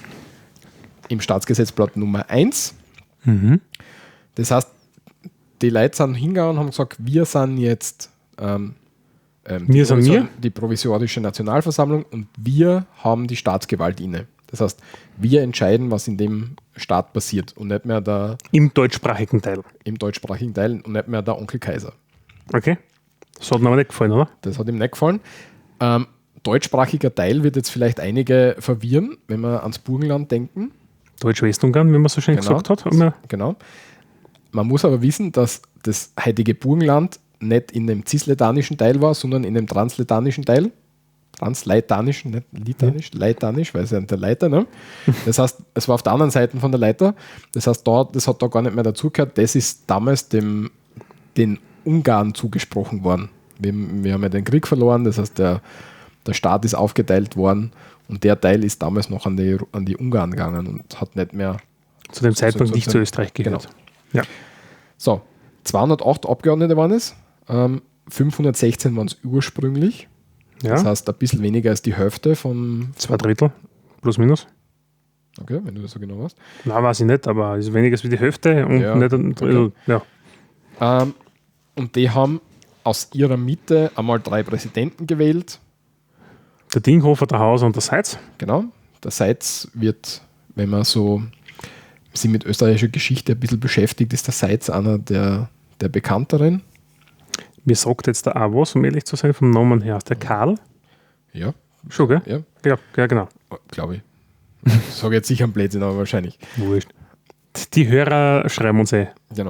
Speaker 2: Im Staatsgesetzblatt Nummer eins.
Speaker 1: Mhm.
Speaker 2: Das heißt, die Leute sind hingegangen und haben gesagt, wir sind jetzt ähm, ähm, die,
Speaker 1: Wir sind
Speaker 2: Provisor-
Speaker 1: wir?
Speaker 2: die provisorische Nationalversammlung und wir haben die Staatsgewalt inne. Das heißt, wir entscheiden, was in dem Staat passiert und nicht mehr der,
Speaker 1: Im deutschsprachigen Teil.
Speaker 2: im deutschsprachigen Teil und nicht mehr der Onkel Kaiser.
Speaker 1: Okay. Das hat mir aber nicht gefallen, oder?
Speaker 2: Das hat ihm nicht gefallen. Ähm, deutschsprachiger Teil wird jetzt vielleicht einige verwirren, wenn wir ans Burgenland denken.
Speaker 1: Deutsch-Westungarn, wie man so schön
Speaker 2: Genau.
Speaker 1: gesagt hat. Und wir-
Speaker 2: Genau. Man muss aber wissen, dass das heutige Burgenland nicht in dem cisletanischen Teil war, sondern in dem transletanischen Teil. Transleitanischen, nicht litanisch, leitanisch, weil es ja der Leiter, ne? Das heißt, es war auf der anderen Seite von der Leiter. Das heißt, da, das hat da gar nicht mehr dazugehört. Das ist damals dem, den Ungarn zugesprochen worden. Wir, wir haben ja den Krieg verloren, das heißt, der, der Staat ist aufgeteilt worden und der Teil ist damals noch an die, an die Ungarn gegangen und hat nicht mehr.
Speaker 1: zu dem Zeitpunkt
Speaker 2: so-
Speaker 1: nicht
Speaker 2: so-
Speaker 1: zu Österreich gehört. Ja.
Speaker 2: So, zweihundertacht Abgeordnete waren es, ähm, fünfhundertsechzehn waren es ursprünglich.
Speaker 1: Ja.
Speaker 2: Das heißt, ein bisschen weniger als die Hälfte von.
Speaker 1: Zwei Drittel, plus minus.
Speaker 2: Okay, wenn du das so genau weißt.
Speaker 1: Na, weiß ich nicht, aber es ist weniger als wie die Hälfte und
Speaker 2: Ja,
Speaker 1: nicht ein Drittel. Ja.
Speaker 2: Ähm, und die haben aus ihrer Mitte einmal drei Präsidenten gewählt.
Speaker 1: Der Dinghofer, der Hauser und der Seitz.
Speaker 2: Genau. Der Seitz wird, wenn man so sich mit österreichischer Geschichte ein bisschen beschäftigt, ist der Seitz einer der, der bekannteren.
Speaker 1: Mir sagt jetzt der auch was, um ehrlich zu sein, vom Namen her. Der Karl.
Speaker 2: Ja,
Speaker 1: Schon, gell?
Speaker 2: ja,
Speaker 1: Ja, ja genau.
Speaker 2: glaube ich. Ich sage jetzt sicher einen Blödsinn, aber wahrscheinlich.
Speaker 1: Wurscht. Die Hörer schreiben uns eh.
Speaker 2: Genau.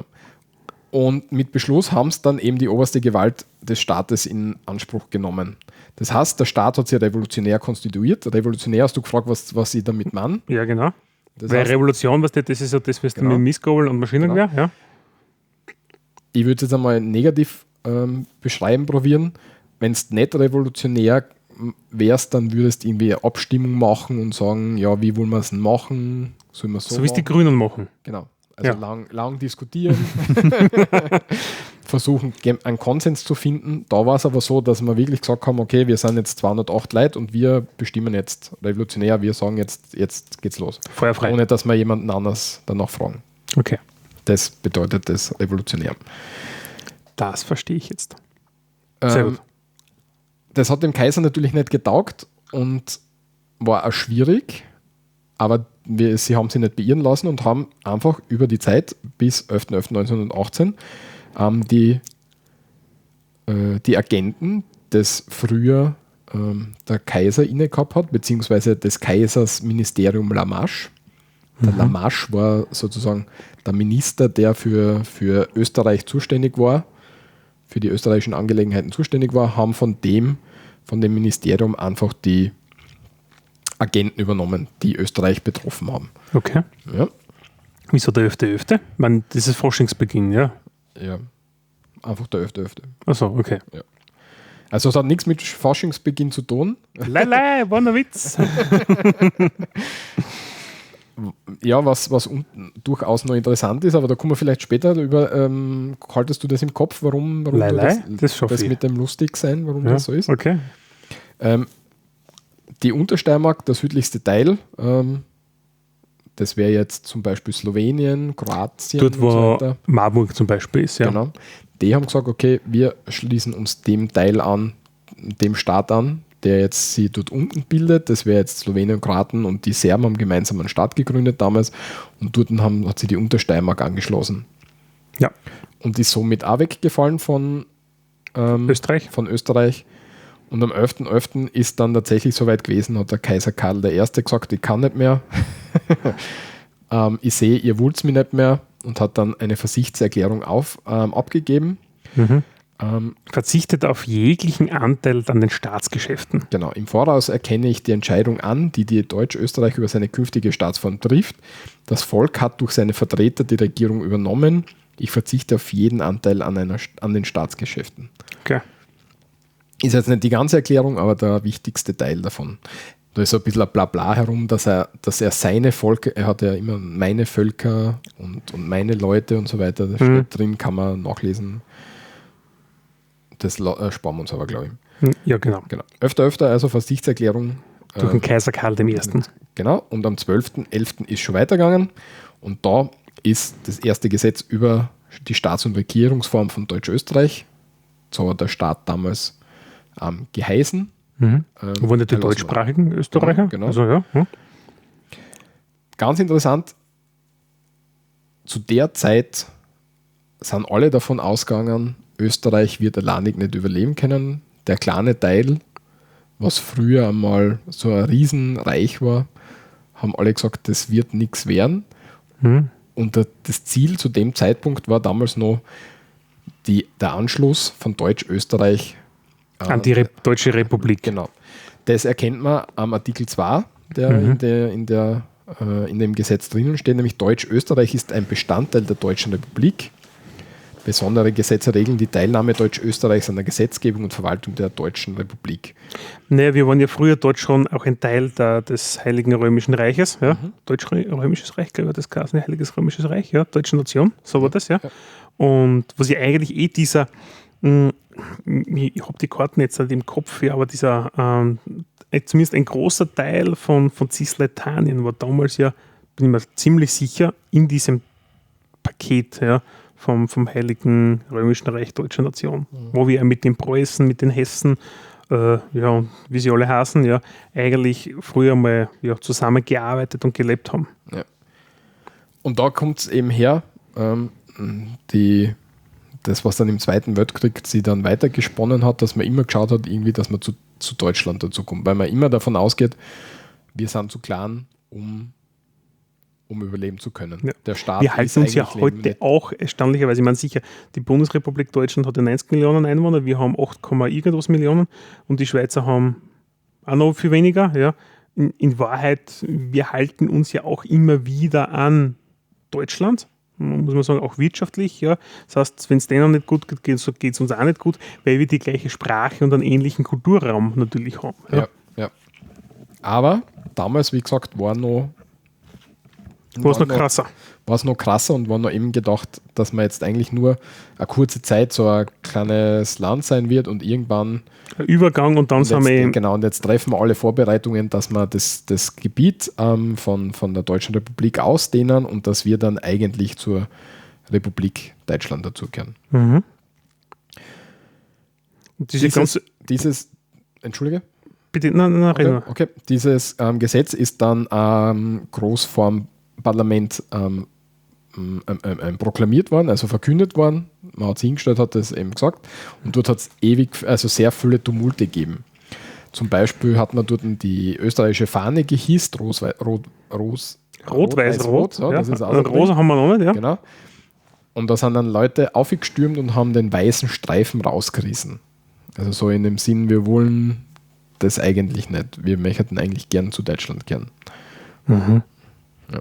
Speaker 2: Und mit Beschluss haben es dann eben die oberste Gewalt des Staates in Anspruch genommen. Das heißt, der Staat hat sich revolutionär konstituiert. Revolutionär hast du gefragt, was, was ich damit meine.
Speaker 1: Ja, genau.
Speaker 2: Das
Speaker 1: Weil
Speaker 2: heißt,
Speaker 1: Revolution, was das, das ist ja das, was
Speaker 2: Genau.
Speaker 1: mit Missgabel und Maschinengewehr, ja.
Speaker 2: ich würde es jetzt einmal negativ ähm, beschreiben, probieren. Wenn es nicht revolutionär wärst, dann würdest du irgendwie eine Abstimmung machen und sagen, ja, wie wollen wir es denn machen? Sollen wir so
Speaker 1: So wie es die
Speaker 2: machen?
Speaker 1: Grünen machen.
Speaker 2: Genau. Also
Speaker 1: Ja.
Speaker 2: lang, lang diskutieren, versuchen, gem- einen Konsens zu finden. Da war es aber so, dass wir wirklich gesagt haben, okay, wir sind jetzt zweihundertacht Leute und wir bestimmen jetzt revolutionär, wir sagen jetzt, jetzt geht's los.
Speaker 1: Feuerfrei.
Speaker 2: Ohne, dass wir jemanden anders danach fragen.
Speaker 1: Okay.
Speaker 2: Das bedeutet das revolutionär.
Speaker 1: Das verstehe ich jetzt. Sehr
Speaker 2: Ähm,
Speaker 1: gut.
Speaker 2: das hat dem Kaiser natürlich nicht getaugt und war auch schwierig, aber wir, sie haben sich nicht beirren lassen und haben einfach über die Zeit bis elfter elfter neunzehnhundertachtzehn ähm, die, äh, die Agenten, das früher ähm, der Kaiser inne gehabt hat, beziehungsweise des Kaisers Ministerium La Marche. Der La Marche war sozusagen der Minister, der für, für Österreich zuständig war, für die österreichischen Angelegenheiten zuständig war, haben von dem, von dem Ministerium einfach die Agenten übernommen, die Österreich betroffen haben.
Speaker 1: Okay.
Speaker 2: Ja,
Speaker 1: Wieso der elfter elfter? Ich meine, das ist Forschungsbeginn, ja.
Speaker 2: ja. Einfach der elfter elfter
Speaker 1: Achso, okay.
Speaker 2: Also es hat nichts mit Forschungsbeginn zu tun.
Speaker 1: Lei, war ein Witz.
Speaker 2: Ja, was, was unten durchaus noch interessant ist, aber da kommen wir vielleicht später über, ähm, haltest du das im Kopf, warum, warum
Speaker 1: Lei,
Speaker 2: du
Speaker 1: lei,
Speaker 2: das,
Speaker 1: das schaffe
Speaker 2: das
Speaker 1: ich.
Speaker 2: mit dem Lustigsein, warum
Speaker 1: Ja,
Speaker 2: das so ist?
Speaker 1: okay.
Speaker 2: Ähm, die Untersteiermark, der südlichste Teil, ähm, das wäre jetzt zum Beispiel Slowenien, Kroatien
Speaker 1: Dort,
Speaker 2: und
Speaker 1: wo
Speaker 2: so weiter.
Speaker 1: Marburg zum Beispiel ist, ja.
Speaker 2: Genau. Die haben gesagt, okay, wir schließen uns dem Teil an, dem Staat an, der jetzt sie dort unten bildet. Das wäre jetzt Slowenien und Kroatien und die Serben haben gemeinsam einen Staat gegründet damals und dort haben, hat sie die Untersteiermark angeschlossen.
Speaker 1: Ja.
Speaker 2: Und ist somit auch weggefallen von ähm,
Speaker 1: Österreich.
Speaker 2: Von Österreich. Und am elften elften ist dann tatsächlich soweit gewesen, hat der Kaiser Karl der Erste gesagt, ich kann nicht mehr. ähm, ich sehe, ihr wollt mich nicht mehr und hat dann eine Verzichtserklärung auf, ähm, abgegeben.
Speaker 1: Mhm.
Speaker 2: Ähm,
Speaker 1: Verzichtet auf jeglichen Anteil an den Staatsgeschäften.
Speaker 2: Genau, im Voraus erkenne ich die Entscheidung an, die die Deutsch-Österreich über seine künftige Staatsform trifft. Das Volk hat durch seine Vertreter die Regierung übernommen. Ich verzichte auf jeden Anteil an, einer, an den Staatsgeschäften.
Speaker 1: Okay.
Speaker 2: Ist jetzt nicht die ganze Erklärung, aber der wichtigste Teil davon. Da ist so ein bisschen ein Blabla herum, dass er, dass er seine Volker, er hat ja immer meine Völker und, und meine Leute und so weiter, das
Speaker 1: Mhm.
Speaker 2: steht drin, kann man nachlesen. Das äh, sparen wir uns aber, glaube ich.
Speaker 1: Ja, genau.
Speaker 2: Genau. Öfter, öfter, also Verzichtserklärung.
Speaker 1: Durch den Kaiser Karl der Erste.
Speaker 2: Genau, und am zwölften elften ist schon weitergegangen und da ist das erste Gesetz über die Staats- und Regierungsform von Deutsch-Österreich, so hat der Staat damals ähm, geheißen.
Speaker 1: Mhm.
Speaker 2: Ähm,
Speaker 1: Wo waren die
Speaker 2: erlassen
Speaker 1: deutschsprachigen Österreicher?
Speaker 2: Ja, genau.
Speaker 1: Also, ja. Hm.
Speaker 2: Ganz interessant, zu der Zeit sind alle davon ausgegangen, Österreich wird alleinig nicht überleben können. Der kleine Teil, was früher einmal so ein Riesenreich war, haben alle gesagt, das wird nichts werden.
Speaker 1: Mhm.
Speaker 2: Und das Ziel zu dem Zeitpunkt war damals noch die, der Anschluss von Deutsch-Österreich äh,
Speaker 1: An die Re Deutsche Republik.
Speaker 2: Genau. Das erkennt man am Artikel zwei, der,
Speaker 1: Mhm.
Speaker 2: in, der, in, der äh, in dem Gesetz drinnen steht, nämlich Deutsch-Österreich ist ein Bestandteil der Deutschen Republik. Besondere Gesetze regeln die Teilnahme Deutsch-Österreichs an der Gesetzgebung und Verwaltung der Deutschen Republik.
Speaker 1: Naja, wir waren ja früher dort schon auch ein Teil der, des Heiligen Römischen Reiches. Ja?
Speaker 2: Mhm.
Speaker 1: Deutsch-Römisches Reich, glaube ich, das gab Heiliges Römisches Reich, ja, Deutsche Nation, so war das, ja.
Speaker 2: Ja.
Speaker 1: Und was ja eigentlich eh dieser, mh, ich habe die Karten jetzt nicht im Kopf, ja, aber dieser, ähm, zumindest ein großer Teil von, von Cisleithanien war damals ja, bin ich mir ziemlich sicher, in diesem Paket, ja, vom, vom Heiligen Römischen Reich Deutscher Nation, mhm. wo wir mit den Preußen, mit den Hessen, äh, ja, und wie sie alle heißen, ja, eigentlich früher mal ja, zusammengearbeitet und gelebt haben.
Speaker 2: Ja. Und da kommt es eben her, ähm, die, das, was dann im Zweiten Weltkrieg sie dann weitergesponnen hat, dass man immer geschaut hat, irgendwie, dass man zu, zu Deutschland dazu kommt, weil man immer davon ausgeht, wir sind zu klein, um um überleben zu können.
Speaker 1: Ja.
Speaker 2: Der Staat
Speaker 1: wir halten uns ja heute
Speaker 2: nicht.
Speaker 1: auch erstaunlicherweise, ich meine sicher, die Bundesrepublik Deutschland hat ja neunzig Millionen Einwohner, wir haben acht, irgendwas Millionen und die Schweizer haben auch noch viel weniger. Ja. In, in Wahrheit, wir halten uns ja auch immer wieder an Deutschland, muss man sagen, auch wirtschaftlich. Ja. Das heißt, wenn es denen nicht gut geht, so geht es uns auch nicht gut, weil wir die gleiche Sprache und einen ähnlichen Kulturraum natürlich haben. Ja.
Speaker 2: Ja, ja. Aber damals, wie gesagt, war noch
Speaker 1: War es noch krasser.
Speaker 2: War es noch krasser und war noch eben gedacht, dass man jetzt eigentlich nur eine kurze Zeit so ein kleines Land sein wird und irgendwann
Speaker 1: Ein Übergang und dann
Speaker 2: und
Speaker 1: sind wir
Speaker 2: jetzt,
Speaker 1: eben.
Speaker 2: genau, und jetzt treffen wir alle Vorbereitungen, dass wir das, das Gebiet ähm, von, von der Deutschen Republik ausdehnen und dass wir dann eigentlich zur Republik Deutschland dazugehören.
Speaker 1: Mhm. Und diese
Speaker 2: Dieses,
Speaker 1: ganze.
Speaker 2: dieses, Entschuldige?
Speaker 1: Bitte, nein, nein,
Speaker 2: Okay,
Speaker 1: nein.
Speaker 2: okay. Dieses ähm, Gesetz ist dann ähm, Großformparlament ähm, ähm, ähm, ähm, proklamiert worden, also verkündet worden. Man hat es hingestellt, hat es eben gesagt. Und dort hat es ewig, also sehr viele Tumulte gegeben. Zum Beispiel hat man dort die österreichische Fahne gehisst, Ros, Rot, Ros,
Speaker 1: Rot-Weiß-Rot.
Speaker 2: Ja, das ist auch
Speaker 1: Eine Rosa haben wir noch nicht, ja.
Speaker 2: Genau. Und da sind dann Leute aufgestürmt und haben den weißen Streifen rausgerissen. Also so in dem Sinn, wir wollen das eigentlich nicht. Wir möchten eigentlich gern zu Deutschland gern.
Speaker 1: Mhm.
Speaker 2: Ja.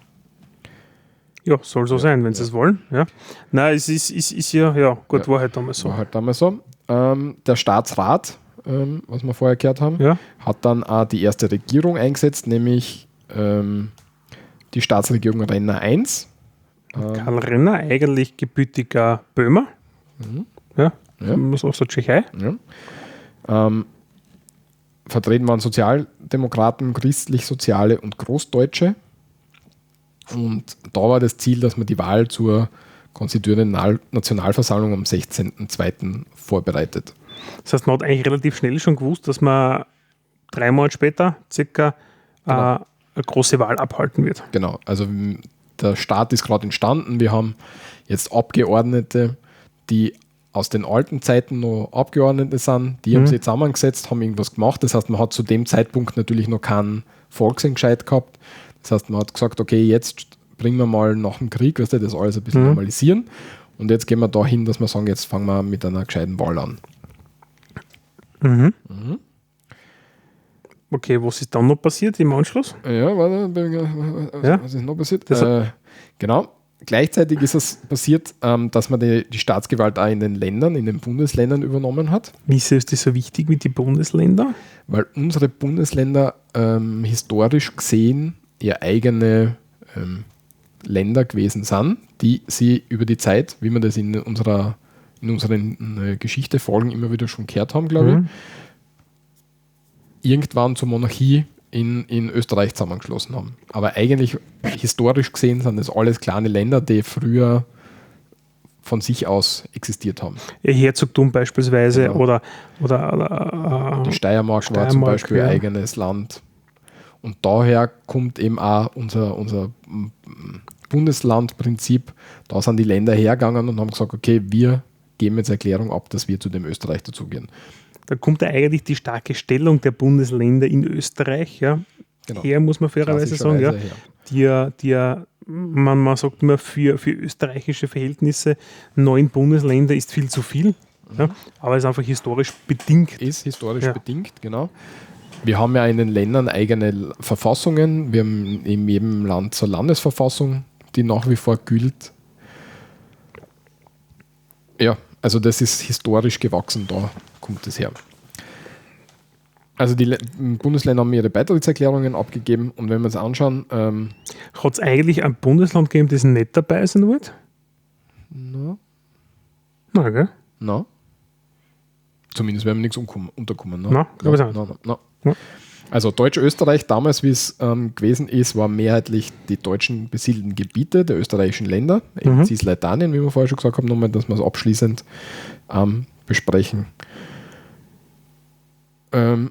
Speaker 1: Ja, soll so
Speaker 2: Ja,
Speaker 1: sein, wenn
Speaker 2: ja.
Speaker 1: sie es wollen. Ja. Nein, es ist, ist, ist ja, ja, gut,
Speaker 2: Ja.
Speaker 1: war halt damals so.
Speaker 2: War halt damals so. Ähm, der Staatsrat, ähm, was wir vorher gehört haben,
Speaker 1: Ja.
Speaker 2: hat dann auch die erste Regierung eingesetzt, nämlich ähm, die Staatsregierung Renner eins. Ähm,
Speaker 1: Karl Renner, eigentlich gebürtiger Böhmer.
Speaker 2: Mhm.
Speaker 1: Ja,
Speaker 2: Ja.
Speaker 1: muss aus der Tschechei.
Speaker 2: Ja. Ähm, vertreten waren Sozialdemokraten, Christlich-Soziale und Großdeutsche. Und da war das Ziel, dass man die Wahl zur konstituierenden Nationalversammlung am sechzehnten zweiten vorbereitet.
Speaker 1: Das heißt, man hat eigentlich relativ schnell schon gewusst, dass man drei Monate später circa genau. äh, eine große Wahl abhalten wird.
Speaker 2: Genau, also der Staat ist gerade entstanden. Wir haben jetzt Abgeordnete, die aus den alten Zeiten noch Abgeordnete sind. Die mhm. haben sich zusammengesetzt, haben irgendwas gemacht. Das heißt, man hat zu dem Zeitpunkt natürlich noch keinen Volksentscheid gehabt. Das heißt, man hat gesagt, okay, jetzt bringen wir mal nach dem Krieg, weißt du, das alles ein bisschen mhm. normalisieren. Und jetzt gehen wir dahin, dass wir sagen, jetzt fangen wir mit einer gescheiten Wahl an.
Speaker 1: Mhm. Mhm. Okay, was ist dann noch passiert im Anschluss?
Speaker 2: Ja, warte, ja? was ist noch passiert? Äh, genau. Gleichzeitig ist es passiert, ähm, dass man die, die Staatsgewalt auch in den Ländern, in den Bundesländern übernommen hat.
Speaker 1: Wieso ist das so wichtig mit den Bundesländern?
Speaker 2: Weil unsere Bundesländer ähm, historisch gesehen eher eigene ähm, Länder gewesen sind, die sie über die Zeit, wie wir das in unserer in unseren äh, Geschichte-Folgen immer wieder schon gehört haben, glaube
Speaker 1: Mhm.
Speaker 2: ich, irgendwann zur Monarchie in, in Österreich zusammengeschlossen haben. Aber eigentlich historisch gesehen sind das alles kleine Länder, die früher von sich aus existiert haben.
Speaker 1: Ja, Herzogtum beispielsweise
Speaker 2: Genau.
Speaker 1: oder, oder, oder
Speaker 2: die Steiermark,
Speaker 1: Steiermark
Speaker 2: war zum Beispiel
Speaker 1: ja.
Speaker 2: ein eigenes Land. Und daher kommt eben auch unser, unser Bundeslandprinzip. Da sind die Länder hergegangen und haben gesagt, okay, wir geben jetzt Erklärung ab, dass wir zu dem Österreich dazugehen.
Speaker 1: Da kommt ja eigentlich die starke Stellung der Bundesländer in Österreich ja,
Speaker 2: Genau.
Speaker 1: her, muss man fairerweise sagen. Ja, die ja, die ja man, man sagt immer, für, für österreichische Verhältnisse neun Bundesländer ist viel zu viel. Mhm. Ja, aber es ist einfach historisch bedingt.
Speaker 2: Ist historisch
Speaker 1: ja.
Speaker 2: bedingt, genau. Wir haben ja in den Ländern eigene Verfassungen. Wir haben in jedem Land so eine Landesverfassung, die nach wie vor gilt. Ja, also das ist historisch gewachsen, da kommt es her. Also die Le- Bundesländer haben ihre Beitrittserklärungen abgegeben und wenn wir uns anschauen... Ähm,
Speaker 1: Hat es eigentlich ein Bundesland gegeben, das nicht dabei sein wird?
Speaker 2: No.
Speaker 1: Nein, gell?
Speaker 2: No. Zumindest werden wir nichts umkommen, unterkommen. No?
Speaker 1: No,
Speaker 2: no, no, no, no. no. Also Deutsch-Österreich, damals wie es ähm, gewesen ist, waren mehrheitlich die deutschen besiedelten Gebiete der österreichischen Länder, in mhm. Cisleitanien, wie wir vorher schon gesagt haben, nochmal, dass wir es abschließend ähm, besprechen. Ähm,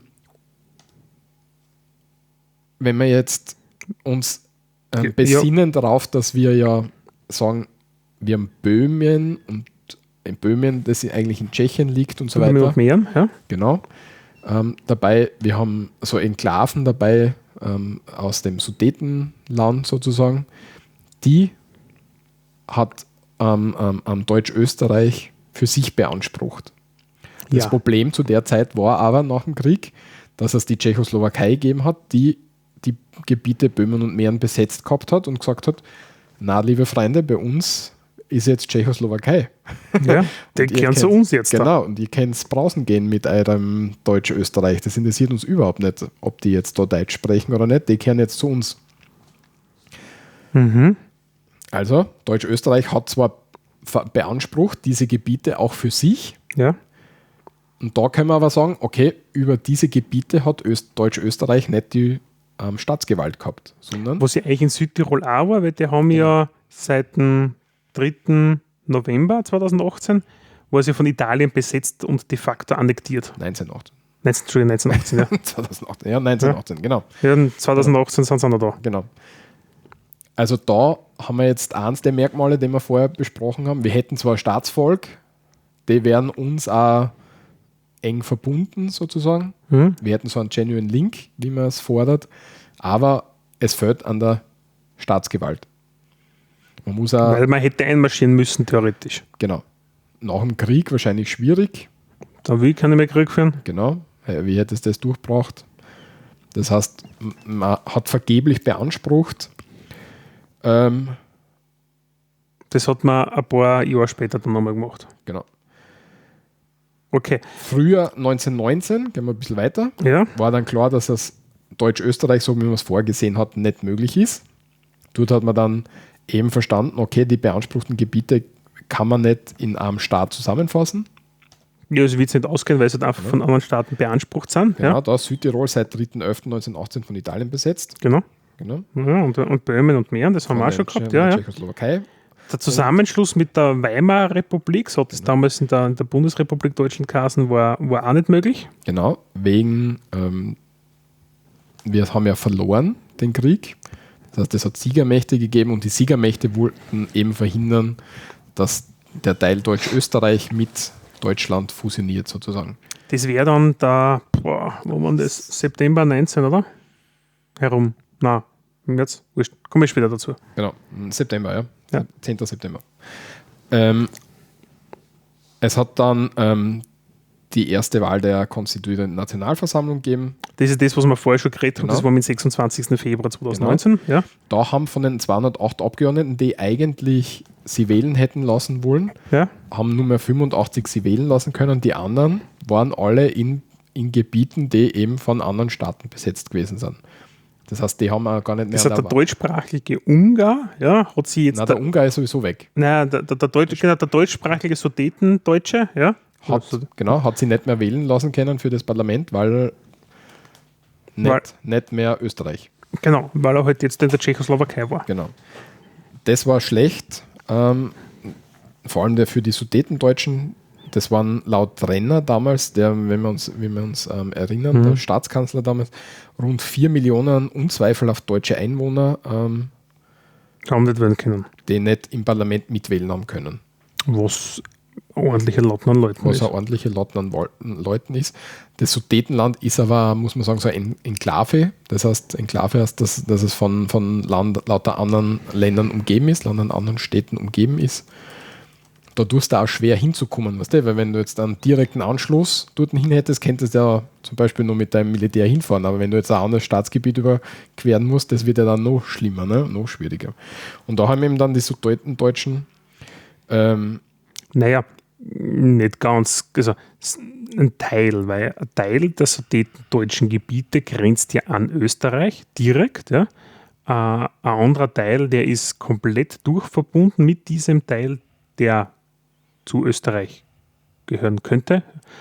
Speaker 2: wenn wir jetzt uns ähm, besinnen ja. darauf, dass wir ja sagen, wir haben Böhmen und in Böhmen, das eigentlich in Tschechien liegt und so weiter.
Speaker 1: Noch mehr, ja.
Speaker 2: Genau. Ähm, dabei, wir haben so Enklaven dabei ähm, aus dem Sudetenland sozusagen. Die hat ähm, ähm, Deutsch-Österreich für sich beansprucht. Das
Speaker 1: ja.
Speaker 2: Problem zu der Zeit war aber nach dem Krieg, dass es die Tschechoslowakei gegeben hat, die die Gebiete Böhmen und Mähren besetzt gehabt hat und gesagt hat, na, liebe Freunde, bei uns ist jetzt Tschechoslowakei.
Speaker 1: Ja, die gehören zu uns jetzt.
Speaker 2: Genau,
Speaker 1: da.
Speaker 2: und ihr könnt brausen gehen mit eurem Deutsch-Österreich. Das interessiert uns überhaupt nicht, ob die jetzt da Deutsch sprechen oder nicht. Die gehören jetzt zu uns.
Speaker 1: Mhm.
Speaker 2: Also, Deutsch-Österreich hat zwar beansprucht diese Gebiete auch für sich.
Speaker 1: Ja.
Speaker 2: Und da können wir aber sagen, okay, über diese Gebiete hat Öst- Deutsch-Österreich nicht die ähm, Staatsgewalt gehabt, sondern...
Speaker 1: Was ja eigentlich in Südtirol auch war, weil die haben ja, ja seit dem dritten November zweitausendachtzehn war sie von Italien besetzt und de facto annektiert.
Speaker 2: neunzehnhundertachtzehn.
Speaker 1: neunzehn, Entschuldigung, neunzehnhundertachtzehn, ja.
Speaker 2: zweitausendachtzehn, ja, neunzehnhundertachtzehn, ja. genau.
Speaker 1: Ja, zweitausendachtzehn sind sie noch da.
Speaker 2: Genau. Also da haben wir jetzt eins der Merkmale, die wir vorher besprochen haben. Wir hätten zwar ein Staatsvolk, die wären uns auch eng verbunden sozusagen.
Speaker 1: Mhm.
Speaker 2: Wir hätten so einen genuine Link, wie man es fordert, aber es fehlt an der Staatsgewalt. Man muss auch,
Speaker 1: Weil man hätte einmarschieren müssen, theoretisch.
Speaker 2: Genau. Nach dem Krieg wahrscheinlich schwierig.
Speaker 1: Da will keiner mehr Krieg führen.
Speaker 2: Genau. Wie hätte es das durchgebracht? Das heißt, man hat vergeblich beansprucht. Ähm,
Speaker 1: das hat man ein paar Jahre später dann nochmal gemacht.
Speaker 2: Genau.
Speaker 1: Okay.
Speaker 2: Früher neunzehnhundertneunzehn, gehen wir ein bisschen weiter,
Speaker 1: ja.
Speaker 2: war dann klar, dass das Deutsch-Österreich, so wie man es vorgesehen hat, nicht möglich ist. Dort hat man dann eben verstanden, okay, die beanspruchten Gebiete kann man nicht in einem Staat zusammenfassen.
Speaker 1: Ja, also wird es nicht ausgehen, weil sie halt einfach ja. von anderen Staaten beansprucht sind.
Speaker 2: Genau,
Speaker 1: ja.
Speaker 2: da ist Südtirol seit dritter elfter neunzehnhundertachtzehn von Italien besetzt.
Speaker 1: Genau.
Speaker 2: genau.
Speaker 1: Ja, und, und Böhmen und Mähren, das haben wir auch schon gehabt. Ja, ja.
Speaker 2: Tschechoslowakei.
Speaker 1: Der Zusammenschluss mit der Weimarer Republik, so hat es
Speaker 2: Genau.
Speaker 1: damals in der, in der Bundesrepublik Deutschland geheißen, war, war auch nicht möglich.
Speaker 2: Genau, wegen, ähm, wir haben ja verloren den Krieg. Das heißt, es hat Siegermächte gegeben und die Siegermächte wollten eben verhindern, dass der Teil Deutsch-Österreich mit Deutschland fusioniert sozusagen.
Speaker 1: Das wäre dann der, boah, wo war das? September neunzehn, oder? Herum. Nein, im März. Wurscht. Komme ich später dazu.
Speaker 2: Genau, im September, ja.
Speaker 1: Ja.
Speaker 2: zehnten September. Ähm, es hat dann ähm, die erste Wahl der konstituierenden Nationalversammlung gegeben.
Speaker 1: Das ist das, was wir vorher schon geredet haben.
Speaker 2: Genau.
Speaker 1: Das war am sechsundzwanzigsten Februar zweitausendneunzehn. Ja.
Speaker 2: Da haben von den zweihundertacht Abgeordneten, die eigentlich sie wählen hätten lassen wollen,
Speaker 1: Ja.
Speaker 2: haben nur mehr fünfundachtzig sie wählen lassen können. Die anderen waren alle in, in Gebieten, die eben von anderen Staaten besetzt gewesen sind. Das heißt, die haben auch gar nicht mehr...
Speaker 1: Das hat
Speaker 2: an
Speaker 1: der
Speaker 2: der-
Speaker 1: deutschsprachige Ungar, ja, hat sie jetzt...
Speaker 2: Nein, der Ungar ist sowieso weg.
Speaker 1: Nein, der, der, der, Deutsch, genau, der deutschsprachige Sudetendeutsche, ja.
Speaker 2: Hat,
Speaker 1: Also,
Speaker 2: genau, hat sie nicht mehr wählen lassen können für das Parlament, weil nicht,
Speaker 1: Weil-
Speaker 2: nicht mehr Österreich.
Speaker 1: genau, weil er halt jetzt in der Tschechoslowakei war.
Speaker 2: Genau. Das war schlecht, ähm, vor allem der für die Sudetendeutschen. Das waren laut Renner damals, der, wenn wir uns, wenn wir uns ähm, erinnern,
Speaker 1: Mhm.
Speaker 2: der Staatskanzler damals, rund vier Millionen unzweifelhaft deutsche Einwohner, ähm,
Speaker 1: Haben nicht werden können.
Speaker 2: die nicht im Parlament mitwählen haben können.
Speaker 1: Was ordentliche Latten an Leuten
Speaker 2: Was
Speaker 1: ist.
Speaker 2: eine ordentliche Latten an Wol- Leuten ist. Das Sudetenland ist aber, muss man sagen, so ein Enklave. Das heißt, Enklave heißt, dass, dass es von, von Land, lauter anderen Ländern umgeben ist, lauter anderen Städten umgeben ist. Da tust du auch schwer hinzukommen, weißt du? Weil wenn du jetzt einen direkten Anschluss dort hin hättest, könntest du ja zum Beispiel nur mit deinem Militär hinfahren. Aber wenn du jetzt ein anderes Staatsgebiet überqueren musst, das wird ja dann noch schlimmer, ne? Noch schwieriger. Und da haben eben dann die Sudetendeutschen ähm,
Speaker 1: Naja, nicht ganz. Also s- ein Teil, weil ein Teil der sudetendeutschen Gebiete grenzt ja an Österreich direkt. Ja. Äh, ein anderer Teil, der ist komplett durchverbunden mit diesem Teil, der zu Österreich gehören könnte.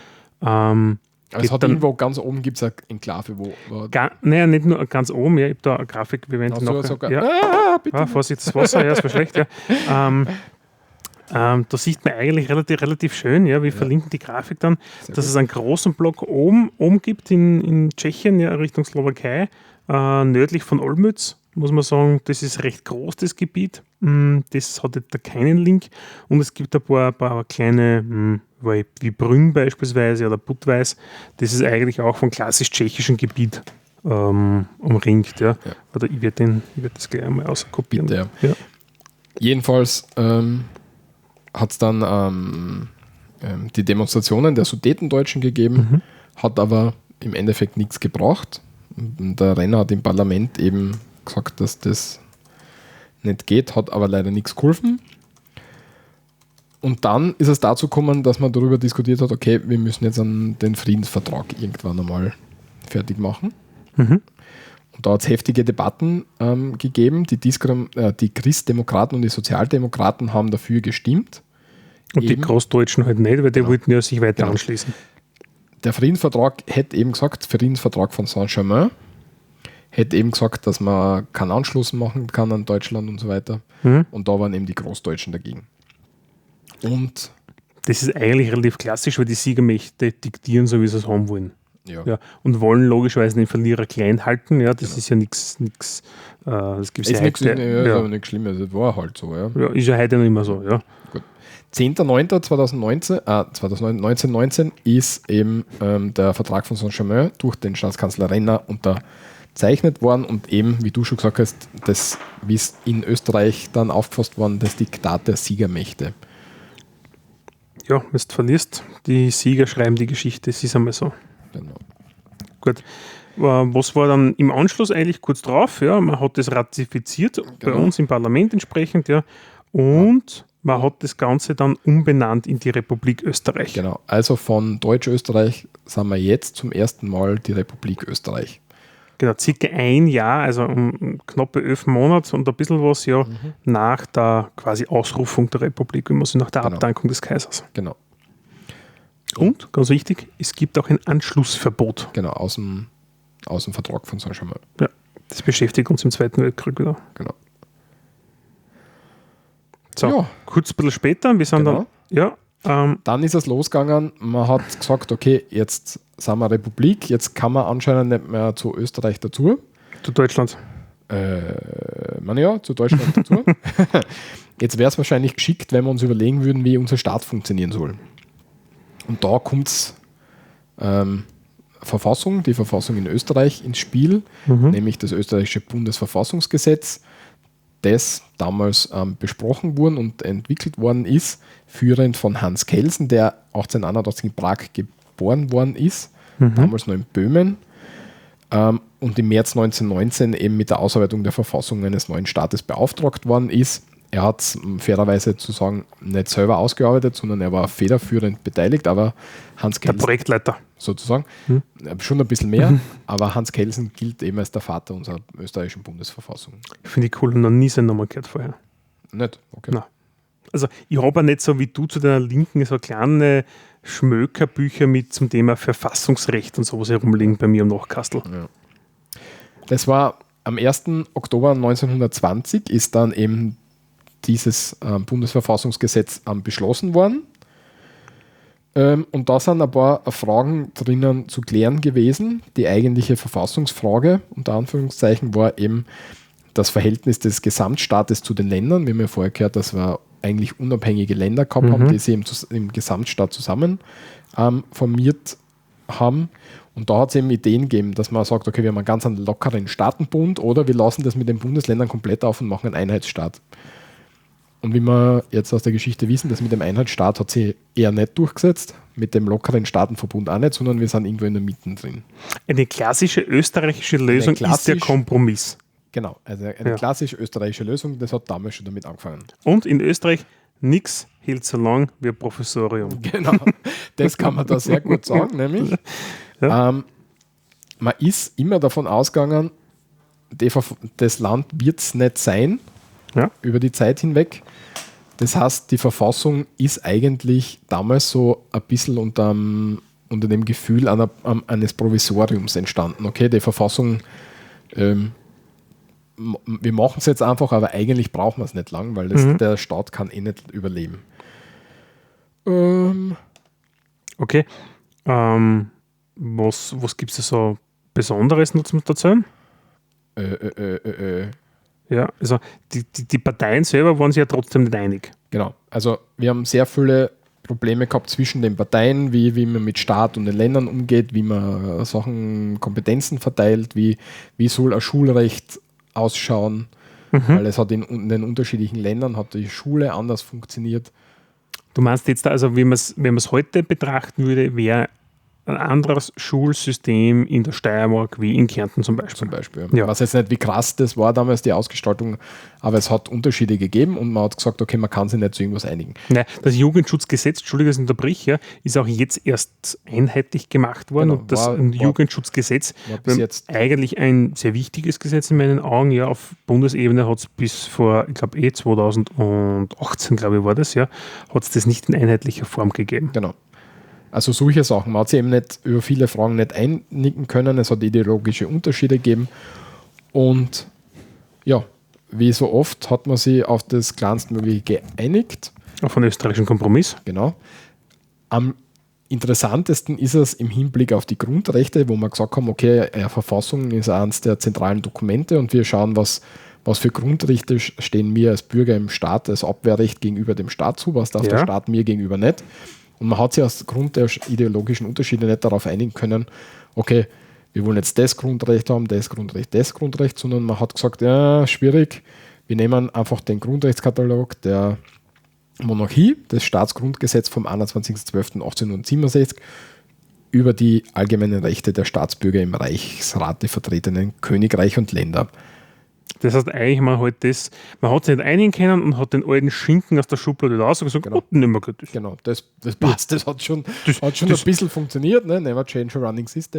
Speaker 1: Ähm,
Speaker 2: Aber es
Speaker 1: geht
Speaker 2: hat
Speaker 1: dann-
Speaker 2: irgendwo ganz oben gibt es eine Enklave, wo. wo
Speaker 1: Ga, naja, nicht nur ganz oben, ja, ich habe da eine Grafik, wir werden
Speaker 2: Ach
Speaker 1: die
Speaker 2: so,
Speaker 1: nachher-
Speaker 2: sogar.
Speaker 1: ja.
Speaker 2: Ah, bitte.
Speaker 1: Ah, Vorsicht, das Wasser, ja, das war schlecht. Ja. Ähm, ähm, da sieht man eigentlich relativ, relativ schön, ja, wir verlinken die Grafik dann,
Speaker 2: Sehr
Speaker 1: dass
Speaker 2: gut.
Speaker 1: es einen großen Block oben, oben gibt in, in Tschechien, ja, Richtung Slowakei, äh, nördlich von Olmütz, muss man sagen, das ist recht groß, das Gebiet. Mm, Das hat jetzt da keinen Link und es gibt ein paar, paar kleine, mm, wie wie Brünn beispielsweise oder Budweis, das ist eigentlich auch von klassisch tschechischem Gebiet ähm, umringt. Ja.
Speaker 2: Ja.
Speaker 1: Oder ich werde den- ich werd das gleich einmal auskopieren.
Speaker 2: Bitte,
Speaker 1: Ja.
Speaker 2: Jedenfalls ähm, hat es dann ähm, ähm, die Demonstrationen der Sudetendeutschen gegeben,
Speaker 1: Mhm.
Speaker 2: hat aber im Endeffekt nichts gebracht. Und der Renner hat im Parlament eben gesagt, dass das nicht geht, hat aber leider nichts geholfen. Und dann ist es dazu gekommen, dass man darüber diskutiert hat, okay, wir müssen jetzt einen, den Friedensvertrag irgendwann einmal fertig machen.
Speaker 1: Mhm.
Speaker 2: Und da hat es heftige Debatten ähm, gegeben. Die, Diskrim äh, die Christdemokraten und die Sozialdemokraten haben dafür gestimmt.
Speaker 1: Und die
Speaker 2: Eben.
Speaker 1: Großdeutschen halt nicht, weil die
Speaker 2: Genau.
Speaker 1: wollten ja sich weiter
Speaker 2: Genau.
Speaker 1: anschließen.
Speaker 2: Der Friedensvertrag hätte eben gesagt, Friedensvertrag von Saint-Germain, hätte eben gesagt, dass man keinen Anschluss machen kann an Deutschland und so weiter.
Speaker 1: Mhm.
Speaker 2: Und da waren eben die Großdeutschen dagegen. Und
Speaker 1: Das ist eigentlich relativ klassisch, weil die Siegermächte diktieren, so wie sie es haben wollen.
Speaker 2: ja,
Speaker 1: Ja. Und wollen logischerweise den Verlierer klein halten. Ja, das
Speaker 2: Genau.
Speaker 1: ist ja nichts, nichts, äh, das gibt es
Speaker 2: ist
Speaker 1: ja
Speaker 2: nichts
Speaker 1: heute.
Speaker 2: ja, ist
Speaker 1: Ja.
Speaker 2: aber nichts Schlimmes, das war halt so. Ja.
Speaker 1: Ja, ist ja heute noch immer so, ja.
Speaker 2: zehnter neunter zweitausendneunzehn, äh, neunzehnhundertneunzehn ist eben ähm, der Vertrag von Saint-Germain durch den Staatskanzler Renner unterzeichnet worden und eben, wie du schon gesagt hast, das, wie es in Österreich dann aufgefasst worden, das Diktat der Siegermächte.
Speaker 1: Ja, wenn du verlierst, die Sieger schreiben die Geschichte, es ist einmal so.
Speaker 2: Genau.
Speaker 1: Gut. Äh, Was war dann im Anschluss eigentlich kurz drauf? Ja, man hat das ratifiziert bei
Speaker 2: Genau.
Speaker 1: uns im Parlament entsprechend, ja. Und man hat das Ganze dann umbenannt in die Republik Österreich.
Speaker 2: Genau. Also von Deutsch-Österreich sind wir jetzt zum ersten Mal die Republik Österreich.
Speaker 1: Genau, circa ein Jahr, also um knappe elf Monate und ein bisschen was ja
Speaker 2: Mhm.
Speaker 1: nach der quasi Ausrufung der Republik, wenn man so nach der
Speaker 2: Genau.
Speaker 1: Abdankung des Kaisers.
Speaker 2: Genau.
Speaker 1: Und, ganz wichtig, es gibt auch ein Anschlussverbot.
Speaker 2: Genau, aus dem, aus dem Vertrag von Saint-Germain.
Speaker 1: Ja, Das beschäftigt uns im Zweiten Weltkrieg wieder.
Speaker 2: Genau.
Speaker 1: So,
Speaker 2: Ja.
Speaker 1: kurz ein bisschen später, wir sind
Speaker 2: Genau.
Speaker 1: dann, ja, ähm,
Speaker 2: Dann ist es losgegangen, man hat gesagt, okay, jetzt sind wir Republik, jetzt kann man anscheinend nicht mehr zu Österreich dazu.
Speaker 1: zu Deutschland.
Speaker 2: Äh, man ja, zu Deutschland dazu. Jetzt wäre es wahrscheinlich geschickt, wenn wir uns überlegen würden, wie unser Staat funktionieren soll. Und da kommt ähm, Verfassung, die Verfassung in Österreich ins Spiel,
Speaker 1: Mhm.
Speaker 2: nämlich das österreichische Bundesverfassungsgesetz, das damals ähm, besprochen worden und entwickelt worden ist, führend von Hans Kelsen, der achtzehnhunderteinundachtzig in Prag geboren worden ist,
Speaker 1: Mhm.
Speaker 2: damals noch in Böhmen, ähm, und im März neunzehnhundertneunzehn eben mit der Ausarbeitung der Verfassung eines neuen Staates beauftragt worden ist. Er hat es fairerweise zu sagen nicht selber ausgearbeitet, sondern er war federführend beteiligt, aber Hans
Speaker 1: Der
Speaker 2: Kelsen
Speaker 1: Projektleiter.
Speaker 2: sozusagen,
Speaker 1: Hm.
Speaker 2: äh, schon ein bisschen mehr, aber Hans Kelsen gilt eben als der Vater unserer österreichischen Bundesverfassung.
Speaker 1: Finde ich cool und noch nie seinen Namen gehört vorher.
Speaker 2: Nicht? Okay.
Speaker 1: Nein. Also ich habe ja nicht so wie du zu deiner Linken so kleine Schmökerbücher mit zum Thema Verfassungsrecht und sowas herumliegen bei mir am Nachkastel.
Speaker 2: Ja. Das war am ersten Oktober neunzehnhundertzwanzig ist dann eben dieses ähm, Bundesverfassungsgesetz ähm, beschlossen worden. Ähm, und da sind ein paar Fragen drinnen zu klären gewesen. Die eigentliche Verfassungsfrage, unter Anführungszeichen, war eben das Verhältnis des Gesamtstaates zu den Ländern. Wir haben ja vorher gehört, dass wir eigentlich unabhängige Länder gehabt
Speaker 1: Mhm.
Speaker 2: haben, die sie im, Zus- im Gesamtstaat zusammen ähm, formiert haben. Und da hat es eben Ideen gegeben, dass man sagt, okay, wir haben einen ganz einen lockeren Staatenbund oder wir lassen das mit den Bundesländern komplett auf und machen einen Einheitsstaat. Und wie wir jetzt aus der Geschichte wissen, das mit dem Einheitsstaat hat sich eher nicht durchgesetzt, mit dem lockeren Staatenverbund auch nicht, sondern wir sind irgendwo in der Mitte drin.
Speaker 1: Eine klassische österreichische Lösung ist der
Speaker 2: klassisch-
Speaker 1: Kompromiss.
Speaker 2: Genau, also eine
Speaker 1: Ja.
Speaker 2: klassisch österreichische Lösung, das hat damals schon damit angefangen.
Speaker 1: Und in Österreich, nichts hält so lang wie ein Professorium.
Speaker 2: Genau, das kann man da sehr gut sagen, nämlich
Speaker 1: Ja.
Speaker 2: ähm, man ist immer davon ausgegangen, die Verf- das Land wird es nicht sein,
Speaker 1: Ja.
Speaker 2: über die Zeit hinweg. Das heißt, die Verfassung ist eigentlich damals so ein bisschen unter, unter dem Gefühl einer, um, eines Provisoriums entstanden. Okay, die Verfassung, ähm, m- wir machen es jetzt einfach, aber eigentlich brauchen wir es nicht lang, weil das,
Speaker 1: Mhm.
Speaker 2: der Staat kann eh nicht überleben. Ähm,
Speaker 1: Okay. Ähm, was was gibt es da so Besonderes noch zum erzählen?
Speaker 2: äh, äh, äh, äh,
Speaker 1: Ja, also die, die, die Parteien selber waren sich ja trotzdem nicht einig.
Speaker 2: Genau, also wir haben sehr viele Probleme gehabt zwischen den Parteien, wie, wie man mit Staat und den Ländern umgeht, wie man äh, Sachen, Kompetenzen verteilt, wie, wie soll ein Schulrecht ausschauen, weil es hat in, in den unterschiedlichen Ländern hat die Schule anders funktioniert.
Speaker 1: Du meinst jetzt, da, also wenn man es wenn man's heute betrachten würde, wäre ein anderes Schulsystem in der Steiermark wie in Kärnten zum Beispiel.
Speaker 2: Zum Beispiel.
Speaker 1: Ja.
Speaker 2: Ich weiß jetzt nicht, wie krass das war damals, die Ausgestaltung, aber es hat Unterschiede gegeben und man hat gesagt, okay, man kann sich nicht zu irgendwas einigen.
Speaker 1: Nein, das Jugendschutzgesetz, Entschuldige, dass ich unterbrich, ja, ist auch jetzt erst einheitlich gemacht worden.
Speaker 2: Genau,
Speaker 1: und das
Speaker 2: war-
Speaker 1: ein
Speaker 2: war-
Speaker 1: Jugendschutzgesetz
Speaker 2: war bis
Speaker 1: ähm,
Speaker 2: jetzt-
Speaker 1: eigentlich ein sehr wichtiges Gesetz in meinen Augen. Ja, auf Bundesebene hat es bis vor, ich glaube eh zweitausendachtzehn, glaube ich, war das, ja, hat es das nicht in einheitlicher Form gegeben.
Speaker 2: Genau. Also solche Sachen. Man hat sich eben nicht über viele Fragen nicht einigen können. Es hat ideologische Unterschiede gegeben. Und ja, wie so oft hat man sich auf das Kleinstmögliche geeinigt.
Speaker 1: Auf einen österreichischen Kompromiss.
Speaker 2: Genau. Am interessantesten ist es im Hinblick auf die Grundrechte, wo wir gesagt haben, okay, eine Verfassung ist eines der zentralen Dokumente und wir schauen, was, was für Grundrechte stehen mir als Bürger im Staat, als Abwehrrecht gegenüber dem Staat zu, was darf
Speaker 1: Ja.
Speaker 2: der Staat mir gegenüber nicht. Und man hat sich aus Grund der ideologischen Unterschiede nicht darauf einigen können, okay, wir wollen jetzt das Grundrecht haben, das Grundrecht, das Grundrecht, sondern man hat gesagt, ja, schwierig, wir nehmen einfach den Grundrechtskatalog der Monarchie, das Staatsgrundgesetz vom einundzwanzigsten zwölften achtzehnhundertsiebenundsechzig über die allgemeinen Rechte der Staatsbürger im Reichsrate vertretenen Königreich und Länder.
Speaker 1: Das heißt, eigentlich man halt das, man hat sich nicht einigen können und hat den alten Schinken aus der Schublade raus und gesagt,
Speaker 2: Genau.
Speaker 1: gut, nicht mehr gut ist.
Speaker 2: Genau, das, das passt, das hat schon,
Speaker 1: Das-
Speaker 2: hat schon
Speaker 1: das-
Speaker 2: ein bisschen funktioniert, ne? Never change a running system.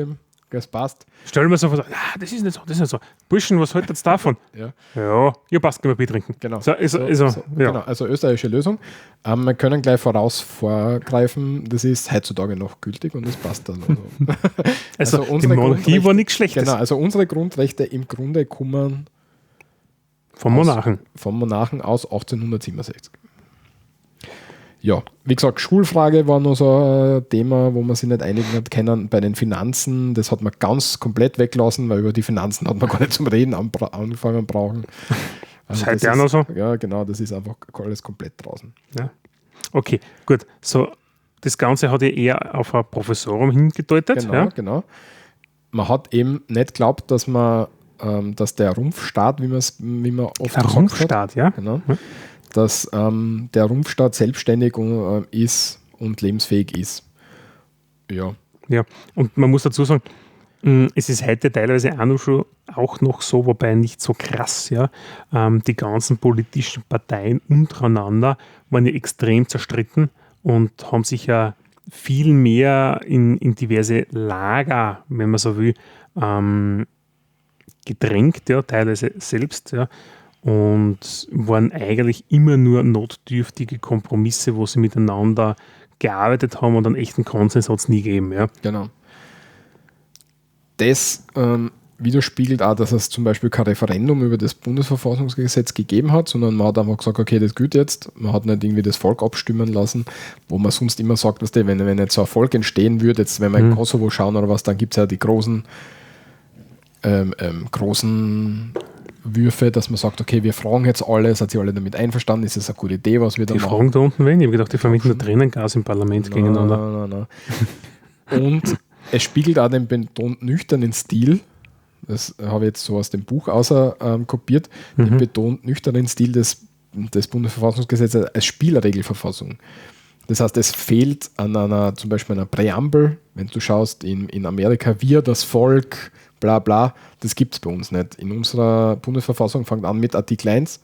Speaker 2: das passt.
Speaker 1: Stell mir so vor, ah, das ist nicht so, das ist nicht so. Burschen, was haltet ihr davon?
Speaker 2: Ja,
Speaker 1: ja, ihr passt, gehen wir Bier trinken.
Speaker 2: genau.
Speaker 1: So, also,
Speaker 2: So,
Speaker 1: also,
Speaker 2: so,
Speaker 1: ja.
Speaker 2: genau. Also österreichische Lösung. Ähm, wir können gleich voraus vorgreifen, das ist heutzutage noch gültig und das passt dann. Also,
Speaker 1: also, also die Monarchie war nichts Schlechtes.
Speaker 2: Genau, also unsere Grundrechte im Grunde kommen
Speaker 1: vom Monarchen.
Speaker 2: Aus, vom Monarchen aus achtzehnhundertsiebenundsechzig. Ja, wie gesagt, Schulfrage war noch so ein Thema, wo man sich nicht einigen hat können. Bei den Finanzen, das hat man ganz komplett weglassen, weil über die Finanzen hat man gar nicht zum Reden angefangen brauchen. Also
Speaker 1: das ist ja noch so.
Speaker 2: Ja, genau, das ist einfach alles komplett draußen.
Speaker 1: Ja. Okay, gut. So, das Ganze hat ja eher auf ein Professorium hingedeutet.
Speaker 2: Genau,
Speaker 1: ja?
Speaker 2: genau. Man hat eben nicht geglaubt, dass man, ähm, dass der Rumpfstaat, wie, wie man oft
Speaker 1: der
Speaker 2: gesagt
Speaker 1: Rumpfstaat,
Speaker 2: hat,
Speaker 1: ja.
Speaker 2: Genau, dass ähm, der Rumpfstaat selbstständig äh, ist und lebensfähig ist. Ja.
Speaker 1: Ja, und man muss dazu sagen, mh, es ist heute teilweise auch noch, schon, auch noch so, wobei nicht so krass, ja. Ähm, die ganzen politischen Parteien untereinander waren ja extrem zerstritten und haben sich ja viel mehr in, in diverse Lager, wenn man so will, ähm, gedrängt, ja, teilweise selbst, ja. Und waren eigentlich immer nur notdürftige Kompromisse, wo sie miteinander gearbeitet haben und einen echten Konsens hat es nie gegeben. Ja.
Speaker 2: Genau. Das ähm, widerspiegelt auch, dass es zum Beispiel kein Referendum über das Bundesverfassungsgesetz gegeben hat, sondern man hat einfach gesagt, okay, das gilt jetzt. Man hat nicht irgendwie das Volk abstimmen lassen, wo man sonst immer sagt, dass die, wenn, wenn jetzt so ein Volk entstehen würde, jetzt wenn wir in
Speaker 1: Mhm.
Speaker 2: Kosovo schauen oder was, dann gibt es ja die großen ähm, ähm, großen Würfe, dass man sagt, okay, wir fragen jetzt alle, seid ihr alle damit einverstanden, ist das eine gute Idee, was wir da
Speaker 1: Die
Speaker 2: machen?
Speaker 1: Fragen da unten wen? Ich habe gedacht, die vermitteln nur Tränengas im Parlament
Speaker 2: Nein,
Speaker 1: gegeneinander.
Speaker 2: nein, nein, nein. Und es spiegelt auch den betont nüchternen Stil, das habe ich jetzt so aus dem Buch außer ähm, kopiert,
Speaker 1: Mhm.
Speaker 2: den betont nüchternen Stil des, des Bundesverfassungsgesetzes als Spielregelverfassung. Das heißt, es fehlt an einer, zum Beispiel einer Präambel, wenn du schaust, in, in Amerika, wir, das Volk, bla bla, das gibt es bei uns nicht. In unserer Bundesverfassung fängt an mit Artikel eins.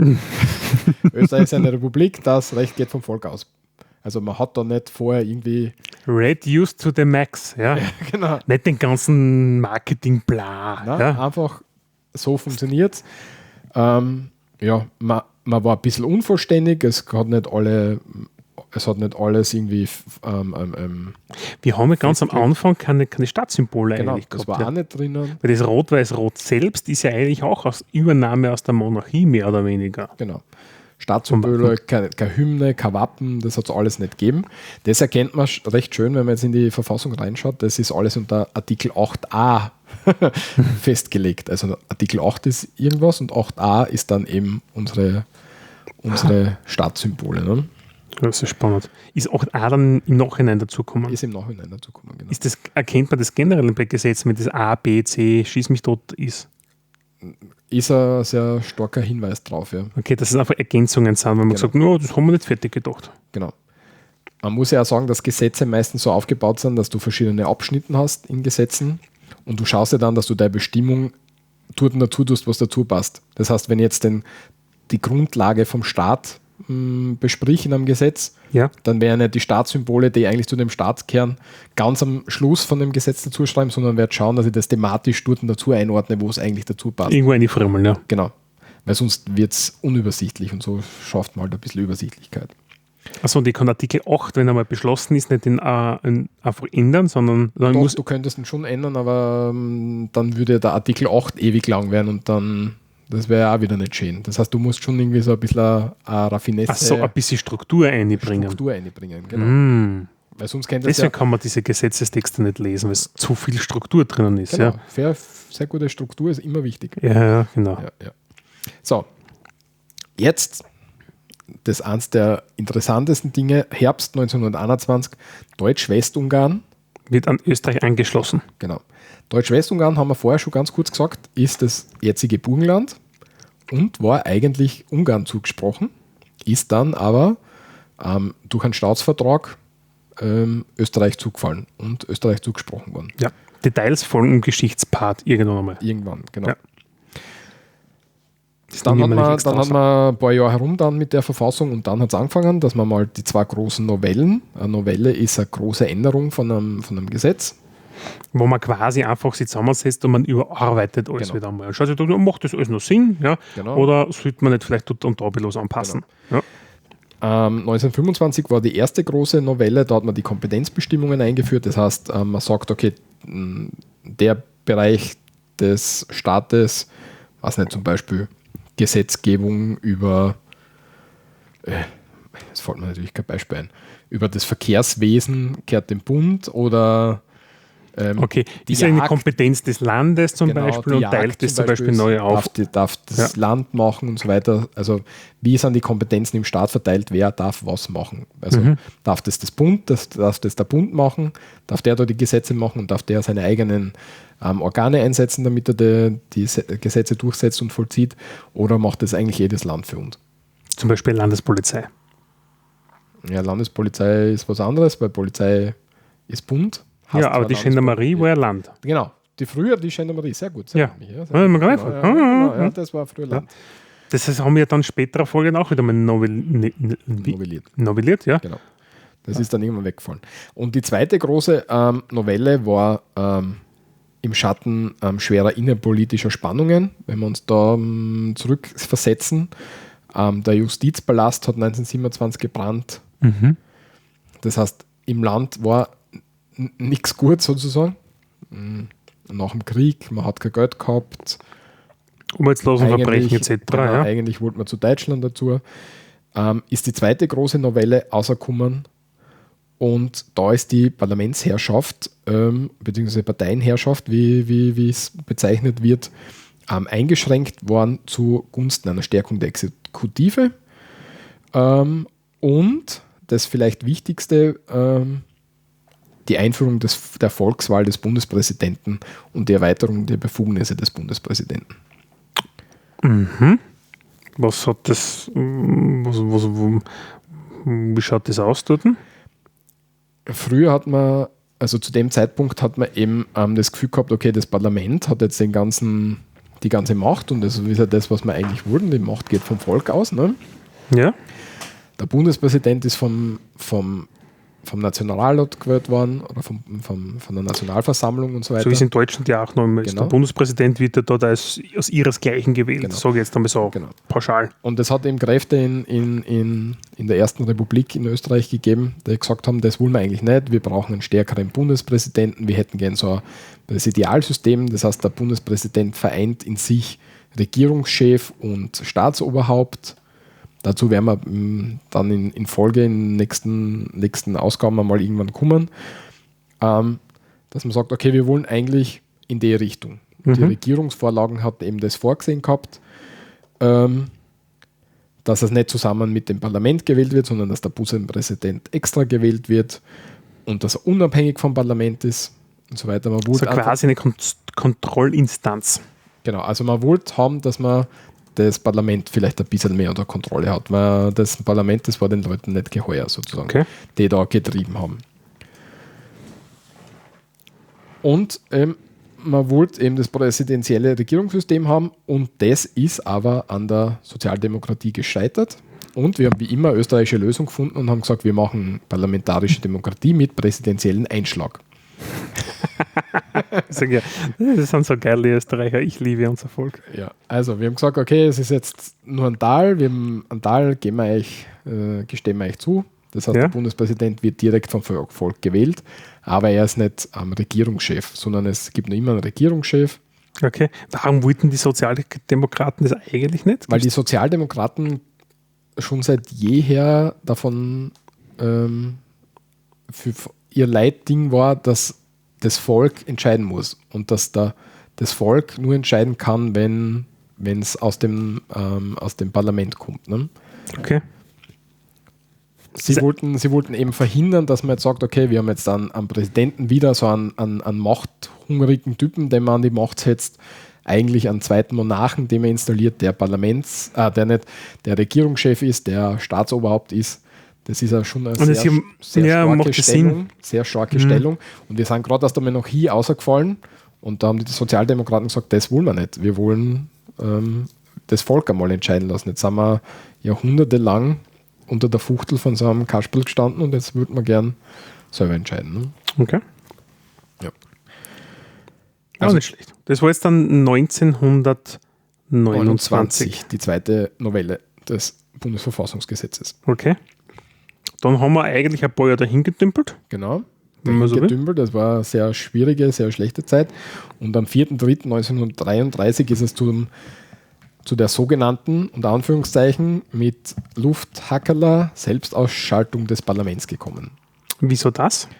Speaker 2: Österreich ist eine Republik, das Recht geht vom Volk aus. Also man hat da nicht vorher irgendwie...
Speaker 1: Reduced to the max, ja.
Speaker 2: Genau.
Speaker 1: Nicht den ganzen Marketing-Bla.
Speaker 2: Nein,
Speaker 1: Ja.
Speaker 2: einfach so funktioniert es. Ähm, ja, man, man war ein bisschen unvollständig, es hat nicht alle... Es hat nicht alles irgendwie. Ähm, ähm,
Speaker 1: Wir haben ja ganz am Anfang keine, keine Stadtsymbole
Speaker 2: genau,
Speaker 1: eigentlich
Speaker 2: das
Speaker 1: gehabt.
Speaker 2: war
Speaker 1: ja.
Speaker 2: auch nicht drinnen.
Speaker 1: Weil das Rot-Weiß-Rot selbst ist ja eigentlich auch aus Übernahme aus der Monarchie, mehr oder weniger.
Speaker 2: Genau. Staatssymbole, keine, keine Hymne, kein Wappen, das hat es alles nicht gegeben. Das erkennt man sch- recht schön, wenn man jetzt in die Verfassung reinschaut. Das ist alles unter Artikel acht a festgelegt. Also Artikel acht ist irgendwas und acht a ist dann eben unsere, unsere Staatssymbole. Ne?
Speaker 1: Das ist spannend. Ist auch A dann im Nachhinein dazugekommen?
Speaker 2: Ist im Nachhinein dazugekommen. Genau.
Speaker 1: Ist das, erkennt man das generell bei Gesetzen, wenn das A, B, C, Schieß mich tot ist?
Speaker 2: Ist ein sehr starker Hinweis drauf, ja.
Speaker 1: Okay, dass es einfach Ergänzungen sind, weil man
Speaker 2: Genau.
Speaker 1: sagt, no, das haben wir nicht fertig gedacht.
Speaker 2: Genau. Man muss ja auch sagen, dass Gesetze meistens so aufgebaut sind, dass du verschiedene Abschnitte hast in Gesetzen und du schaust ja dann, dass du deine Bestimmung dort dazu tust, was dazu passt. Das heißt, wenn ich jetzt den, die Grundlage vom Staat mh, besprich in einem Gesetz,
Speaker 1: Ja.
Speaker 2: dann wären ja die Staatssymbole, die eigentlich zu dem Staat kehren, ganz am Schluss von dem Gesetz dazu schreiben, sondern werde schauen, dass ich das thematisch dort dazu einordne, wo es eigentlich dazu passt.
Speaker 1: Irgendwo eine Formel, ja.
Speaker 2: Genau. Weil sonst wird es unübersichtlich und so schafft man halt ein bisschen Übersichtlichkeit.
Speaker 1: Achso, die kann Artikel acht, wenn er mal beschlossen ist, nicht in, uh, in, einfach ändern, sondern dann
Speaker 2: Doch,
Speaker 1: muss.
Speaker 2: du könntest ihn schon ändern, aber ähm, dann würde der Artikel acht ewig lang werden und dann, das wäre ja auch wieder nicht schön. Das heißt, du musst schon irgendwie so ein bisschen eine, eine Raffinesse,
Speaker 1: Achso, ein bisschen Struktur einbringen.
Speaker 2: Struktur einbringen. Genau.
Speaker 1: Mm.
Speaker 2: Weil sonst kennt das
Speaker 1: Deswegen
Speaker 2: ja,
Speaker 1: kann man diese Gesetzestexte nicht lesen, weil es zu viel Struktur drinnen ist.
Speaker 2: genau,
Speaker 1: Ja.
Speaker 2: sehr, sehr gute Struktur ist immer wichtig.
Speaker 1: Ja, ja, genau.
Speaker 2: Ja, ja. So, jetzt das eins der interessantesten Dinge, Herbst neunzehnhunderteinundzwanzig, Deutsch-Westungarn.
Speaker 1: Wird an Österreich angeschlossen.
Speaker 2: Genau. Deutsch-Westungarn, haben wir vorher schon ganz kurz gesagt, ist das jetzige Burgenland und war eigentlich Ungarn zugesprochen, ist dann aber ähm, durch einen Staatsvertrag ähm, Österreich zugefallen und Österreich zugesprochen worden.
Speaker 1: Ja. Details folgen im Geschichtspart irgendwann einmal.
Speaker 2: Irgendwann, genau.
Speaker 1: Ja. Das
Speaker 2: Dann, hat
Speaker 1: nehmen wir
Speaker 2: man,
Speaker 1: nicht extra
Speaker 2: dann hat
Speaker 1: aus.
Speaker 2: man ein paar Jahre herum dann mit der Verfassung und dann hat es angefangen, dass man mal die zwei großen Novellen, eine Novelle ist eine große Änderung von einem, von einem Gesetz,
Speaker 1: wo man quasi einfach sich zusammensetzt und man überarbeitet alles
Speaker 2: Genau.
Speaker 1: wieder einmal. Und schaut sich da, macht das alles noch Sinn? Ja?
Speaker 2: Genau.
Speaker 1: Oder sollte man nicht vielleicht dort und da ein bisschen was anpassen? Ja.
Speaker 2: Ähm, neunzehnhundertfünfundzwanzig war die erste große Novelle, da hat man die Kompetenzbestimmungen eingeführt. Das heißt, ähm, man sagt, okay, mh, der Bereich des Staates, was nicht, zum Beispiel Gesetzgebung über, äh, jetzt fällt mir natürlich kein Beispiel ein, über das Verkehrswesen kehrt dem Bund oder ähm,
Speaker 1: Okay,
Speaker 2: die
Speaker 1: ist ja eine
Speaker 2: Jagd-
Speaker 1: Kompetenz des Landes zum
Speaker 2: Genau,
Speaker 1: Beispiel
Speaker 2: die
Speaker 1: und
Speaker 2: Jagd
Speaker 1: teilt das zum Beispiel,
Speaker 2: ist-
Speaker 1: neu auf.
Speaker 2: Darf, die, darf das
Speaker 1: Ja.
Speaker 2: Land machen und so weiter. Also wie sind die Kompetenzen im Staat verteilt, wer darf was machen? Also
Speaker 1: Mhm.
Speaker 2: darf das das Bund, das, darf das der Bund machen, darf der da die Gesetze machen und darf der seine eigenen ähm, Organe einsetzen, damit er die, die Se- Gesetze durchsetzt und vollzieht, oder macht das eigentlich jedes Land für uns?
Speaker 1: Zum Beispiel Landespolizei.
Speaker 2: Ja, Landespolizei ist was anderes, weil Polizei ist Bund. Heißt
Speaker 1: Ja, aber
Speaker 2: zwar
Speaker 1: die Gendarmerie
Speaker 2: Landespoli-
Speaker 1: war ja Land.
Speaker 2: Genau, die früher die Gendarmerie, sehr gut. Sehr
Speaker 1: Ja.
Speaker 2: gut, Michi, sehr
Speaker 1: Ja,
Speaker 2: gut.
Speaker 1: man kann
Speaker 2: Genau,
Speaker 1: einfach-
Speaker 2: ja,
Speaker 1: Ah,
Speaker 2: genau,
Speaker 1: ja.
Speaker 2: ja, das war früher Land.
Speaker 1: Das heißt, haben wir dann späterer Folgen auch wieder mal novel ne, ne, wie-
Speaker 2: Novelliert.
Speaker 1: novelliert, ja?
Speaker 2: Genau. Das ist dann irgendwann weggefallen. Und die zweite große ähm, Novelle war ähm, im Schatten ähm, schwerer innenpolitischer Spannungen. Wenn wir uns da ähm, zurückversetzen, ähm, der Justizpalast hat neunzehnhundertsiebenundzwanzig gebrannt.
Speaker 1: Mhm.
Speaker 2: Das heißt, im Land war nichts gut sozusagen. Mm, Nach dem Krieg, man hat kein Geld gehabt.
Speaker 1: Umweltlosenverbrechen et cetera.
Speaker 2: Genau,
Speaker 1: Ja.
Speaker 2: eigentlich wollte man zu Deutschland dazu. Ähm, ist die zweite große Novelle rausgekommen und da ist die Parlamentsherrschaft, ähm, beziehungsweise Parteienherrschaft, wie, wie, wie es bezeichnet wird, ähm, eingeschränkt worden zugunsten einer Stärkung der Exekutive. Ähm, und das vielleicht Wichtigste, ähm, die Einführung des, der Volkswahl des Bundespräsidenten und die Erweiterung der Befugnisse des Bundespräsidenten.
Speaker 1: Mhm. Was hat das, mm, was, was, wo, wie schaut das aus dort?
Speaker 2: Früher hat man, also zu dem Zeitpunkt hat man eben ähm, das Gefühl gehabt, okay, das Parlament hat jetzt den ganzen, die ganze Macht und das ist ja das, was wir eigentlich wollten. Die Macht geht vom Volk aus. Ne?
Speaker 1: Ja.
Speaker 2: Der Bundespräsident ist vom, vom, vom Nationalrat gewählt worden oder vom, vom, von der Nationalversammlung und so weiter.
Speaker 1: So wie es in Deutschland ja auch noch immer ist.
Speaker 2: Genau.
Speaker 1: Der Bundespräsident wird ja dort als, aus ihresgleichen gewählt,
Speaker 2: Genau.
Speaker 1: sage ich jetzt einmal so
Speaker 2: Genau.
Speaker 1: pauschal.
Speaker 2: Und es hat eben Kräfte in, in, in, in der Ersten Republik in Österreich gegeben, die gesagt haben, das wollen wir eigentlich nicht, wir brauchen einen stärkeren Bundespräsidenten, wir hätten gern so ein Präsidialsystem, das heißt, der Bundespräsident vereint in sich Regierungschef und Staatsoberhaupt. Dazu werden wir mh, dann in, in Folge in den nächsten, nächsten Ausgaben mal irgendwann kommen, ähm, dass man sagt, okay, wir wollen eigentlich in die Richtung.
Speaker 1: Mhm.
Speaker 2: Die Regierungsvorlagen hat eben das vorgesehen gehabt, ähm, dass es nicht zusammen mit dem Parlament gewählt wird, sondern dass der Bundespräsident extra gewählt wird und dass er unabhängig vom Parlament ist und so weiter. Man
Speaker 1: Also
Speaker 2: wollte einfach-
Speaker 1: quasi eine Kon Kontrollinstanz.
Speaker 2: Genau, also man wollte haben, dass man das Parlament vielleicht ein bisschen mehr unter Kontrolle hat, weil das Parlament, das war den Leuten nicht geheuer sozusagen,
Speaker 1: Okay.
Speaker 2: die da getrieben haben. Und ähm, man wollte eben das präsidentielle Regierungssystem haben und das ist aber an der Sozialdemokratie gescheitert. Und wir haben wie immer eine österreichische Lösung gefunden und haben gesagt, wir machen parlamentarische Demokratie mit präsidentiellen Einschlag.
Speaker 1: Ich sag ja, das sind so geile Österreicher, ich liebe unser Volk.
Speaker 2: Ja, also wir haben gesagt, okay, es ist jetzt nur ein Tal, wir haben ein Tal, geben wir euch, äh, gestehen wir euch zu. Das heißt,
Speaker 1: Ja.
Speaker 2: der Bundespräsident wird direkt vom Volk gewählt, aber er ist nicht ähm, Regierungschef, sondern es gibt noch immer einen Regierungschef,
Speaker 1: Okay. Warum wollten die Sozialdemokraten das eigentlich nicht?
Speaker 2: weil die Sozialdemokraten schon seit jeher davon ähm, für ihr Leitding war, dass das Volk entscheiden muss und dass da das Volk nur entscheiden kann, wenn es aus dem, ähm, aus dem Parlament kommt. Ne?
Speaker 1: Okay.
Speaker 2: Sie,
Speaker 1: Se-
Speaker 2: wollten, sie wollten eben verhindern, dass man jetzt sagt, okay, wir haben jetzt einen, einen Präsidenten wieder, so einen, einen, einen machthungrigen Typen, den man an die Macht setzt, eigentlich einen zweiten Monarchen, den man installiert, der Parlaments, äh, der nicht der Regierungschef ist, der Staatsoberhaupt ist. Das ist ja schon eine
Speaker 1: Und
Speaker 2: sehr,
Speaker 1: es hier-
Speaker 2: sehr
Speaker 1: ja,
Speaker 2: starke
Speaker 1: macht das
Speaker 2: Stellung. Sehr starke
Speaker 1: Mhm.
Speaker 2: Stellung. Und wir sind gerade aus der Monarchie ausgefallen und da haben die Sozialdemokraten gesagt, das wollen wir nicht. Wir wollen ähm, das Volk einmal entscheiden lassen. Jetzt sind wir jahrhundertelang unter der Fuchtel von so einem Kasperl gestanden und jetzt würde man gern selber entscheiden. Ne?
Speaker 1: Okay.
Speaker 2: Ja.
Speaker 1: Also, auch nicht schlecht. Das war jetzt dann neunzehnhundertneunundzwanzig.
Speaker 2: Die zweite Novelle des Bundesverfassungsgesetzes.
Speaker 1: Okay. Dann haben wir eigentlich ein paar Jahre dahin getümpelt.
Speaker 2: Genau.
Speaker 1: Wenn man so will.
Speaker 2: Das war eine sehr schwierige, sehr schlechte Zeit. Und am vierten dritten neunzehnhundertdreiunddreißig ist es zum, zu der sogenannten, unter Anführungszeichen, mit Lufthackerler Selbstausschaltung des Parlaments gekommen.
Speaker 1: Wieso das?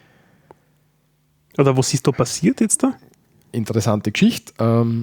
Speaker 1: Oder was ist da passiert jetzt da?
Speaker 2: Interessante Geschichte. Ähm,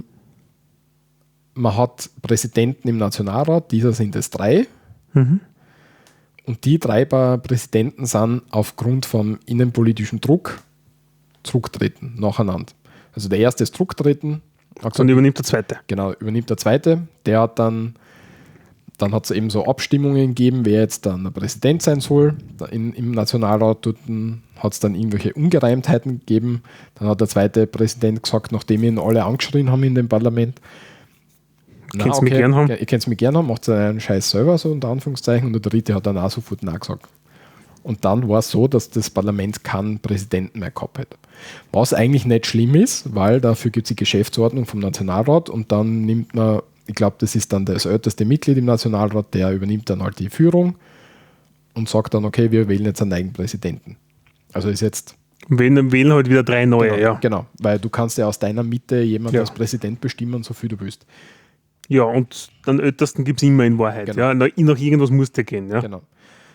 Speaker 2: man hat Präsidenten im Nationalrat, dieser sind es drei.
Speaker 1: Mhm.
Speaker 2: Und die drei Präsidenten sind aufgrund vom innenpolitischen Druck zurücktreten, nacheinander. Also der erste ist zurücktreten.
Speaker 1: Und übernimmt der zweite.
Speaker 2: Genau, übernimmt der zweite. Der hat dann, dann hat es eben so Abstimmungen gegeben, wer jetzt dann der Präsident sein soll. In, Im Nationalrat hat es dann irgendwelche Ungereimtheiten gegeben. Dann hat der zweite Präsident gesagt, nachdem ihn alle angeschrien haben in dem Parlament,
Speaker 1: Ihr könnt es mich gern haben.
Speaker 2: Ihr könnt es mich gern haben, macht einen Scheiß selber, so unter Anführungszeichen. Und der dritte hat dann auch sofort Nein gesagt. Und dann war es so, dass das Parlament keinen Präsidenten mehr gehabt hat. Was eigentlich nicht schlimm ist, weil dafür gibt es die Geschäftsordnung vom Nationalrat und dann nimmt man, ich glaube, das ist dann das älteste Mitglied im Nationalrat, der übernimmt dann halt die Führung und sagt dann, okay, wir wählen jetzt einen eigenen Präsidenten. Also ist jetzt...
Speaker 1: Wählen, wählen halt wieder drei neue,
Speaker 2: genau,
Speaker 1: ja.
Speaker 2: Genau, weil du kannst ja aus deiner Mitte jemanden
Speaker 1: ja.
Speaker 2: als Präsident bestimmen, so viel du willst.
Speaker 1: Ja, und den Ältesten gibt es immer in Wahrheit.
Speaker 2: Genau.
Speaker 1: Ja. Nach, nach irgendwas muss der gehen. Ja.
Speaker 2: Genau.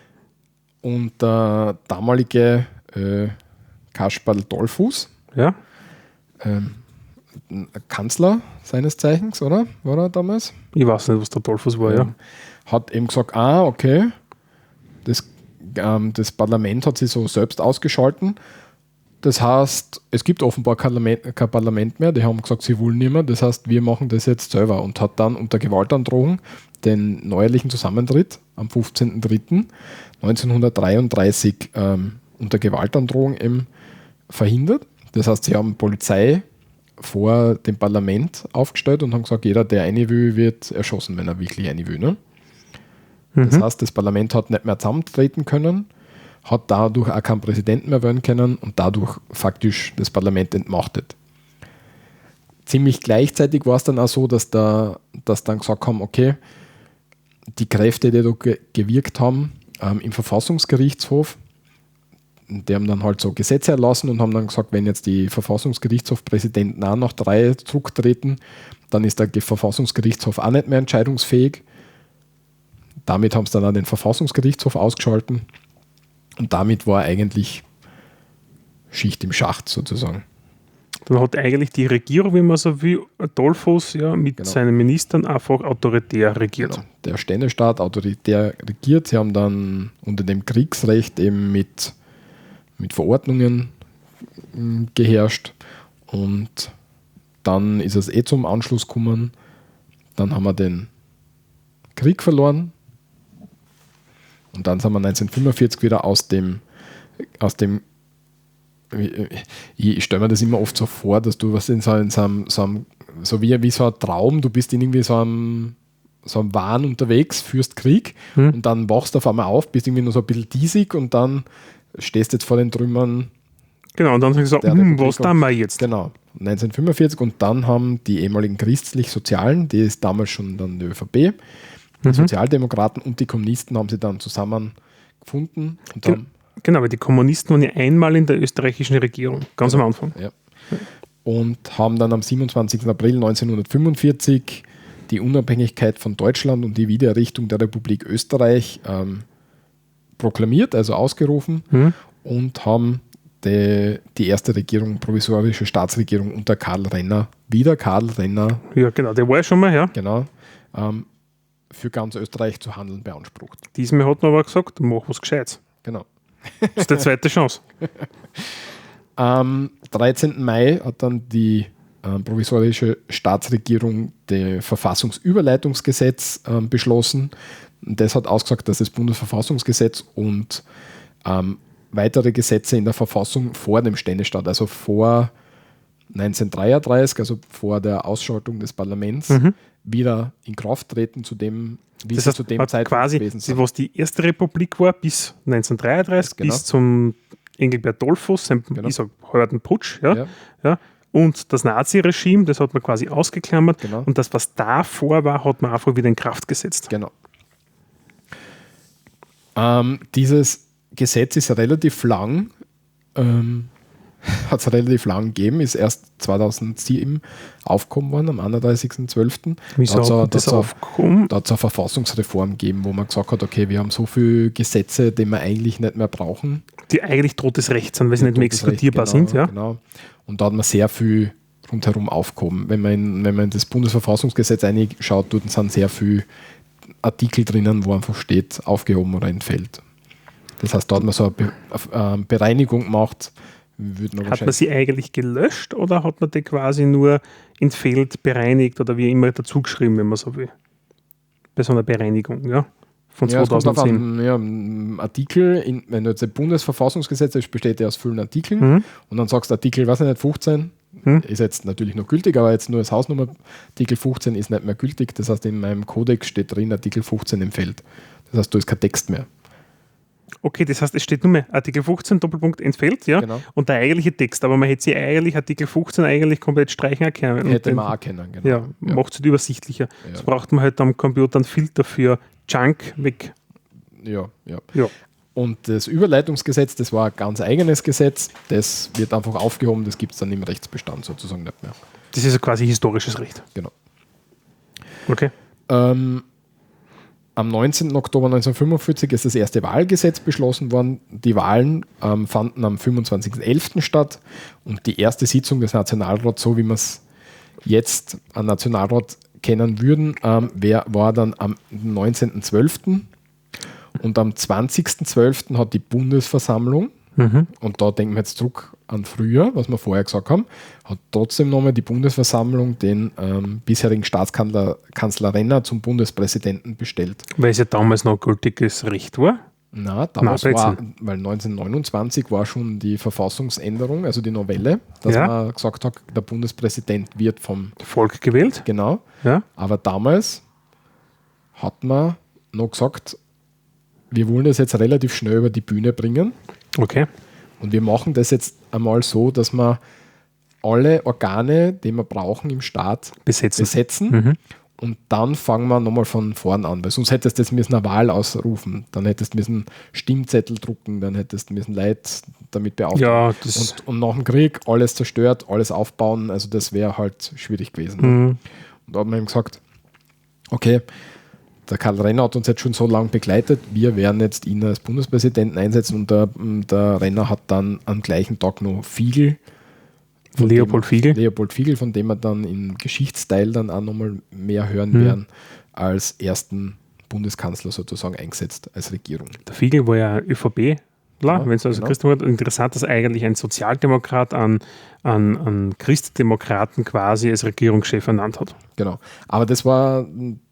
Speaker 2: Und der damalige äh, Kasperl Dollfuß,
Speaker 1: ja.
Speaker 2: ähm, Kanzler seines Zeichens, oder? War er damals?
Speaker 1: Ich weiß nicht, was der Dollfuß war, ähm, ja.
Speaker 2: Hat eben gesagt, ah, okay, das, ähm, das Parlament hat sich so selbst ausgeschalten. Das heißt, es gibt offenbar kein Parlament mehr, die haben gesagt, sie wollen nicht mehr, das heißt, wir machen das jetzt selber und hat dann unter Gewaltandrohung den neuerlichen Zusammentritt am fünfzehnten dritten neunzehnhundertdreiunddreißig ähm, unter Gewaltandrohung eben verhindert. Das heißt, sie haben Polizei vor dem Parlament aufgestellt und haben gesagt, jeder, der rein will, wird erschossen, wenn er wirklich rein will. Ne? Mhm. Das heißt, das Parlament hat nicht mehr zusammentreten können, hat dadurch auch keinen Präsidenten mehr wählen können und dadurch faktisch das Parlament entmachtet. Ziemlich gleichzeitig war es dann auch so, dass, da, dass dann gesagt haben, okay, die Kräfte, die da ge- gewirkt haben ähm, im Verfassungsgerichtshof, die haben dann halt so Gesetze erlassen und haben dann gesagt, wenn jetzt die Verfassungsgerichtshofpräsidenten auch nach drei zurücktreten, dann ist der Verfassungsgerichtshof auch nicht mehr entscheidungsfähig. Damit haben sie dann auch den Verfassungsgerichtshof ausgeschalten. Und damit war eigentlich Schicht im Schacht sozusagen.
Speaker 1: Dann hat eigentlich die Regierung, wie man so will, Dollfuß ja, mit
Speaker 2: genau.
Speaker 1: seinen Ministern einfach autoritär regiert.
Speaker 2: Genau. Der Ständestaat autoritär regiert. Sie haben dann unter dem Kriegsrecht eben mit, mit Verordnungen mh, geherrscht. Und dann ist es eh zum Anschluss gekommen. Dann haben wir den Krieg verloren. Und dann sind wir neunzehnhundertfünfundvierzig wieder aus dem, aus dem ich stelle mir das immer oft so vor, dass du was in so, in so einem, so, einem, so wie, wie so ein Traum, du bist in irgendwie so einem, so einem Wahn unterwegs, führst Krieg hm. und dann wachst du auf einmal auf, bist irgendwie nur so ein bisschen diesig und dann stehst du jetzt vor den Trümmern.
Speaker 1: Genau, und dann sagst du so, hm, was tun wir jetzt?
Speaker 2: Genau, neunzehnhundertfünfundvierzig und dann haben die ehemaligen christlich-sozialen, die ist damals schon dann die ÖVP, die mhm. Sozialdemokraten und die Kommunisten haben sie dann zusammen gefunden. Und
Speaker 1: Ge- genau, aber die Kommunisten waren ja einmal in der österreichischen Regierung, ganz
Speaker 2: genau.
Speaker 1: am Anfang.
Speaker 2: Ja. Und haben dann am siebenundzwanzigsten April neunzehnhundertfünfundvierzig die Unabhängigkeit von Deutschland und die Wiedererrichtung der Republik Österreich ähm, proklamiert, also ausgerufen mhm. und haben die, die erste Regierung, provisorische Staatsregierung unter Karl Renner, wieder Karl Renner.
Speaker 1: Ja, genau, der war ja schon mal, ja.
Speaker 2: Genau. Ähm, für ganz Österreich zu handeln beansprucht.
Speaker 1: Diesmal hat man aber gesagt, mach was Gescheites.
Speaker 2: Genau.
Speaker 1: Das ist die zweite Chance.
Speaker 2: Am dreizehnten Mai hat dann die äh, provisorische Staatsregierung das Verfassungsüberleitungsgesetz äh, beschlossen. Und das hat ausgesagt, dass das Bundesverfassungsgesetz und ähm, weitere Gesetze in der Verfassung vor dem Ständestaat, also vor neunzehnhundertdreiunddreißig, also vor der Ausschaltung des Parlaments, mhm. wieder in Kraft treten, zu dem, wie
Speaker 1: das
Speaker 2: sie
Speaker 1: heißt,
Speaker 2: zu dem Zeitpunkt
Speaker 1: quasi,
Speaker 2: gewesen sind.
Speaker 1: Was die erste Republik war, bis neunzehnhundertdreiunddreißig, genau. bis zum Engelbert Dollfuß, sein, genau. ich sag, halben Putsch, ja, ja. Ja, und das Nazi-Regime, das hat man quasi ausgeklammert.
Speaker 2: Genau.
Speaker 1: Und das, was davor war, hat man einfach wieder in Kraft gesetzt.
Speaker 2: Genau. Ähm, dieses Gesetz ist relativ lang, ähm, hat es relativ lang gegeben, ist erst zweitausendsieben aufgekommen worden, am einunddreißigsten zwölften
Speaker 1: Wieso
Speaker 2: Da hat
Speaker 1: hat das
Speaker 2: es
Speaker 1: aufgekommen?
Speaker 2: eine Verfassungsreform gegeben, wo man gesagt hat, okay, wir haben so viele Gesetze, die wir eigentlich nicht mehr brauchen.
Speaker 1: Die eigentlich totes Recht sind, weil sie nicht mehr exekutierbar
Speaker 2: genau,
Speaker 1: sind. Ja?
Speaker 2: Genau. Und da hat man sehr viel rundherum aufgehoben. Wenn man in, wenn man in das Bundesverfassungsgesetz reinschaut, dort sind sehr viele Artikel drinnen, wo einfach steht, aufgehoben oder entfällt. Das heißt, da hat man so eine Be äh, Bereinigung gemacht.
Speaker 1: Hat man sie eigentlich gelöscht oder hat man die quasi nur entfehlt, bereinigt oder wie immer dazu geschrieben, wenn man so will? Bei so einer Bereinigung, ja? Von
Speaker 2: ja,
Speaker 1: zweitausendzehn.
Speaker 2: An, ja, ein Artikel, in, wenn du jetzt ein Bundesverfassungsgesetz hast, besteht ja aus vielen Artikeln
Speaker 1: Mhm.
Speaker 2: und dann sagst du Artikel, weiß ich nicht, fünfzehn, mhm. ist jetzt natürlich noch gültig, aber jetzt nur als Hausnummer, Artikel fünfzehn ist nicht mehr gültig. Das heißt, in meinem Kodex steht drin, Artikel fünfzehn entfällt. Das heißt, du hast kein Text mehr.
Speaker 1: Okay, das heißt, es steht nur mehr Artikel fünfzehn, Doppelpunkt entfällt, ja,
Speaker 2: genau.
Speaker 1: Und der eigentliche Text, aber man hätte sie eigentlich Artikel fünfzehn eigentlich komplett streichen erkennen.
Speaker 2: Hätte man auch können, genau.
Speaker 1: Ja, ja. Macht es halt übersichtlicher.
Speaker 2: Ja.
Speaker 1: Das braucht man halt am Computer einen Filter für Junk weg.
Speaker 2: Ja, ja,
Speaker 1: ja.
Speaker 2: Und das Überleitungsgesetz, das war ein ganz eigenes Gesetz, das wird einfach aufgehoben, das gibt es dann im Rechtsbestand sozusagen nicht mehr.
Speaker 1: Das ist quasi historisches Recht.
Speaker 2: Genau.
Speaker 1: Okay.
Speaker 2: Ähm, Am neunzehnten Oktober neunzehnhundertfünfundvierzig ist das erste Wahlgesetz beschlossen worden. Die Wahlen ähm, fanden am fünfundzwanzigsten elften statt und die erste Sitzung des Nationalrats, so wie wir es jetzt am Nationalrat kennen würden, ähm, wär, war dann am neunzehnten zwölften und am zwanzigsten zwölften hat die Bundesversammlung, mhm. und da denken wir jetzt zurück an früher, was wir vorher gesagt haben, hat trotzdem nochmal die Bundesversammlung den ähm, bisherigen Staatskanzler Kanzler Renner zum Bundespräsidenten bestellt.
Speaker 1: Weil es ja damals noch gültiges Recht war?
Speaker 2: Na, damals war, weil neunzehnhundertneunundzwanzig war schon die Verfassungsänderung, also die Novelle, dass ja. man gesagt hat, der Bundespräsident wird vom
Speaker 1: Volk gewählt.
Speaker 2: Genau.
Speaker 1: Ja.
Speaker 2: Aber damals hat man noch gesagt, wir wollen das jetzt relativ schnell über die Bühne bringen.
Speaker 1: Okay.
Speaker 2: Und wir machen das jetzt einmal so, dass wir alle Organe, die wir brauchen im Staat,
Speaker 1: besetzen.
Speaker 2: besetzen.
Speaker 1: Mhm.
Speaker 2: Und dann fangen wir nochmal von vorn an. Weil sonst hättest du jetzt müssen eine Wahl ausrufen. Dann hättest du müssen Stimmzettel drucken. Dann hättest du müssen Leute damit beauftragen.
Speaker 1: Ja, das
Speaker 2: und, und nach dem Krieg alles zerstört, alles aufbauen. Also das wäre halt schwierig gewesen.
Speaker 1: Mhm.
Speaker 2: Und da haben wir ihm gesagt, okay, der Karl Renner hat uns jetzt schon so lange begleitet, wir werden jetzt ihn als Bundespräsidenten einsetzen und der, der Renner hat dann am gleichen Tag noch Fiegel,
Speaker 1: Leopold
Speaker 2: dem,
Speaker 1: Fiegel.
Speaker 2: Leopold Fiegel, von dem wir dann im Geschichtsteil dann auch nochmal mehr hören
Speaker 1: hm.
Speaker 2: werden, als ersten Bundeskanzler sozusagen eingesetzt als Regierung.
Speaker 1: Der Fiegel war ja ÖVP. Ja, wenn es also
Speaker 2: genau.
Speaker 1: Christdemokrat, interessant, dass eigentlich ein Sozialdemokrat an, an, an Christdemokraten quasi als Regierungschef ernannt hat.
Speaker 2: Genau, aber das war,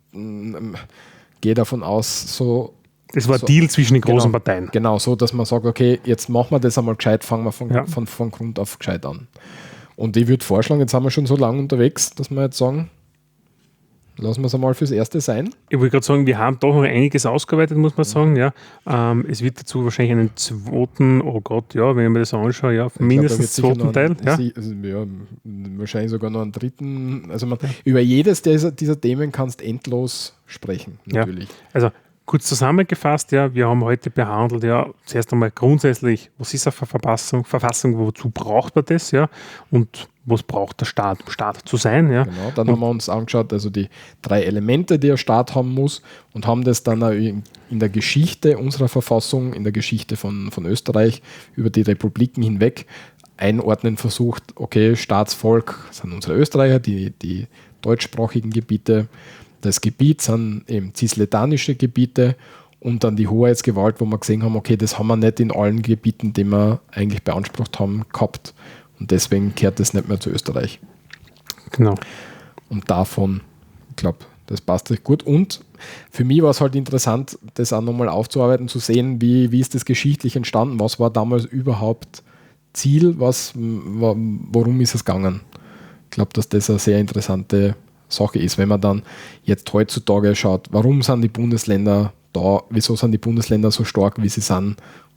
Speaker 2: gehe davon aus, so.
Speaker 1: Das war ein
Speaker 2: so,
Speaker 1: Deal zwischen den großen
Speaker 2: genau,
Speaker 1: Parteien.
Speaker 2: Genau, so, dass man sagt, okay, jetzt machen wir das einmal gescheit, fangen wir von,
Speaker 1: ja.
Speaker 2: von, von Grund auf gescheit an. Und ich würde vorschlagen, jetzt sind wir schon so lange unterwegs, dass wir jetzt sagen, lassen wir es einmal fürs Erste sein.
Speaker 1: Ich wollte gerade sagen, wir haben doch noch einiges ausgearbeitet, muss man sagen. Ja. Ähm, es wird dazu wahrscheinlich einen zweiten, oh Gott, ja, wenn ich mir das anschaue, ja,
Speaker 2: ich
Speaker 1: mindestens
Speaker 2: glaub,
Speaker 1: zweiten Teil.
Speaker 2: Einen,
Speaker 1: ja.
Speaker 2: Sie, also, ja, wahrscheinlich sogar noch einen dritten. Also man, ja. über jedes dieser, dieser Themen kannst endlos sprechen, natürlich.
Speaker 1: Ja. Also kurz zusammengefasst, ja, wir haben heute behandelt, ja, zuerst einmal grundsätzlich, was ist eine Verfassung, Verfassung, wozu braucht man das, ja, und was braucht der Staat, um Staat zu sein, ja.
Speaker 2: Genau, dann
Speaker 1: und
Speaker 2: haben wir uns angeschaut, also die drei Elemente, die der Staat haben muss und haben das dann auch in, in der Geschichte unserer Verfassung, in der Geschichte von, von Österreich über die Republiken hinweg einordnen versucht, okay, Staatsvolk sind unsere Österreicher, die, die deutschsprachigen Gebiete, das Gebiet sind eben cisledanische Gebiete und dann die Hoheitsgewalt, wo wir gesehen haben, okay, das haben wir nicht in allen Gebieten, die wir eigentlich beansprucht haben, gehabt. Und deswegen kehrt das nicht mehr zu Österreich.
Speaker 1: Genau.
Speaker 2: Und davon, ich glaube, das passt recht gut. Und für mich war es halt interessant, das auch nochmal aufzuarbeiten, zu sehen, wie, wie ist das geschichtlich entstanden, was war damals überhaupt Ziel, was, worum ist es gegangen. Ich glaube, dass das eine sehr interessante Sache ist, wenn man dann jetzt heutzutage schaut, warum sind die Bundesländer da, wieso sind die Bundesländer so stark, wie sie sind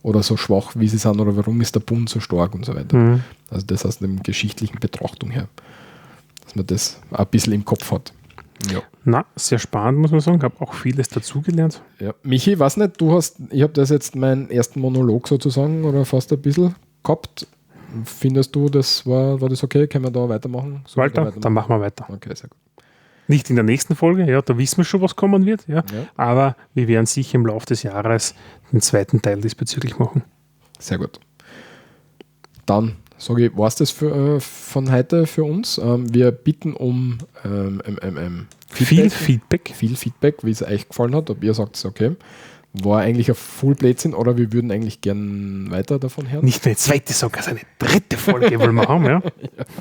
Speaker 2: oder so schwach, wie sie sind, oder warum ist der Bund so stark und so weiter.
Speaker 1: Mhm.
Speaker 2: Also das aus der geschichtlichen Betrachtung her, dass man das auch ein bisschen im Kopf hat. Ja.
Speaker 1: Na, sehr spannend, muss man sagen. Ich habe auch vieles dazugelernt.
Speaker 2: Ja. Michi, weiß nicht, du hast, ich habe das jetzt meinen ersten Monolog sozusagen oder fast ein bisschen gehabt. Findest du, das war, war das okay? Können wir da weitermachen? Sollen wir
Speaker 1: Walter,
Speaker 2: da weitermachen?
Speaker 1: dann machen wir weiter.
Speaker 2: Okay, sehr gut.
Speaker 1: Nicht in der nächsten Folge, ja, da wissen wir schon, was kommen wird, ja.
Speaker 2: Ja.
Speaker 1: Aber wir werden sicher im Laufe des Jahres den zweiten Teil diesbezüglich machen.
Speaker 2: Sehr gut. Dann sage ich, war es das für, äh, von heute für uns. Ähm, wir bitten um ähm, ähm, ähm, ähm, Feedback,
Speaker 1: Viel Feedback.
Speaker 2: viel Feedback, wie es euch gefallen hat, ob ihr sagt, okay, war eigentlich ein Full Blödsinn oder wir würden eigentlich gern weiter davon hören.
Speaker 1: Nicht nur eine zweite, sondern eine dritte Folge wollen wir haben, ja.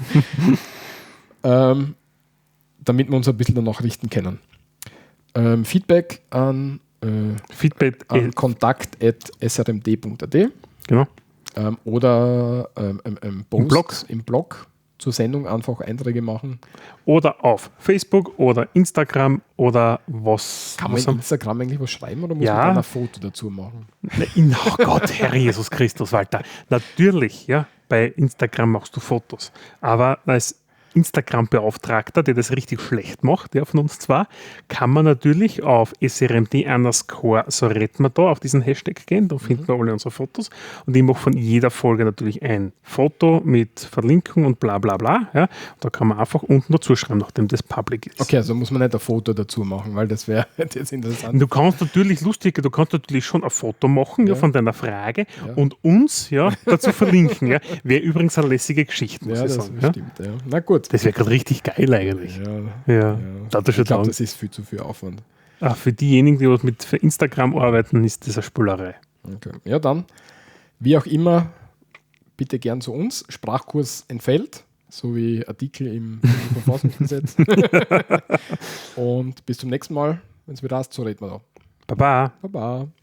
Speaker 2: ähm, damit wir uns ein bisschen danach richten können. Ähm, Feedback an, äh,
Speaker 1: Feedback,
Speaker 2: an
Speaker 1: äh,
Speaker 2: kontakt at s r m d punkt a t
Speaker 1: genau.
Speaker 2: ähm, oder ähm, ähm, ähm, Posts
Speaker 1: Im Blog.
Speaker 2: im Blog zur Sendung einfach Einträge machen.
Speaker 1: Oder auf Facebook oder Instagram oder was.
Speaker 2: Kann man
Speaker 1: was
Speaker 2: in
Speaker 1: haben-
Speaker 2: Instagram eigentlich was schreiben oder muss
Speaker 1: Ja.
Speaker 2: man dann ein Foto dazu machen?
Speaker 1: Na, in- Oh Gott, Herr Jesus Christus, Walter. Natürlich, ja, bei Instagram machst du Fotos. Aber als Instagram-Beauftragter, der das richtig schlecht macht, ja, von uns zwar, kann man natürlich auf S R M D underscore, so retten wir da, auf diesen Hashtag gehen, da finden wir alle unsere Fotos. Und ich mache von jeder Folge natürlich ein Foto mit Verlinkung und bla bla bla. Ja. Da kann man einfach unten dazu schreiben, nachdem das public ist.
Speaker 2: Okay, also muss man nicht ein Foto dazu machen, weil das wäre jetzt interessant.
Speaker 1: Du kannst natürlich lustig, du kannst natürlich schon ein Foto machen ja.
Speaker 2: Ja.
Speaker 1: von deiner Frage
Speaker 2: Ja.
Speaker 1: und uns ja, dazu verlinken. Ja. Wäre übrigens eine lässige Geschichte, muss
Speaker 2: Ja,
Speaker 1: ich
Speaker 2: das
Speaker 1: sagen. Ja.
Speaker 2: stimmt. Ja. Na gut.
Speaker 1: Das wäre gerade richtig geil eigentlich.
Speaker 2: Ja,
Speaker 1: Ja, da hat er schon
Speaker 2: ich glaube,
Speaker 1: gedacht.
Speaker 2: das ist viel zu viel Aufwand.
Speaker 1: Ah, für diejenigen, die was mit für Instagram arbeiten, ist das eine Spülerei.
Speaker 2: Okay. Ja, dann, wie auch immer, bitte gern zu uns. Sprachkurs entfällt, so wie Artikel im Verfassungsgesetz. Und bis zum nächsten Mal, wenn es wieder heißt, so reden wir da.
Speaker 1: Baba.
Speaker 2: Baba.